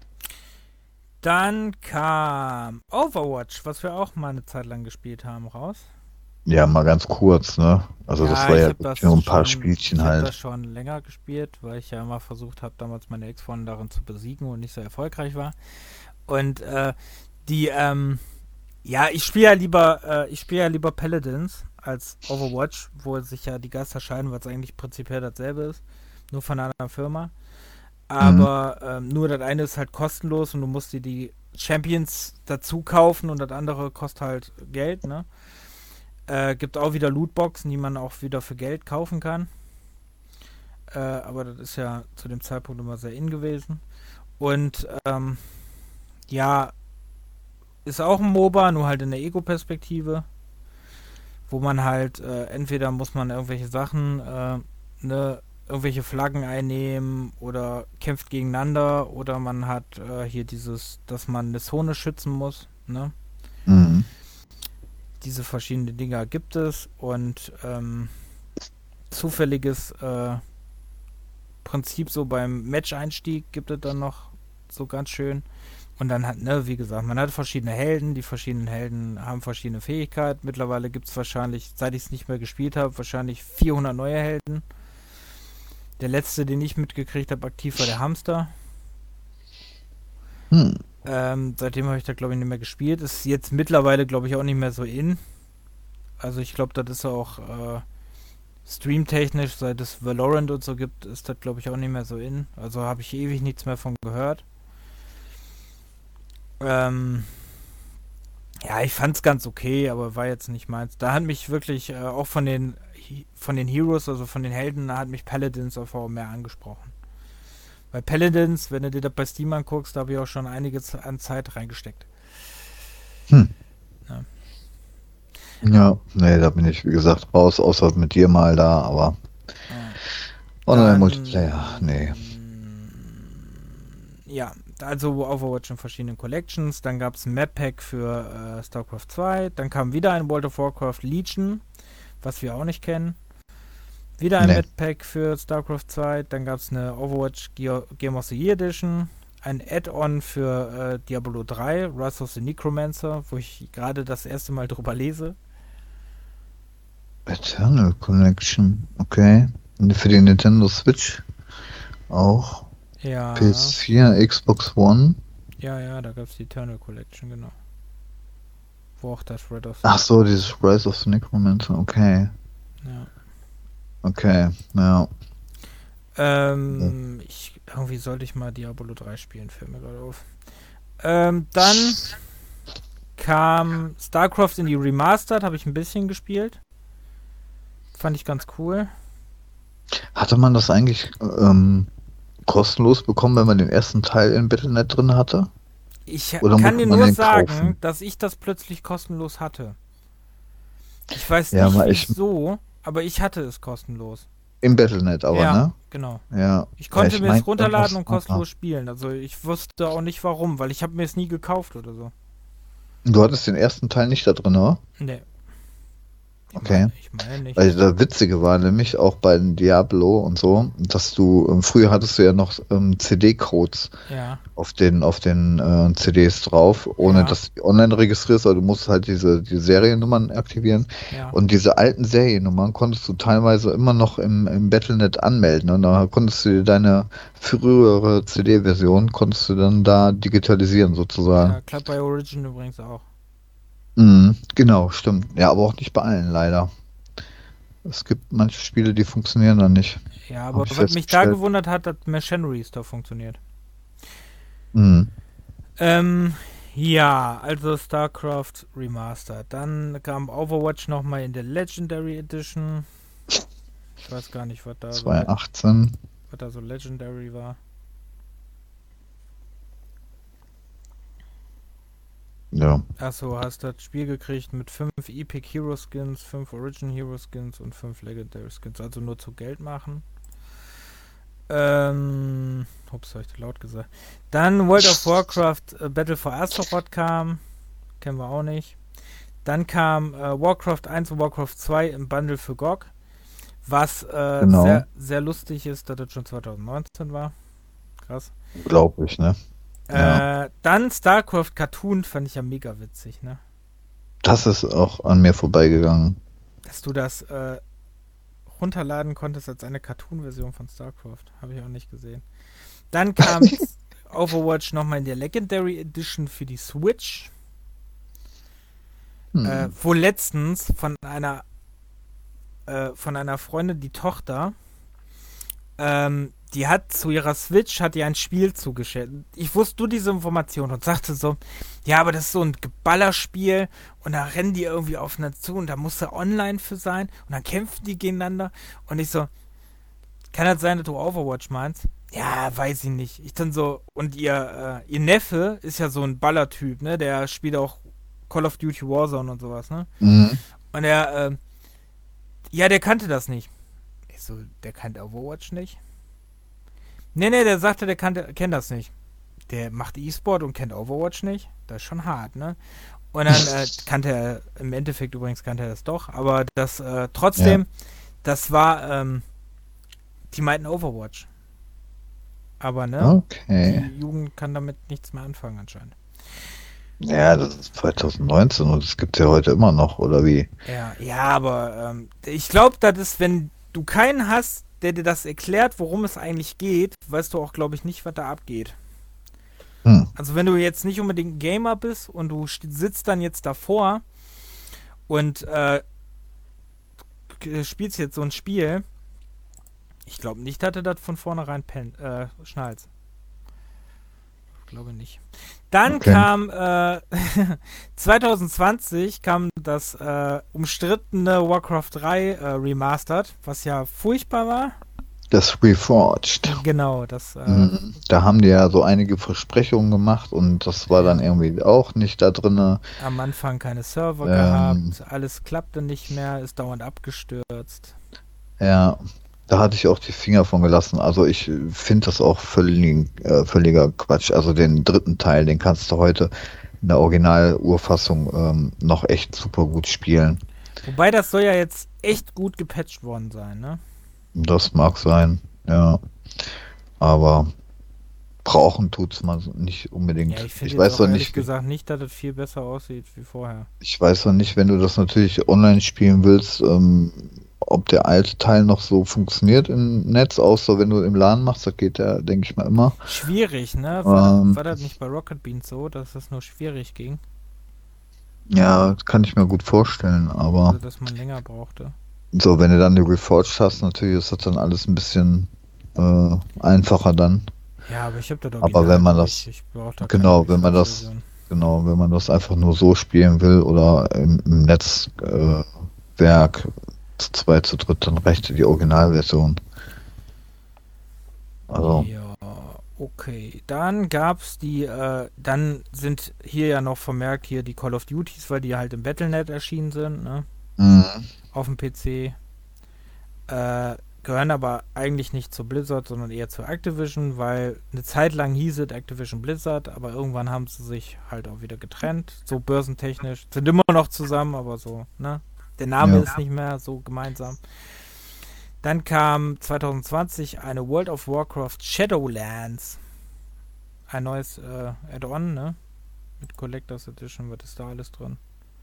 Dann kam Overwatch, was wir auch mal eine Zeit lang gespielt haben, raus. Ja, mal ganz kurz, ne? Also das war ich ja hab das nur ein paar schon, Spielchen ich hab halt. das schon länger gespielt, weil ich ja immer versucht habe, damals meine Ex-Freundin darin zu besiegen und nicht so erfolgreich war. Und äh, die, ähm, ja, ich spiele ja lieber, äh, ich spiele ja lieber Paladins als Overwatch, wo sich ja die Geister scheiden, was eigentlich prinzipiell dasselbe ist, nur von einer anderen Firma. Aber ähm, nur das eine ist halt kostenlos und du musst dir die Champions dazu kaufen und das andere kostet halt Geld, ne? Äh, gibt auch wieder Lootboxen, die man auch wieder für Geld kaufen kann. Äh, aber das ist ja zu dem Zeitpunkt immer sehr in gewesen. Und ähm, ja, ist auch ein MOBA, nur halt in der Ego-Perspektive, wo man halt, äh, entweder muss man irgendwelche Sachen, äh, ne, irgendwelche Flaggen einnehmen oder kämpft gegeneinander oder man hat äh, hier dieses, dass man eine Zone schützen muss, ne? Mhm. diese verschiedenen Dinger gibt es und ähm, zufälliges äh, Prinzip so beim Match-Einstieg gibt es dann noch so ganz schön. Und dann hat, ne, wie gesagt, man hat verschiedene Helden, die verschiedenen Helden haben verschiedene Fähigkeiten. Mittlerweile gibt es wahrscheinlich, seit ich es nicht mehr gespielt habe, wahrscheinlich vierhundert neue Helden. Der letzte, den ich mitgekriegt habe, aktiv war der Hamster. Hm. Ähm, seitdem habe ich da, glaube ich, nicht mehr gespielt. Ist jetzt mittlerweile, glaube ich, auch nicht mehr so in. Also ich glaube, das ist auch äh, streamtechnisch, seit es Valorant und so gibt, ist das, glaube ich, auch nicht mehr so in. Also habe ich ewig nichts mehr von gehört. Ähm, ja, ich fand's ganz okay, aber war jetzt nicht meins. Da hat mich wirklich äh, auch von den von den Heroes, also von den Helden, da hat mich Paladins auf mehr angesprochen. Bei Paladins, wenn du dir das bei Steam anguckst, da habe ich auch schon einiges an Zeit reingesteckt. Hm. Ja. Ja, nee, da bin ich, wie gesagt, raus, außer mit dir mal da, aber Ja. Online-Multiplayer, nee. Ja, also Overwatch in verschiedenen Collections. Dann gab es ein Map-Pack für äh, StarCraft zwei. Dann kam wieder ein World of Warcraft Legion, was wir auch nicht kennen. Wieder ein Nee. Map-Pack für StarCraft zwei. Dann gab es eine Overwatch Ge- Game of the Year Edition. Ein Add-on für äh, Diablo drei, Rise of the Necromancer, wo ich gerade das erste Mal drüber lese. Eternal Collection, okay. Und für die Nintendo Switch auch. Ja. P S vier, Xbox One. Ja, ja, da gab es die Eternal Collection, genau. Wo auch das Red of the Ach so, dieses Rise of the Necromancer, okay. Ja. Okay, ja. Ähm, ich, irgendwie sollte ich mal Diablo drei spielen, fällt mir gerade auf. Ähm, dann kam StarCraft in die Remastered, habe ich ein bisschen gespielt. Fand ich ganz cool. Hatte man das eigentlich ähm, kostenlos bekommen, wenn man den ersten Teil in Battle Punkt net drin hatte? Ich Oder kann musste dir man nur den sagen, kaufen? dass ich das plötzlich kostenlos hatte. Ich weiß Ja, nicht aber ich- wieso, aber ich hatte es kostenlos. Im Battle Punkt net aber, ja, ne? genau. Ja. Ich konnte ja, ich mir mein, es runterladen und irgendwas- kostenlos spielen. Also ich wusste auch nicht warum, weil ich habe mir es nie gekauft oder so. Du hattest den ersten Teil nicht da drin, oder? Nee. Ich Okay. Meine, ich meine nicht. Weil das Witzige war nämlich auch bei Diablo und so, dass du, ähm, früher hattest du ja noch ähm, C D-Codes Ja, auf den, auf den äh, C Ds drauf, ohne Ja. dass du online registrierst, aber du musst halt diese, die Seriennummern aktivieren. ja. Und diese alten Seriennummern konntest du teilweise immer noch im, im Battle Punkt net anmelden. Und da konntest du dir deine frühere C D-Version, konntest du dann da digitalisieren sozusagen. Ja, klappt bei Origin übrigens auch. Mhm, genau, stimmt. Ja, aber auch nicht bei allen leider. Es gibt manche Spiele, die funktionieren dann nicht. Ja, aber Hab ich was mich da festgestellt. gewundert hat, dass Machinery Store funktioniert. Mhm. Ähm, ja, also StarCraft Remastered. Dann kam Overwatch nochmal in der Legendary Edition. Ich weiß gar nicht, was da, so, zwanzig achtzehn. was da so Legendary war. Ja. Achso, hast das Spiel gekriegt mit fünf Epic Hero Skins, fünf Origin Hero Skins und fünf Legendary Skins. Also nur zu Geld machen. Ähm, ups, habe ich laut gesagt. Dann World of Warcraft äh, Battle for Azeroth kam. Kennen wir auch nicht. Dann kam äh, Warcraft eins und Warcraft zwei im Bundle für G O G. Was äh, Genau. sehr, sehr lustig ist, dass das schon zwanzig neunzehn war. Krass. Unglaublich, ne? Ja. Äh, dann StarCraft Cartoon fand ich ja mega witzig, ne? Das ist auch an mir vorbeigegangen. Dass du das äh, runterladen konntest als eine Cartoon-Version von StarCraft. Habe ich auch nicht gesehen. Dann kam Overwatch nochmal in der Legendary Edition für die Switch. Hm. Äh, wo letztens von einer äh, von einer Freundin die Tochter ähm, die hat zu ihrer Switch hat ihr ein Spiel zugeschickt. Ich wusste nur diese Information und sagte so, ja, aber das ist so ein Geballerspiel und da rennen die irgendwie aufeinander zu und da muss er online für sein und dann kämpfen die gegeneinander und ich so, kann das sein, dass du Overwatch meinst? Ja, weiß ich nicht. Ich dann so, und ihr, äh, ihr Neffe ist ja so ein Ballertyp, ne? Der spielt auch Call of Duty Warzone und sowas, ne? Mhm. Und er, äh, ja, der kannte das nicht. Ich so, der kannte Overwatch nicht? Nee, nee, der sagte, der kannte, kennt das nicht. Der macht E-Sport und kennt Overwatch nicht? Das ist schon hart, ne? Und dann äh, kannte er, im Endeffekt übrigens kannte er das doch, aber das äh, trotzdem, ja. das war, ähm, die meinten Overwatch. Aber ne, okay. die Jugend kann damit nichts mehr anfangen anscheinend. Ja, das ist zwanzig neunzehn und das gibt es ja heute immer noch, oder wie? Ja, ja, aber ähm, ich glaube, das ist, wenn du keinen hast, der dir das erklärt, worum es eigentlich geht, weißt du auch, glaube ich, nicht, was da abgeht. Hm. Also wenn du jetzt nicht unbedingt ein Gamer bist und du sitzt dann jetzt davor und äh, spielst jetzt so ein Spiel, ich glaube nicht, dass du das von vornherein pen, äh, schnallst. Ich glaube nicht. Dann okay. kam äh, zwanzig zwanzig kam das äh, umstrittene Warcraft drei äh, Remastered, was ja furchtbar war. Das Reforged. Genau, das. Äh, mhm. Da haben die ja so einige Versprechungen gemacht und das war ja. dann irgendwie auch nicht da drin. Am Anfang keine Server ähm, gehabt, alles klappte nicht mehr, ist dauernd abgestürzt. Ja, da hatte ich auch die Finger von gelassen. Also ich finde das auch völlig, äh, völliger Quatsch. Also den dritten Teil, den kannst du heute in der Original-Urfassung ähm, noch echt super gut spielen. Wobei das soll ja jetzt echt gut gepatcht worden sein, ne? Das mag sein, ja. Aber brauchen tut's man nicht unbedingt. Ja, ich finde ich weiß auch doch ehrlich nicht, gesagt nicht, dass es viel besser aussieht wie vorher. Ich weiß doch nicht, wenn du das natürlich online spielen willst, ähm, ob der alte Teil noch so funktioniert im Netz, außer wenn du im LAN machst, das geht ja, denke ich mal, immer. Schwierig, ne? War, ähm, das, war das nicht bei Rocket Beans so, dass das nur schwierig ging? Ja, das kann ich mir gut vorstellen, aber... Also, dass man länger brauchte. So, wenn du dann die Reforged hast, natürlich ist das dann alles ein bisschen äh, einfacher dann. Ja, aber ich habe da doch Aber wenn man das... Ich brauch da genau, wenn man das... Genau, wenn man das einfach nur so spielen will oder im, im Netzwerk äh, zu zweit, zu dritt, dann reicht die Originalversion. Also. Ja, okay. Dann gab's die, äh, dann sind hier ja noch vermerkt hier die Call of Duties, weil die halt im Battle Punkt net erschienen sind, ne? Mhm. Auf dem P C. Äh, gehören aber eigentlich nicht zu Blizzard, sondern eher zu Activision, weil eine Zeit lang hieß es Activision Blizzard, aber irgendwann haben sie sich halt auch wieder getrennt, so börsentechnisch. Sind immer noch zusammen, aber so, ne? Der Name ja. ist nicht mehr so gemeinsam. Dann kam zwanzig zwanzig eine World of Warcraft Shadowlands. Ein neues äh, Add-on, ne? Mit Collectors Edition, was ist da alles drin?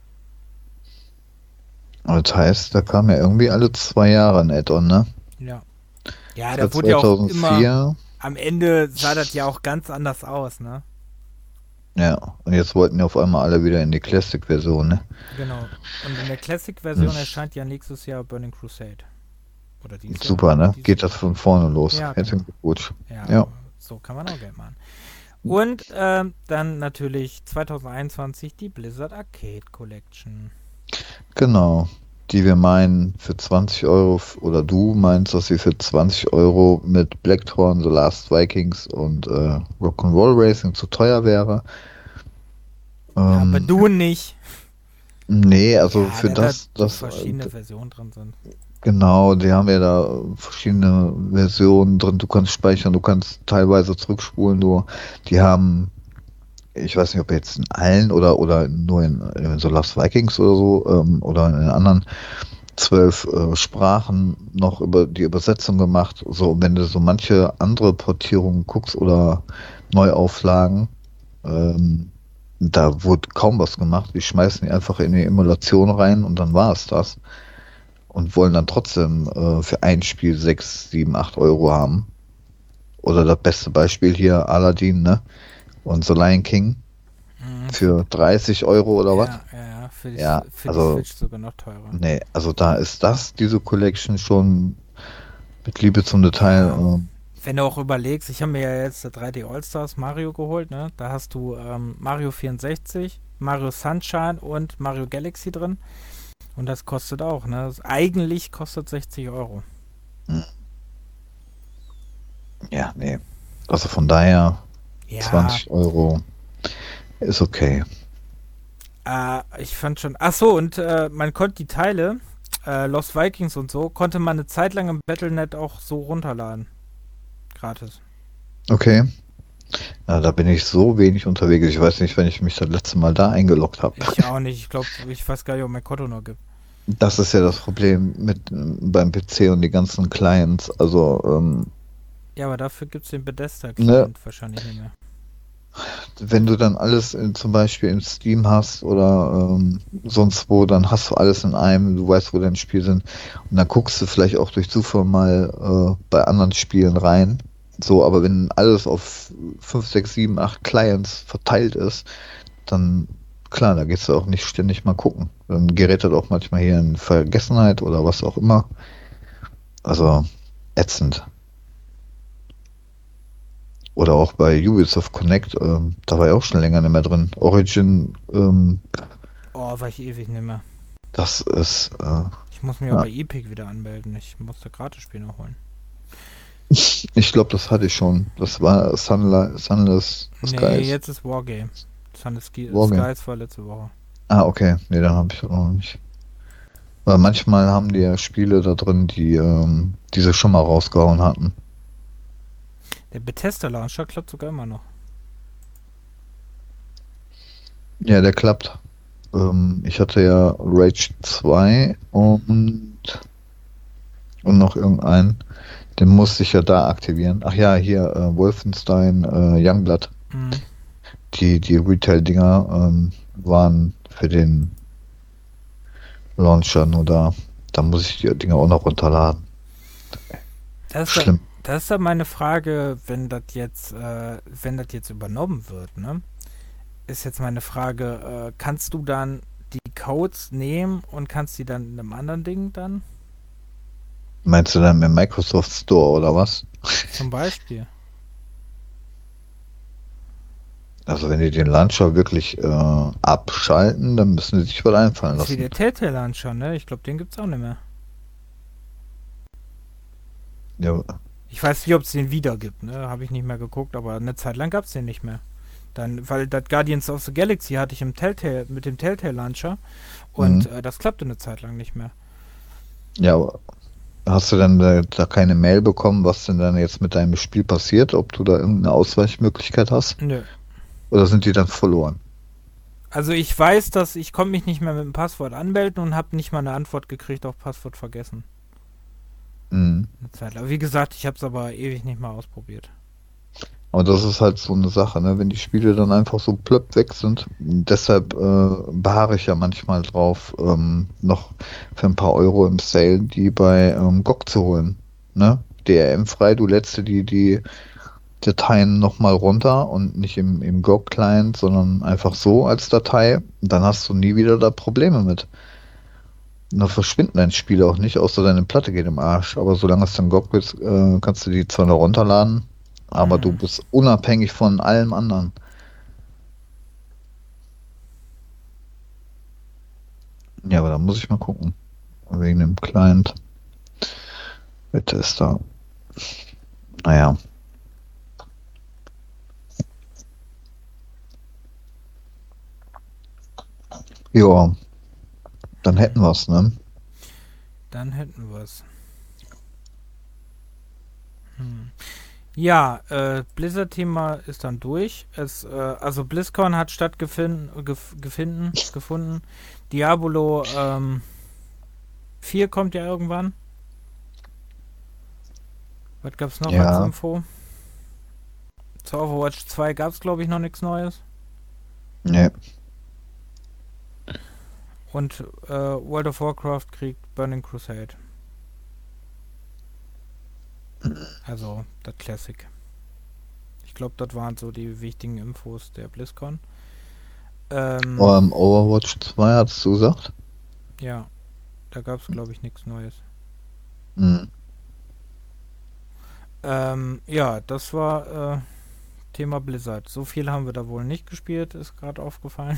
Das heißt, da kam ja irgendwie alle zwei Jahre ein Add-on, ne? Ja. Ja, da wurde ja auch immer, am Ende sah das ja auch ganz anders aus, ne? Ja, und jetzt wollten ja auf einmal alle wieder in die Classic-Version, ne? Genau. Und in der Classic-Version hm. erscheint ja nächstes Jahr Burning Crusade. Oder dieses Super, Jahr, ne? dieses Geht das von vorne los. Ja, Herzlichen Glückwunsch. Ja, ja. So kann man auch Geld machen. Und ähm, dann natürlich zwanzig einundzwanzig die Blizzard Arcade Collection. Genau. Die wir meinen für zwanzig Euro, oder du meinst, dass sie für zwanzig Euro mit Blackthorn, The Last Vikings und äh, Rock'n'Roll Racing zu teuer wäre. Ähm, ja, aber du nicht. Nee, also ja, für das, da dass verschiedene äh, Versionen drin sind. Genau, die haben ja da verschiedene Versionen drin. Du kannst speichern, du kannst teilweise zurückspulen, nur die haben, ich weiß nicht, ob jetzt in allen oder oder nur in, in so Last Vikings oder so ähm, oder in anderen zwölf äh, Sprachen noch über die Übersetzung gemacht. So, wenn du so manche andere Portierungen guckst oder Neuauflagen, ähm, da wurde kaum was gemacht. Die schmeißen die einfach in die Emulation rein und dann war es das. Und wollen dann trotzdem äh, für ein Spiel sechs, sieben, acht Euro haben. Oder das beste Beispiel hier, Aladdin, ne? Und The Lion King mhm. für dreißig Euro oder ja, was? Ja, ja, für die, ja, für also, die Switch sogar noch teurer. Nee, also da ist das, diese Collection schon mit Liebe zum Detail. Ja. Ähm, Wenn du auch überlegst, ich habe mir ja jetzt der drei D All-Stars Mario geholt, ne? Da hast du ähm, Mario vierundsechzig, Mario Sunshine und Mario Galaxy drin. Und das kostet auch, ne? Das eigentlich kostet sechzig Euro. Ja, nee. Also von daher ja. zwanzig Euro ist okay. Äh, ich fand schon. Achso, und äh, man konnte die Teile, äh, Lost Vikings und so, konnte man eine Zeit lang im Battle Punkt net auch so runterladen. Gratis. Okay. Ja, da bin ich so wenig unterwegs. Ich weiß nicht, wenn ich mich das letzte Mal da eingeloggt habe. Ich auch nicht. Ich glaube, ich weiß gar nicht, ob mein Konto noch gibt. Das ist ja das Problem mit ähm, beim P C und die ganzen Clients. Also, ähm, Ja, aber dafür gibt es den ne, Bethesda-Client wahrscheinlich nicht mehr. wenn du dann alles in, zum Beispiel in Steam hast oder ähm, sonst wo, dann hast du alles in einem, du weißt, wo deine Spiele sind. Und dann guckst du vielleicht auch durch Zufall mal äh, bei anderen Spielen rein. So, aber wenn alles auf fünf, sechs, sieben, acht Clients verteilt ist, dann klar, da gehst du auch nicht ständig mal gucken. Dann gerät das auch manchmal hier in Vergessenheit oder was auch immer. Also ätzend. Oder auch bei Ubisoft Connect, ähm, da war ja auch schon länger nicht mehr drin. Origin, ähm, Oh, war ich ewig nicht mehr. das ist, äh, Ich muss mich auch ja. bei Epic wieder anmelden. Ich muss da Gratis-Spiele noch holen. Ich glaube, das hatte ich schon. Das war Sunli Sunless Nee, Skies. jetzt ist Wargame. Sunless Ski Wargame. Skies war letzte Woche. Ah, okay. Nee, dann habe ich das noch nicht. Weil manchmal haben die ja Spiele da drin, die ähm, diese schon mal rausgehauen hatten. Der Bethesda-Launcher klappt sogar immer noch. Ja, der klappt. Ähm, ich hatte ja Rage zwei und, und noch irgendeinen. Den musste ich ja da aktivieren. Ach ja, hier äh, Wolfenstein äh, Youngblood. Mhm. Die, die Retail-Dinger ähm, waren für den Launcher nur da. Da muss ich die Dinger auch noch runterladen. Das ist, da, Schlimm. das ist da meine Frage, wenn das jetzt, äh, wenn das jetzt übernommen wird, ne? Ist jetzt meine Frage, äh, kannst du dann die Codes nehmen und kannst die dann in einem anderen Ding dann? Meinst du dann im Microsoft Store oder was? Zum Beispiel. Also wenn die den Launcher wirklich äh, abschalten, dann müssen sie sich was einfallen Das ist wie lassen. der Telltale-Launcher, ne? Ich glaube, den gibt's auch nicht mehr. Ja, Ich weiß nicht, ob es den wieder gibt, ne? Habe ich nicht mehr geguckt, aber eine Zeit lang gab's den nicht mehr. Dann, weil das Guardians of the Galaxy hatte ich im Telltale, mit dem Telltale-Launcher und mhm. äh, das klappte eine Zeit lang nicht mehr. Ja, aber hast du dann da, da keine Mail bekommen, was denn dann jetzt mit deinem Spiel passiert? Ob du da irgendeine Ausweichmöglichkeit hast? Nö. Oder sind die dann verloren? Also ich weiß, dass ich konnte mich nicht mehr mit dem Passwort anmelden und habe nicht mal eine Antwort gekriegt auf Passwort vergessen. Mhm. Eine Zeit lang. Wie gesagt, ich habe es aber ewig nicht mal ausprobiert. Aber das ist halt so eine Sache, ne? Wenn die Spiele dann einfach so plöpp weg sind. Deshalb äh, beharre ich ja manchmal drauf, ähm, noch für ein paar Euro im Sale die bei ähm, G O G zu holen. Ne? D R M-frei, du lädst dir die, die Dateien nochmal runter und nicht im, im G O G-Client, sondern einfach so als Datei. Und dann hast du nie wieder da Probleme mit. Und dann verschwinden deine Spiele auch nicht, außer deine Platte geht im Arsch. Aber solange es dann G O G ist, äh, kannst du die zwar noch runterladen, aber du Hm. bist unabhängig von allem anderen. Ja, aber da muss ich mal gucken. Wegen dem Client. Bitte ist da. Naja. Ja, dann hätten wir es, ne? Dann hätten wir es. Hm. Ja, äh, Blizzard-Thema ist dann durch. Es, äh, also BlizzCon hat stattgefunden, gef gefunden, gefunden. Diablo ähm, vier kommt ja irgendwann. Was gab's noch als Ja, Info? Zu Overwatch zwei gab's glaube ich noch nichts Neues. ne. Und äh, World of Warcraft kriegt Burning Crusade. Also, das Classic. Ich glaube, das waren so die wichtigen Infos der BlizzCon. Ähm, Ähm, Overwatch zwei hattest du gesagt? ja, da gab es, glaube ich, nichts Neues. Hm. Ähm, ja, das war äh, Thema Blizzard. So viel haben wir da wohl nicht gespielt, ist gerade aufgefallen.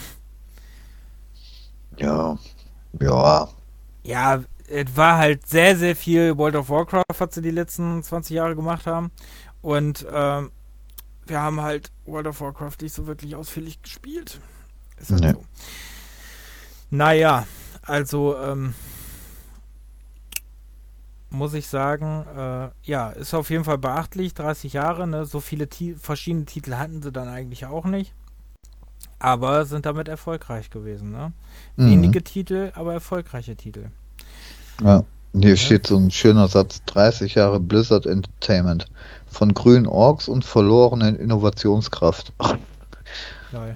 Ja, ja. Ja, es war halt sehr, sehr viel World of Warcraft, was sie die letzten zwanzig Jahre gemacht haben. Und ähm, wir haben halt World of Warcraft nicht so wirklich ausführlich gespielt. Ist halt Ne. so. Naja, also, ähm, muss ich sagen, äh, ja, ist auf jeden Fall beachtlich, dreißig Jahre, ne? So viele Ti- verschiedene Titel hatten sie dann eigentlich auch nicht, aber sind damit erfolgreich gewesen, ne? Mhm. Wenige Titel, aber erfolgreiche Titel. Ja. Hier Ne? steht so ein schöner Satz, dreißig Jahre Blizzard Entertainment. Von grünen Orks und verlorenen Innovationskraft. Ach, Lol.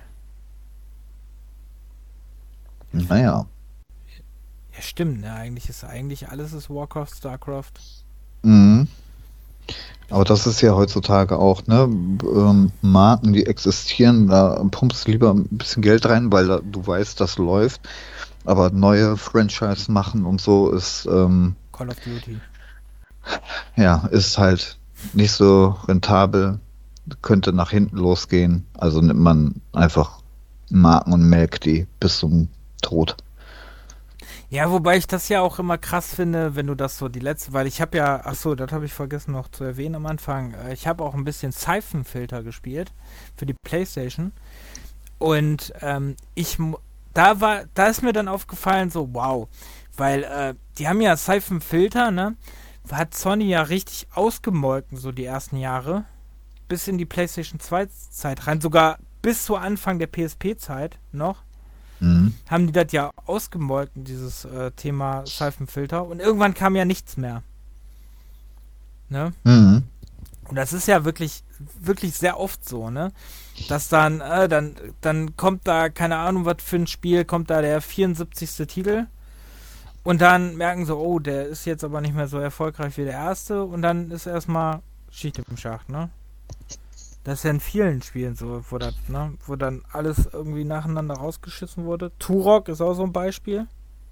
naja. Ja, stimmt, ne? Eigentlich ist eigentlich alles ist Warcraft, Starcraft. Mhm. Aber das ist ja heutzutage auch, ne? Ähm, Marken, die existieren, da pumpst du lieber ein bisschen Geld rein, weil da, du weißt, das läuft. Aber neue Franchise machen und so ist, ähm, Call of Duty. ja, ist halt nicht so rentabel, könnte nach hinten losgehen. Also nimmt man einfach Marken und melkt die bis zum Tod. Ja, wobei ich das ja auch immer krass finde, wenn du das so die letzte, weil ich habe ja, ach so, das habe ich vergessen noch zu erwähnen am Anfang. äh, Ich habe auch ein bisschen Siphon-Filter gespielt für die PlayStation und ähm, ich, mu- da war, da ist mir dann aufgefallen so, wow, weil äh, die haben ja Siphon-Filter, ne? Hat Sony ja richtig ausgemolken so die ersten Jahre bis in die PlayStation zwei Zeit rein, sogar bis zu Anfang der P S P-Zeit noch. Mhm. Haben die das ja ausgemolken, dieses äh, Thema Seifenfilter. Und irgendwann kam ja nichts mehr. Ne? Mhm. Und das ist ja wirklich, wirklich sehr oft so, ne? Dass dann, äh, dann, dann kommt da, keine Ahnung, was für ein Spiel, kommt da der vierundsiebzigste Titel. Und dann merken sie, oh, der ist jetzt aber nicht mehr so erfolgreich wie der erste. Und dann ist erstmal Schicht im Schacht, ne? Das ist ja in vielen Spielen so, wo, das, ne, wo dann alles irgendwie nacheinander rausgeschissen wurde. Turok ist auch so ein Beispiel.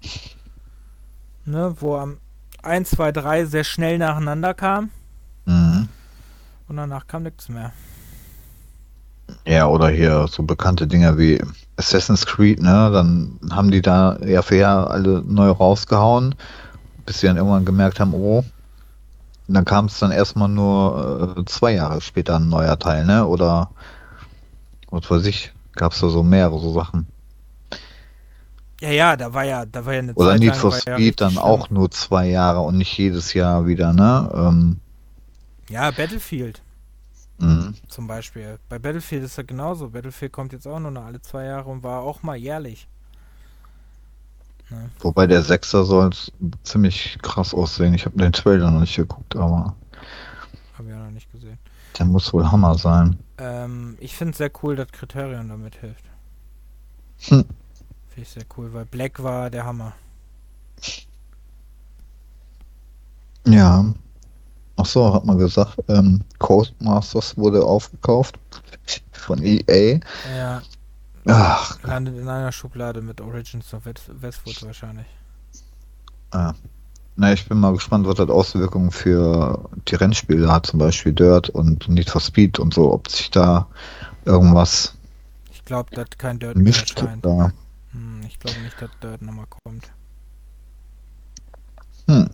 Ne, wo am eins, zwei, drei sehr schnell nacheinander kam Mhm. und danach kam nichts mehr. Ja, oder hier so bekannte Dinger wie Assassin's Creed, ne? Dann haben die da Jahr für Jahr alle neu rausgehauen, bis sie dann irgendwann gemerkt haben, oh, und dann kam es dann erstmal nur äh, zwei Jahre später ein neuer Teil, ne? Oder was weiß ich, gab es da so mehrere so Sachen. Ja, ja, da war ja, da war ja eine Oder Zeit Need lang, for war ja Speed richtig dann schlimm. auch nur zwei Jahre und nicht jedes Jahr wieder, ne? Ähm, Ja, Battlefield mhm. zum Beispiel. Bei Battlefield ist ja genauso. Battlefield kommt jetzt auch nur noch alle zwei Jahre und war auch mal jährlich. Ne? Wobei der Sechser soll ziemlich krass aussehen. Ich habe den Trailer noch nicht geguckt, aber Hab ich ja noch nicht gesehen. der muss wohl Hammer sein. Ähm, ich finde es sehr cool, dass Criterion damit hilft. Hm. Finde ich sehr cool, weil Black war der Hammer. Ja. Ach so, hat man gesagt, ähm, Codemasters wurde aufgekauft von E A. Ja, Ach, landet in einer Schublade mit Origins of West- Westwood wahrscheinlich. ja. Na, ich bin mal gespannt, was das Auswirkungen für die Rennspiele hat, zum Beispiel Dirt und Need for Speed und so, ob sich da irgendwas Ich glaube, dass kein Dirt mehr mischt. erscheint. Oder, Hm, ich glaube nicht, dass Dirt nochmal kommt. hm.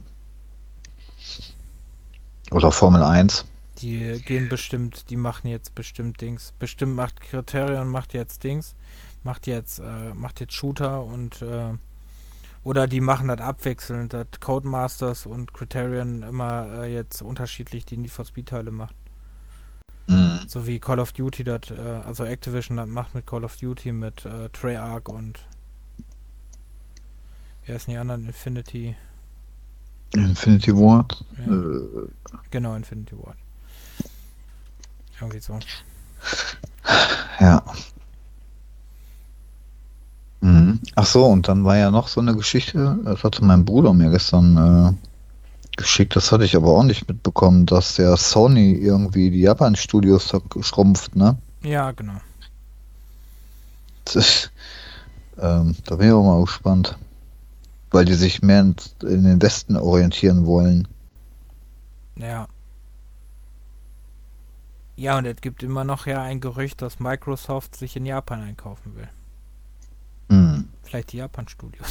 Oder Formel eins. Die gehen bestimmt, die machen jetzt bestimmt Dings. Bestimmt macht Criterion, macht jetzt Dings. Macht jetzt, äh, macht jetzt Shooter und, äh, oder die machen das abwechselnd, dass Codemasters und Criterion immer äh, jetzt unterschiedlich die Need for Speed Teile macht. Hm. So wie Call of Duty das, äh, also Activision das macht mit Call of Duty, mit äh, Treyarch und wer ist denn die anderen? Infinity. Infinity Ward. Ja, Äh, genau, Infinity Ward. Irgendwie so. ja. Mhm. Ach so, und dann war ja noch so eine Geschichte, das hatte mein Bruder mir gestern äh, geschickt, das hatte ich aber auch nicht mitbekommen, dass der Sony irgendwie die Japan-Studios schrumpft, ne? Ja, genau. Das ist, ähm, da bin ich auch mal gespannt, weil die sich mehr in, in den Westen orientieren wollen. Ja. Ja, und es gibt immer noch ja ein Gerücht, dass Microsoft sich in Japan einkaufen will. Hm. Vielleicht die Japan-Studios.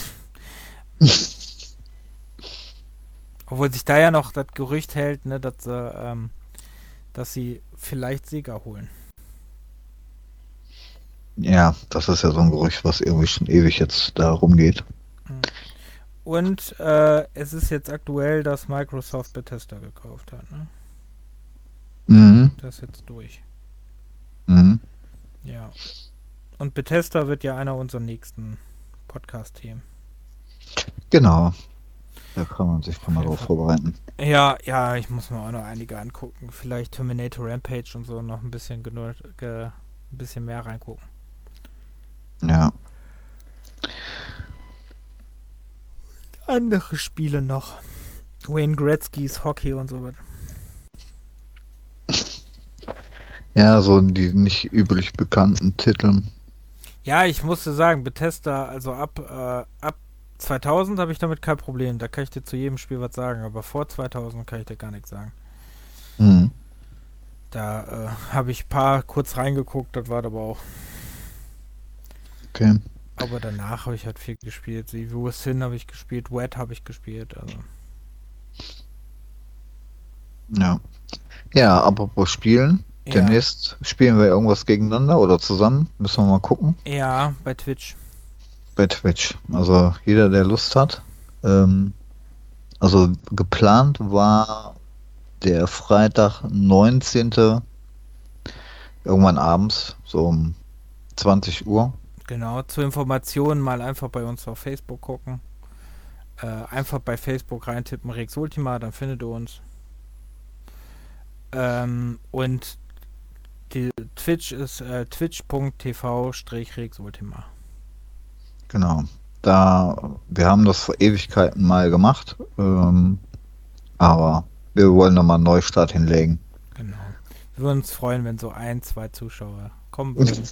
Obwohl sich da ja noch das Gerücht hält, ne, dass, sie, ähm, dass sie vielleicht Sega holen. Ja, das ist ja so ein Gerücht, was irgendwie schon ewig jetzt da rumgeht. Und äh, es ist jetzt aktuell, dass Microsoft Bethesda gekauft hat. Ne? Mhm. Das ist jetzt durch. Mhm. Ja. Und Bethesda wird ja einer unserer nächsten Podcast-Themen. Genau. Da kann man sich schon mal jeden drauf Fall. vorbereiten. Ja, ja, ich muss mir auch noch einige angucken. Vielleicht Terminator Rampage und so noch ein bisschen genug, ge, ein bisschen mehr reingucken. Ja. Andere Spiele noch. Wayne Gretzky's Hockey und so was. Ja, so die nicht üblich bekannten Titel. Ja, ich musste sagen, Bethesda, also ab, äh, ab zweitausend habe ich damit kein Problem. Da kann ich dir zu jedem Spiel was sagen. Aber vor zweitausend kann ich dir gar nichts sagen. Mhm. Da äh, habe ich ein paar kurz reingeguckt, das war aber auch. Okay. Aber danach habe ich halt viel gespielt. Wie Wo Sin habe ich gespielt, Wet habe ich gespielt. Also. Ja. Ja, apropos Spielen. Ja. Demnächst spielen wir irgendwas gegeneinander oder zusammen. Müssen wir mal gucken. Ja, bei Twitch. Bei Twitch. Also jeder, der Lust hat. Ähm, also geplant war der Freitag, neunzehnten Irgendwann abends, so um zwanzig Uhr. Genau, zur Information mal einfach bei uns auf Facebook gucken. Äh, einfach bei Facebook reintippen, Rex Ultima, dann findet ihr uns. Ähm, und die Twitch ist äh, twitch.tv-Rex Ultima. Genau. Da, wir haben das vor Ewigkeiten mal gemacht, ähm, aber wir wollen nochmal einen Neustart hinlegen. Genau. Wir würden uns freuen, wenn so ein, zwei Zuschauer kommen würden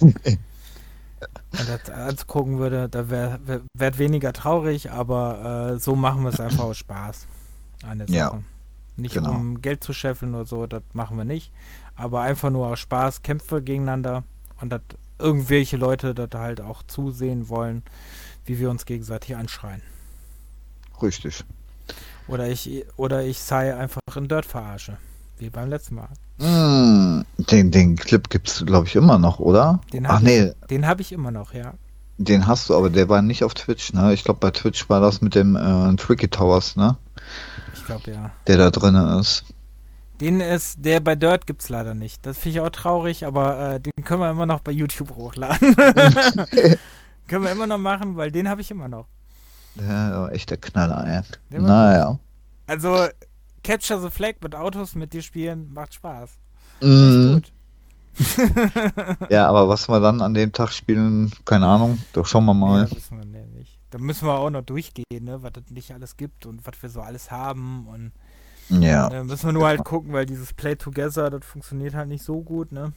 und das angucken würde. Da wäre wär, wär weniger traurig, aber äh, so machen wir es einfach aus Spaß. Eine Sache. Ja, Nicht genau. um Geld zu scheffeln oder so, das machen wir nicht. Aber einfach nur aus Spaß, Kämpfe gegeneinander und dass irgendwelche Leute das halt auch zusehen wollen, wie wir uns gegenseitig anschreien. Richtig. Oder ich, oder ich sei einfach in Dirt verarsche. Wie beim letzten Mal. Mm, den, den Clip gibt's, glaube ich, immer noch, oder? Den Ach hab nee, ich, den habe ich immer noch, ja. den hast du, aber der war nicht auf Twitch, ne? Ich glaube, bei Twitch war das mit dem äh, Tricky Towers, ne? Ich glaube ja. Der da drin ist. Den ist, der bei Dirt gibt's leider nicht. Das finde ich auch traurig, aber äh, den können wir immer noch bei YouTube hochladen. Können wir immer noch machen, weil den habe ich immer noch. Ja, war echt der Knaller, ey. Der war Naja. Also, Capture the Flag mit Autos mit dir spielen macht Spaß. Mm, Echt gut. ja, aber was wir dann an dem Tag spielen, keine Ahnung. Doch schauen wir Nee, mal. das wissen wir nicht. Da müssen wir auch noch durchgehen, ne, was es nicht alles gibt und was wir so alles haben und Ja. äh, müssen wir nur halt gucken, weil dieses Play Together, das funktioniert halt nicht so gut, ne?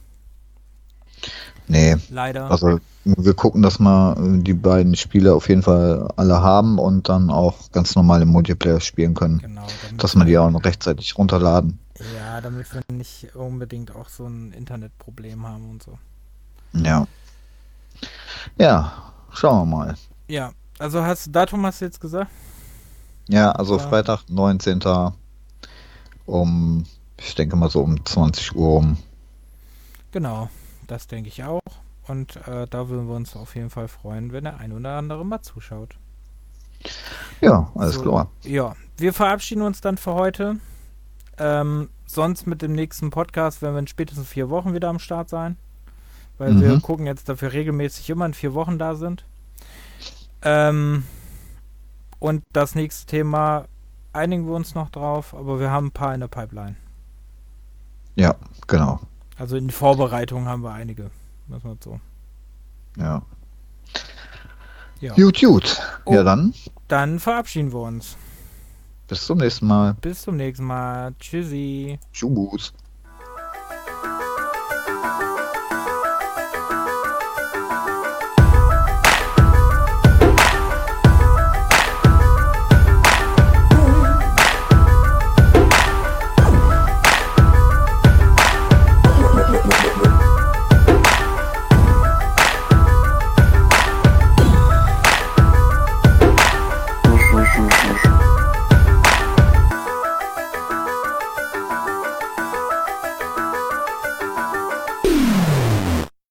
Nee. Leider. Also wir gucken, dass wir äh, die beiden Spiele auf jeden Fall alle haben und dann auch ganz normal im Multiplayer spielen können. Genau. damit Dass wir die wir- auch noch rechtzeitig runterladen. Ja, damit wir nicht unbedingt auch so ein Internetproblem haben und so. Ja. Ja, schauen wir mal. Ja, also hast Datum hast du jetzt gesagt? Ja, also Ja. Freitag, neunzehnten um, ich denke mal so um zwanzig Uhr rum. Genau, das denke ich auch. Und äh, da würden wir uns auf jeden Fall freuen, wenn der ein oder andere mal zuschaut. Ja, alles So, klar. Ja, wir verabschieden uns dann für heute. Ähm, sonst mit dem nächsten Podcast werden wir in spätestens vier Wochen wieder am Start sein. Weil wir Mhm. gucken jetzt, dass wir regelmäßig immer in vier Wochen da sind. Ähm, und das nächste Thema einigen wir uns noch drauf, aber wir haben ein paar in der Pipeline. Ja, genau. Also in Vorbereitung haben wir einige. Muss man so. Ja. Ja. Gut, gut. Oh. Ja, dann Dann verabschieden wir uns. bis zum nächsten Mal. Bis zum nächsten Mal. Tschüssi. Tschüss.